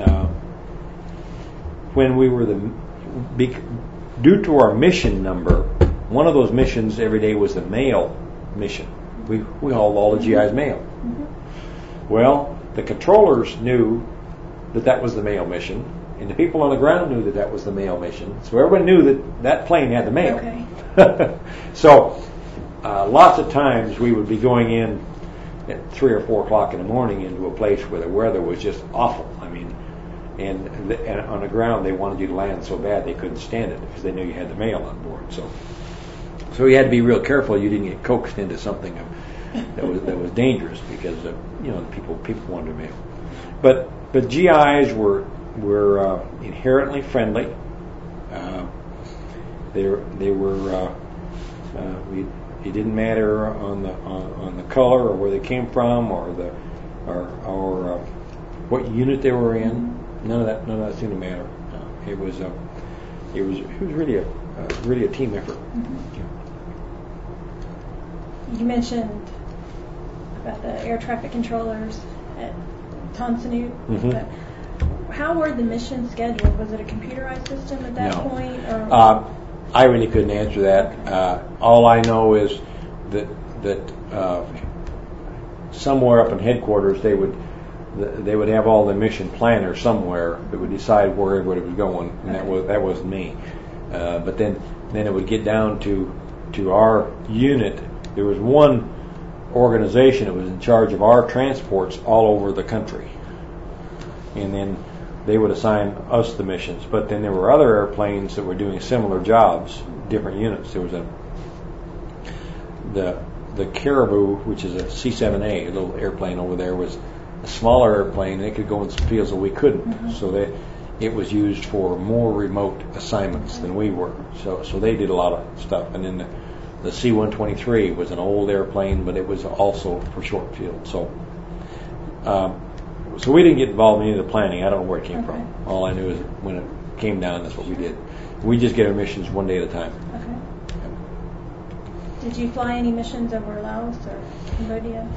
Speaker 3: When we were due to our mission number, one of those missions every day was the mail mission. We hauled all the GI's mail. Mm-hmm. Well, the controllers knew that was the mail mission, and the people on the ground knew that was the mail mission. So everyone knew that plane had the mail. Okay. So lots of times we would be going in at 3 or 4 o'clock in the morning into a place where the weather was just awful. I mean, and on the ground they wanted you to land so bad they couldn't stand it because they knew you had the mail on board. So you had to be real careful you didn't get coaxed into something that was dangerous because people wanted their mail. But GIs were inherently friendly. They were. It didn't matter on the color or where they came from or what unit they were in. None of that seemed to matter. It was really a team effort.
Speaker 1: Mm-hmm. You mentioned about the air traffic controllers at Tan Son Nhut. Mm-hmm. How were the missions scheduled? Was it a computerized system at that point? Or?
Speaker 3: I really couldn't answer that. Okay. All I know is that somewhere up in headquarters they would have all the mission planners somewhere that would decide where everybody was going, and okay. that wasn't me. But then it would get down to our unit. There was one organization that was in charge of our transports all over the country, and then they would assign us the missions. But then there were other airplanes that were doing similar jobs, different units. There was the Caribou, which is a C-7A, a little airplane over there, was a smaller airplane. They could go in some fields that we couldn't. Mm-hmm. So it was used for more remote assignments than we were. So they did a lot of stuff. And then The C-123 was an old airplane, but it was also for short field. So we didn't get involved in any of the planning. I don't know where it came from. All I knew is when it came down, that's what we did. We just get our missions one day at a time.
Speaker 1: Okay. Did you fly any missions over Laos or Cambodia?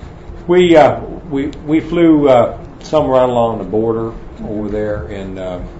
Speaker 3: We flew some right along the border over there, and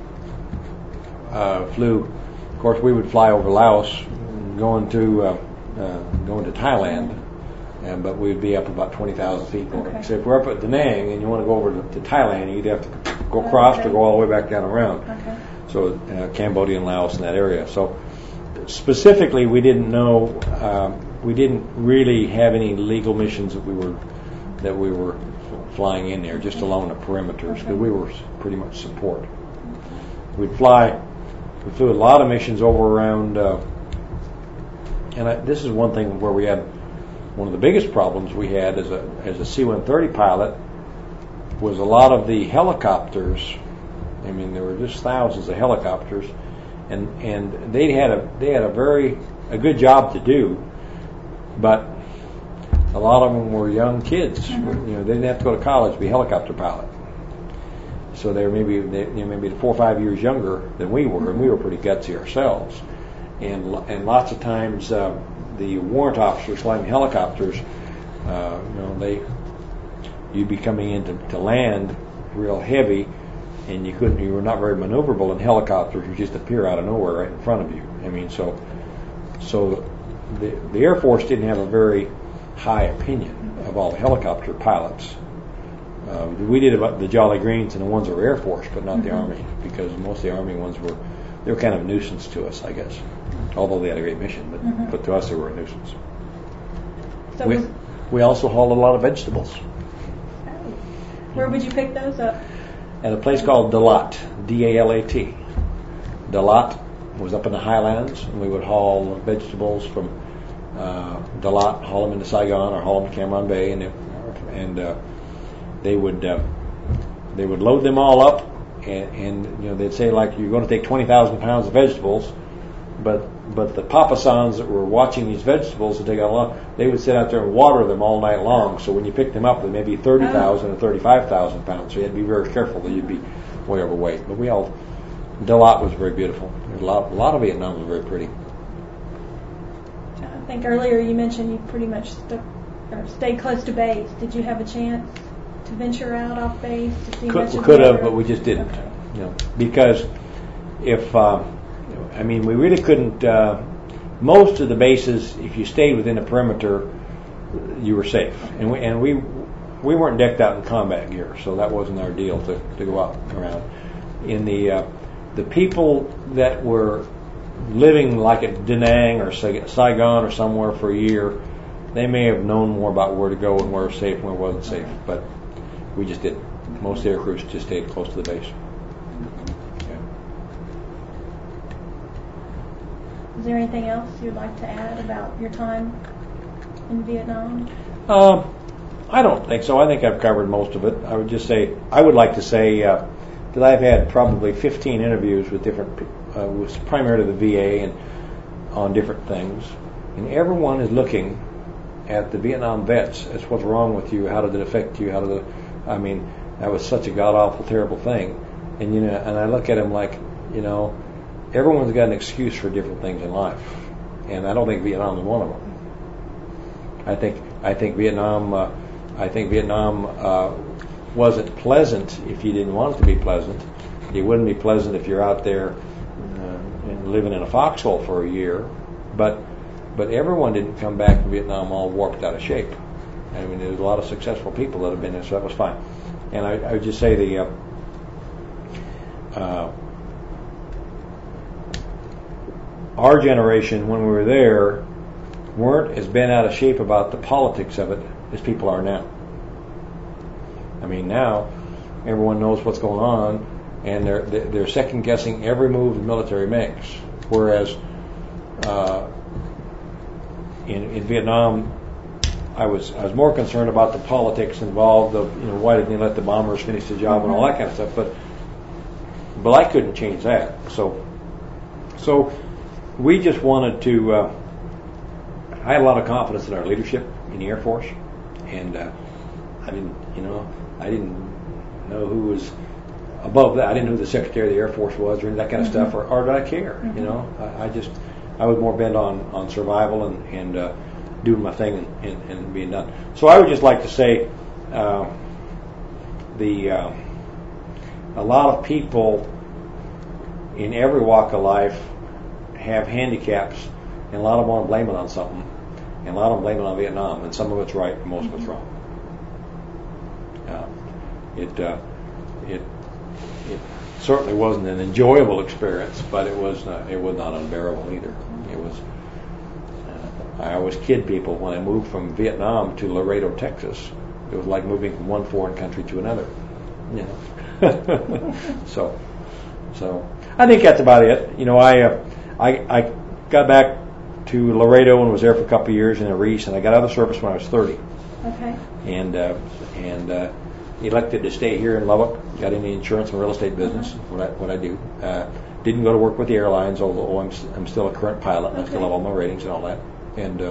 Speaker 3: flew. Of course, we would fly over Laos, going to Thailand, but we'd be up about 20,000 feet.
Speaker 1: Okay.
Speaker 3: So if we're up at Da Nang and you want to go over to Thailand, you'd have to go across to go all the way back down around.
Speaker 1: Okay.
Speaker 3: So Cambodia and Laos in that area. So specifically, we didn't know. We didn't really have any legal missions that we were flying in there, just along the perimeters, because we were pretty much support. We flew a lot of missions over around, this is one thing where we had one of the biggest problems we had as a C-130 pilot was a lot of the helicopters. I mean, there were just thousands of helicopters, and they had a good job to do, but a lot of them were young kids. They didn't have to go to college to be a helicopter pilot. So they were maybe 4 or 5 years younger than we were, and we were pretty gutsy ourselves. And lots of times the warrant officers flying helicopters, you'd be coming in to land real heavy, and you were not very maneuverable, and helicopters would just appear out of nowhere right in front of you. I mean, so the Air Force didn't have a very high opinion of all the helicopter pilots. We did about the Jolly Greens and the ones that were Air Force, but not the Army, because most of the Army ones were kind of a nuisance to us, I guess. Although they had a great mission, but to us they were a nuisance. So we also hauled a lot of vegetables.
Speaker 1: Where would you pick those up?
Speaker 3: At a place called Dalat, D-A-L-A-T. Dalat was up in the highlands, and we would haul vegetables from Dalat, haul them into Saigon or haul them to Cam Bay, and they would load them all up, and they'd say, like, you're going to take 20,000 pounds of vegetables, but the papasans that were watching these vegetables that they got along, they would sit out there and water them all night long. So when you picked them up, they may be 30,000 or 35,000 pounds. So you had to be very careful that you'd be way overweight. But Dalat was very beautiful. A lot of Vietnam was very pretty.
Speaker 1: I think earlier you mentioned you pretty much stayed close to base. Did you have a chance to venture out off base to see much of the
Speaker 3: could have, but we just didn't.
Speaker 1: Okay.
Speaker 3: Because if we really couldn't. Most of the bases, if you stayed within the perimeter, you were safe, and we weren't decked out in combat gear, so that wasn't our deal to go out around. In the people that were living like at Da Nang or Saigon or somewhere for a year, they may have known more about where to go and where was safe and where wasn't safe, but we just didn't. Most air crews just stayed close to the base.
Speaker 1: Is there anything else you'd like to add about your time in Vietnam?
Speaker 3: I don't think so. I think I've covered most of it. I would like to say that I've had probably 15 interviews with different, primarily the VA and on different things, and everyone is looking at the Vietnam vets as what's wrong with you, how did it affect you, that was such a god-awful, terrible thing, and I look at them like, everyone's got an excuse for different things in life, and I don't think Vietnam is one of them. I think Vietnam wasn't pleasant if you didn't want it to be pleasant. It wouldn't be pleasant if you're out there living in a foxhole for a year, but everyone didn't come back from Vietnam all warped out of shape. I mean, there's a lot of successful people that have been there, so that was fine. And I would just say our generation, when we were there, weren't as bent out of shape about the politics of it as people are now. I mean, now everyone knows what's going on, and they're second guessing every move the military makes. Whereas in Vietnam, I was more concerned about the politics involved of why didn't they let the bombers finish the job and all that kind of stuff. But I couldn't change that. So we just wanted to I had a lot of confidence in our leadership in the Air Force, and I didn't know who was above that. I didn't know who the Secretary of the Air Force was or any of that kind of stuff, or did I care? I was more bent on survival and doing my thing and being done. So I would just like to say, a lot of people in every walk of life have handicaps, and a lot of them want to blame it on something, and a lot of them blame it on Vietnam, and some of it's right, and most of it's wrong. It certainly wasn't an enjoyable experience, but it was not unbearable either. It was. I always kid people when I moved from Vietnam to Laredo, Texas. It was like moving from one foreign country to another. You know. So I think that's about it. You know, I got back to Laredo and was there for a couple of years in a Reese, and I got out of the service when I was 30.
Speaker 1: Okay.
Speaker 3: And elected to stay here in Lubbock. Got in the insurance and real estate business. What I do. Didn't go to work with the airlines, although I'm still a current pilot and I still have all my ratings and all that. And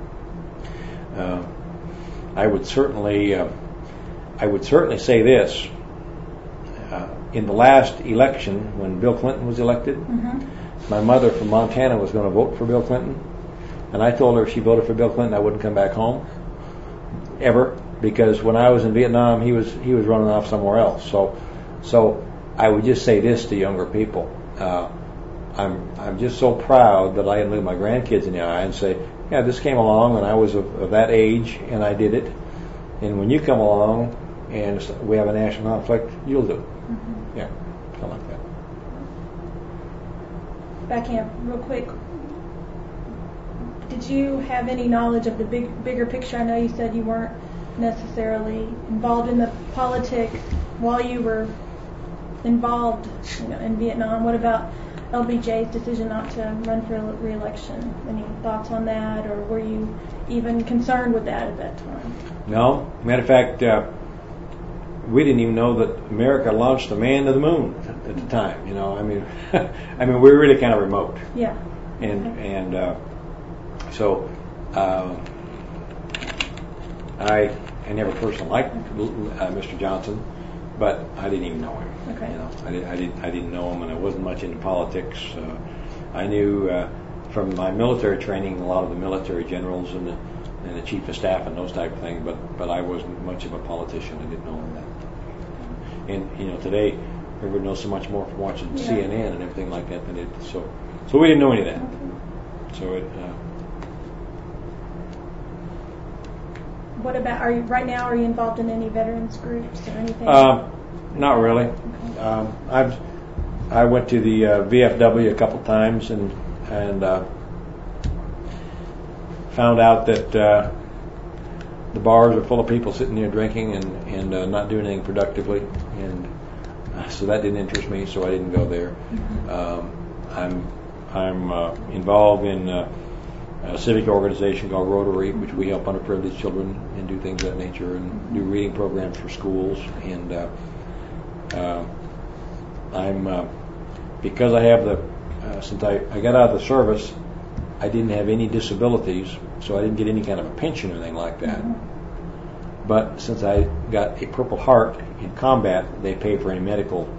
Speaker 3: I would certainly say this. In the last election, when Bill Clinton was elected, my mother from Montana was going to vote for Bill Clinton, and I told her if she voted for Bill Clinton, I wouldn't come back home ever, because when I was in Vietnam, he was running off somewhere else. So I would just say this to younger people: I'm just so proud that I can look my grandkids in the eye and say, yeah, this came along when I was of that age, and I did it. And when you come along and we have a national conflict, you'll do it. Yeah, something like that.
Speaker 1: Backing up real quick, did you have any knowledge of the bigger picture? I know you said you weren't necessarily involved in the politics while you were involved, in Vietnam. What about LBJ's decision not to run for re-election? Any thoughts on that, or were you even concerned with that at that time?
Speaker 3: No. Matter of fact, we didn't even know that America launched a man to the moon at the time. You know, I mean, we were really kind of remote.
Speaker 1: Yeah.
Speaker 3: So I never personally liked Mr. Johnson, but I didn't even know him.
Speaker 1: Okay.
Speaker 3: You know, I didn't know him, and I wasn't much into politics. I knew from my military training a lot of the military generals and the chief of staff and those type of things, but I wasn't much of a politician. I didn't know him that. And you know, today everybody knows so much more from watching CNN and everything like that than it. So we didn't know any of that.
Speaker 1: Okay.
Speaker 3: So it.
Speaker 1: What about, are you involved in any veterans groups or anything?
Speaker 3: Not really.
Speaker 1: Okay.
Speaker 3: I went to the VFW a couple times and found out that the bars are full of people sitting there drinking and not doing anything productively, and so that didn't interest me, so I didn't go there. I'm involved in a civic organization called Rotary, which we help underprivileged children and do things of that nature, and do reading programs for schools. And I'm because I have since I got out of the service, I didn't have any disabilities, so I didn't get any kind of a pension or anything like that. But since I got a Purple Heart in combat, they pay for any medical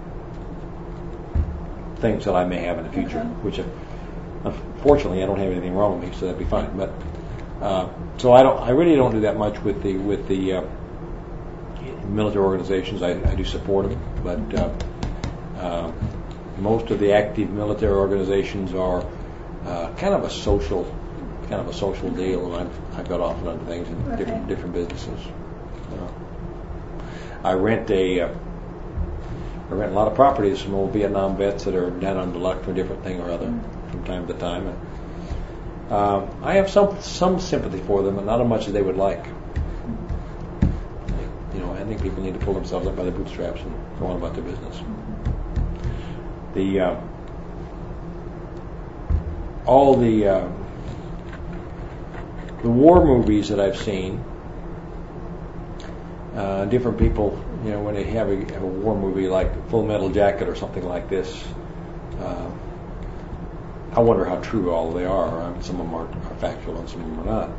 Speaker 3: things that I may have in the future, which unfortunately I don't have anything wrong with me, so that'd be fine. But so I really don't do that much with the military organizations. I do support them, but most of the active military organizations are kind of a social deal, and I've got off and done things in different businesses. I rent a lot of properties from old Vietnam vets that are down on the luck for a different thing or other from time to time. And I have some sympathy for them, but not as much as they would like. You know, I think people need to pull themselves up by their bootstraps and go on about their business. All the war movies that I've seen, different people, you know, when they have a war movie like Full Metal Jacket or something like this, I wonder how true all they are. I mean, some of them are factual and some of them are not.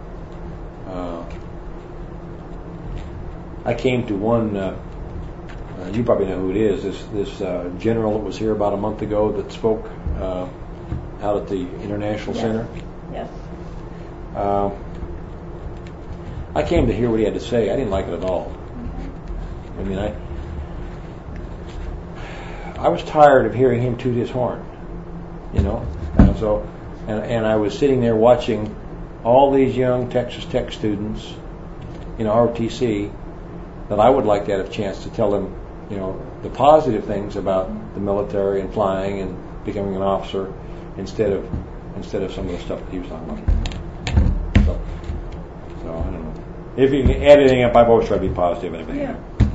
Speaker 3: I came to one. You probably know who it is. This general that was here about a month ago that spoke out at the International Center.
Speaker 1: Yes.
Speaker 3: I came to hear what he had to say. I didn't like it at all. I mean, I was tired of hearing him toot his horn, you know. And I was sitting there watching all these young Texas Tech students, ROTC, that I would like to have a chance to tell them, the positive things about the military and flying and becoming an officer instead of some of the stuff that he was talking about. So I don't know. If you can add anything up, I've always tried to be positive and everything.
Speaker 1: Yeah.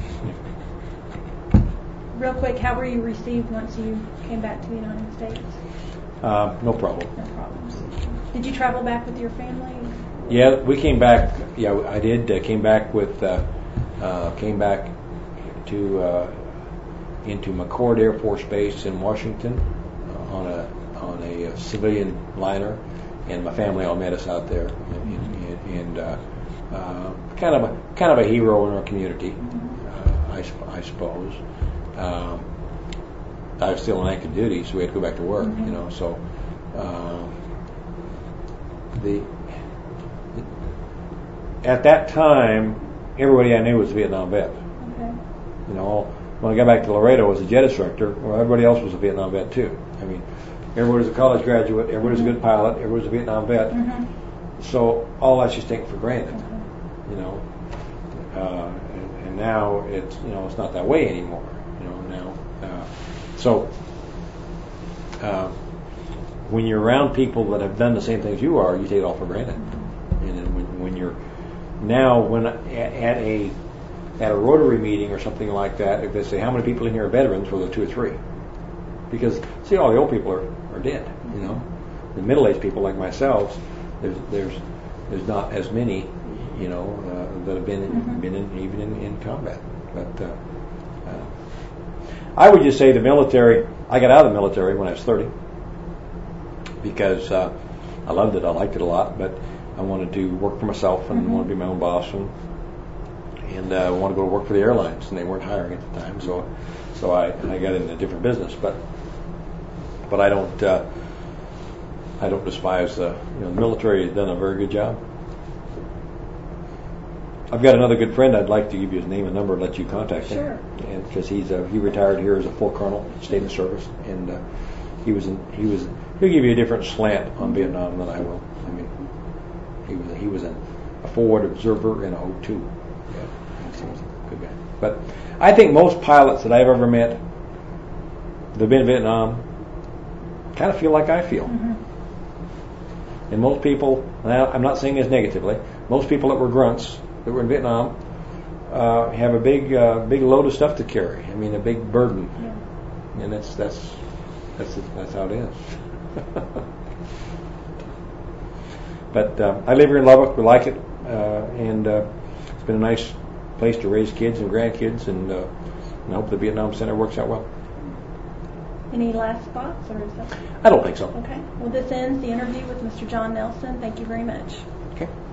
Speaker 1: Real quick, how were you received once you came back to the United States?
Speaker 3: No problem.
Speaker 1: No problems. Did you travel back with your family?
Speaker 3: Yeah, we came back. Yeah, I did. Came back to into McChord Air Force Base in Washington on a civilian liner, and my family all met us out there, and kind of a hero in our community, I suppose. I was still on active duty, so we had to go back to work, So at that time, everybody I knew was a Vietnam vet.
Speaker 1: Okay.
Speaker 3: When I got back to Laredo as a jet instructor, well, everybody else was a Vietnam vet too. I mean, everybody was a college graduate, everybody was a good pilot, everybody was a Vietnam vet. So all that's just taken for granted, and now it's it's not that way anymore. So when you're around people that have done the same things you are, you take it all for granted. And then when you're now at a Rotary meeting or something like that, if they say how many people in here are veterans, well, there are 2 or 3, because see, all the old people are dead. The middle-aged people like myself, there's not as many, that have been in combat. But I would just say the military. I got out of the military when I was 30 because I loved it. I liked it a lot, but I wanted to work for myself and want to be my own boss, and I wanted to go to work for the airlines, and they weren't hiring at the time, so I got into a different business. But I don't despise the military has done a very good job. I've got another good friend. I'd like to give you his name and number and let you contact him.
Speaker 1: Sure.
Speaker 3: And because he retired here as a full colonel, stayed in the service, and he'll give you a different slant on Vietnam than I will. I mean, he was a forward observer in 02. Yeah, he was a good guy. But I think most pilots that I've ever met that have been in Vietnam kind of feel like I feel. And most people, and I'm not saying this negatively, most people that were grunts that were in Vietnam have a big load of stuff to carry. I mean, a big burden, and that's how it is. But I live here in Lubbock. We like it, and it's been a nice place to raise kids and grandkids, and I hope the Vietnam Center works out well.
Speaker 1: Any last thoughts, or is that?
Speaker 3: I don't think so.
Speaker 1: Okay. Well, this ends the interview with Mr. John Nelson. Thank you very much.
Speaker 3: Okay.